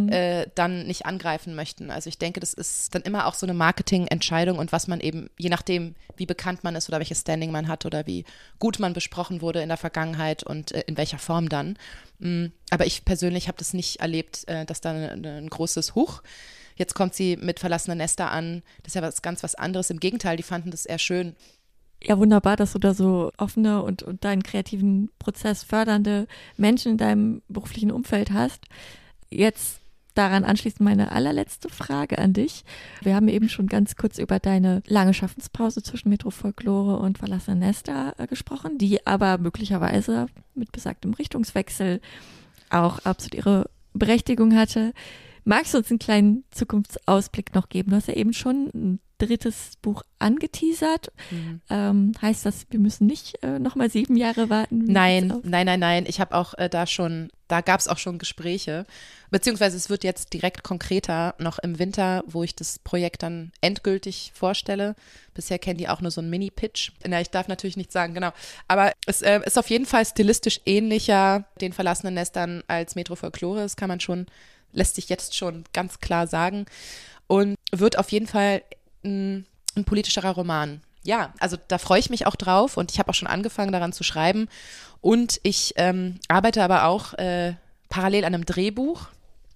dann nicht angreifen möchten. Also ich denke, das ist dann immer auch so eine Marketingentscheidung und was man eben, je nachdem, wie bekannt man ist oder welches Standing man hat oder wie gut man besprochen wurde in der Vergangenheit und in welcher Form dann. Aber ich persönlich habe das nicht erlebt, dass da ein großes Huch. Jetzt kommt sie mit Verlassene Nester an. Das ist ja was anderes. Im Gegenteil, die fanden das eher schön. Ja, wunderbar, dass du da so offene und deinen kreativen Prozess fördernde Menschen in deinem beruflichen Umfeld hast. Jetzt daran anschließend meine allerletzte Frage an dich. Wir haben eben schon ganz kurz über deine lange Schaffenspause zwischen Metrofolklore und Verlassene Nester gesprochen, die aber möglicherweise mit besagtem Richtungswechsel auch absolut ihre Berechtigung hatte. Magst du uns einen kleinen Zukunftsausblick noch geben? Du hast ja eben schon ein 3. Buch angeteasert. Heißt das, wir müssen nicht nochmal 7 Jahre warten? Nein. Ich habe auch da gab es auch schon Gespräche. Beziehungsweise es wird jetzt direkt konkreter noch im Winter, wo ich das Projekt dann endgültig vorstelle. Bisher kennen die auch nur so einen Mini-Pitch. Na, ich darf natürlich nicht sagen, genau. Aber es ist auf jeden Fall stilistisch ähnlicher den Verlassenen Nestern als Metrofolklore. Das kann man schon, lässt sich jetzt schon ganz klar sagen. Und wird auf jeden Fall ein politischerer Roman. Ja, also da freue ich mich auch drauf und ich habe auch schon angefangen daran zu schreiben und ich arbeite aber auch parallel an einem Drehbuch,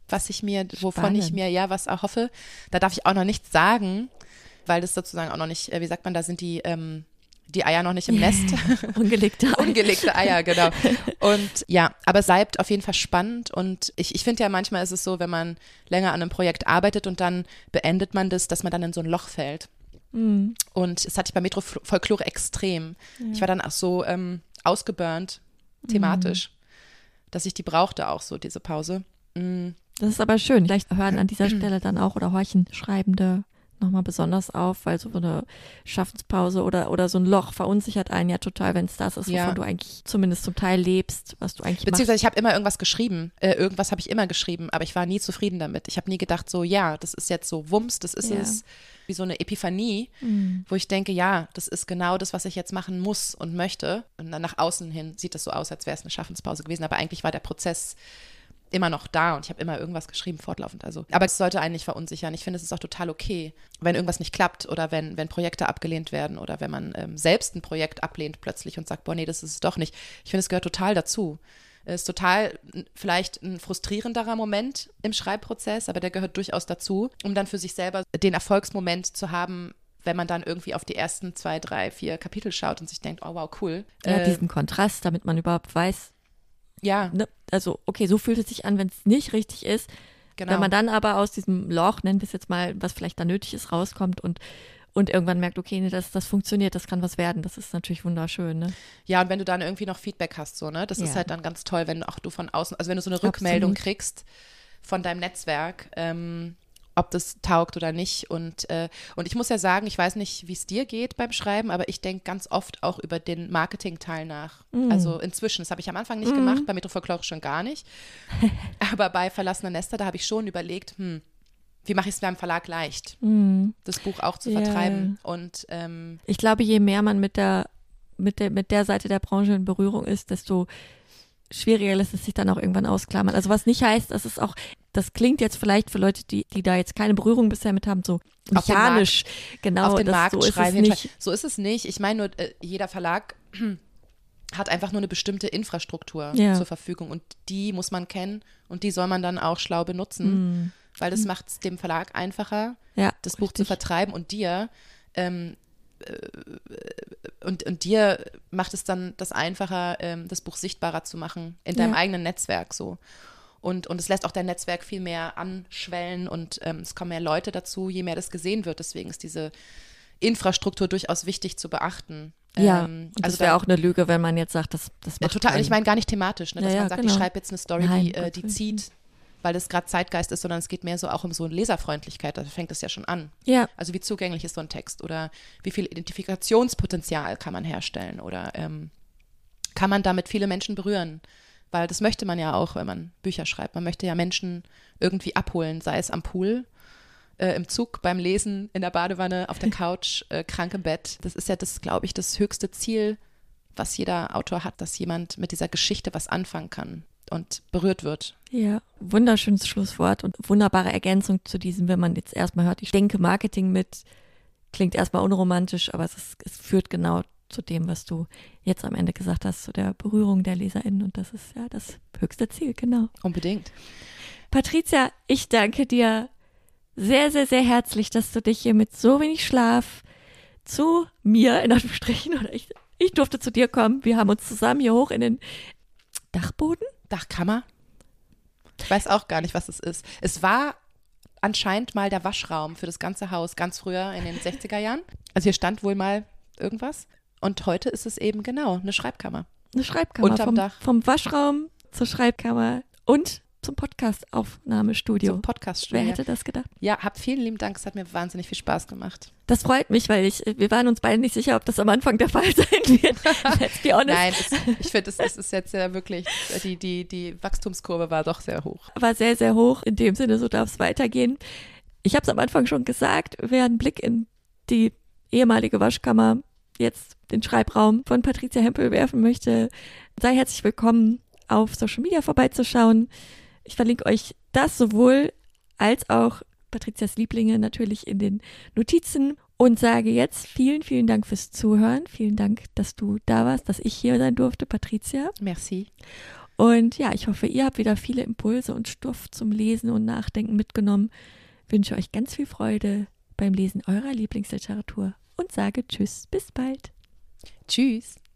wovon ich mir was erhoffe. Da darf ich auch noch nichts sagen, weil das sozusagen auch noch nicht, wie sagt man, da sind die Eier noch nicht im Nest. Ungelegte Eier, genau. Und ja, aber es bleibt auf jeden Fall spannend und ich finde ja, manchmal ist es so, wenn man länger an einem Projekt arbeitet und dann beendet man das, dass man dann in so ein Loch fällt. Mhm. Und das hatte ich bei Metrofolklore extrem. Ja. Ich war dann auch so ausgeburnt, thematisch, dass ich die brauchte auch so, diese Pause. Mhm. Das ist aber schön. Vielleicht hören an dieser Stelle dann auch oder horchen Schreibende nochmal besonders auf, weil so eine Schaffenspause oder so ein Loch verunsichert einen ja total, wenn es das ist, wovon du eigentlich zumindest zum Teil lebst, was du eigentlich Beziehungsweise machst. Ich habe immer irgendwas geschrieben, irgendwas habe ich immer geschrieben, aber ich war nie zufrieden damit. Ich habe nie gedacht so, ja, das ist jetzt so Wumms, das ist es, wie so eine Epiphanie, wo ich denke, ja, das ist genau das, was ich jetzt machen muss und möchte. Und dann nach außen hin sieht es so aus, als wäre es eine Schaffenspause gewesen, aber eigentlich war der Prozess immer noch da und ich habe immer irgendwas geschrieben, fortlaufend. Also, aber es sollte einen nicht verunsichern. Ich finde, es ist auch total okay, wenn irgendwas nicht klappt oder wenn Projekte abgelehnt werden oder wenn man selbst ein Projekt ablehnt plötzlich und sagt, boah, nee, das ist es doch nicht. Ich finde, es gehört total dazu. Es ist total vielleicht ein frustrierenderer Moment im Schreibprozess, aber der gehört durchaus dazu, um dann für sich selber den Erfolgsmoment zu haben, wenn man dann irgendwie auf die ersten 2, 3, 4 Kapitel schaut und sich denkt, oh wow, cool. Ja, diesen Kontrast, damit man überhaupt weiß, ja. Ne, also, okay, so fühlt es sich an, wenn es nicht richtig ist. Genau. Wenn man dann aber aus diesem Loch, nennen wir es jetzt mal, was vielleicht da nötig ist, rauskommt und irgendwann merkt, okay, nee, das funktioniert, das kann was werden, das ist natürlich wunderschön, ne? Ja, und wenn du dann irgendwie noch Feedback hast, so, ne, das ist halt dann ganz toll, wenn auch du von außen, also wenn du so eine Rückmeldung kriegst, von deinem Netzwerk, ob das taugt oder nicht. Und ich muss ja sagen, ich weiß nicht, wie es dir geht beim Schreiben, aber ich denke ganz oft auch über den Marketing-Teil nach. Also inzwischen, das habe ich am Anfang nicht gemacht, bei Metrofolklore schon gar nicht. Aber bei Verlassene Nester, da habe ich schon überlegt, wie mache ich es beim Verlag leicht, das Buch auch zu vertreiben. Und ich glaube, je mehr man mit der Seite der Branche in Berührung ist, desto schwieriger lässt es sich dann auch irgendwann ausklammern. Also was nicht heißt, dass es auch, das klingt jetzt vielleicht für Leute, die da jetzt keine Berührung bisher mit haben, so mechanisch, genau. Auf den Markt so schreiben. ist es nicht. So ist es nicht. Ich meine nur, jeder Verlag hat einfach nur eine bestimmte Infrastruktur zur Verfügung und die muss man kennen und die soll man dann auch schlau benutzen, weil das macht es dem Verlag einfacher, das Buch zu vertreiben und dir und dir macht es dann das einfacher, das Buch sichtbarer zu machen in deinem eigenen Netzwerk so. Und es lässt auch dein Netzwerk viel mehr anschwellen und es kommen mehr Leute dazu, je mehr das gesehen wird. Deswegen ist diese Infrastruktur durchaus wichtig zu beachten. Ja, und das wäre auch eine Lüge, wenn man jetzt sagt, das macht total. Und ich meine gar nicht thematisch, ne, dass man sagt, ich schreibe jetzt eine Story, die zieht, weil das gerade Zeitgeist ist, sondern es geht mehr so auch um so eine Leserfreundlichkeit. Da fängt es ja schon an. Ja. Also wie zugänglich ist so ein Text oder wie viel Identifikationspotenzial kann man herstellen oder kann man damit viele Menschen berühren? Weil das möchte man ja auch, wenn man Bücher schreibt. Man möchte ja Menschen irgendwie abholen, sei es am Pool, im Zug, beim Lesen, in der Badewanne, auf der Couch, krank im Bett. Das ist ja das, glaube ich, das höchste Ziel, was jeder Autor hat, dass jemand mit dieser Geschichte was anfangen kann und berührt wird. Ja, wunderschönes Schlusswort und wunderbare Ergänzung zu diesem, wenn man jetzt erstmal hört, ich denke Marketing mit, klingt erstmal unromantisch, aber es führt genau zu dem, was du jetzt am Ende gesagt hast, zu der Berührung der LeserInnen und das ist ja das höchste Ziel, genau. Unbedingt. Patricia, ich danke dir sehr, sehr, sehr herzlich, dass du dich hier mit so wenig Schlaf zu mir, in Anführungsstrichen, oder ich durfte zu dir kommen. Wir haben uns zusammen hier hoch in den Dachboden? Dachkammer? Ich weiß auch gar nicht, was es ist. Es war anscheinend mal der Waschraum für das ganze Haus, ganz früher in den 60er Jahren. Also hier stand wohl mal irgendwas. Und heute ist es eben genau eine Schreibkammer. Eine Schreibkammer. Unterm Dach. Vom Waschraum zur Schreibkammer und zum Podcast-Aufnahmestudio. Zum Podcaststudio. Wer hätte das gedacht? Ja, vielen lieben Dank. Es hat mir wahnsinnig viel Spaß gemacht. Das freut mich, weil wir waren uns beide nicht sicher, ob das am Anfang der Fall sein wird. Let's be honest. Nein, ich finde, es ist jetzt ja wirklich, die Wachstumskurve war doch sehr hoch. War sehr, sehr hoch. In dem Sinne, so darf es weitergehen. Ich habe es am Anfang schon gesagt, wer einen Blick in die ehemalige Waschkammer, jetzt den Schreibraum von Patricia Hempel werfen möchte, sei herzlich willkommen, auf Social Media vorbeizuschauen. Ich verlinke euch das sowohl als auch Patricias Lieblinge natürlich in den Notizen und sage jetzt vielen, vielen Dank fürs Zuhören. Vielen Dank, dass du da warst, dass ich hier sein durfte, Patricia. Merci. Und ja, ich hoffe, ihr habt wieder viele Impulse und Stoff zum Lesen und Nachdenken mitgenommen. Wünsche euch ganz viel Freude beim Lesen eurer Lieblingsliteratur und sage Tschüss, bis bald. Tschüss.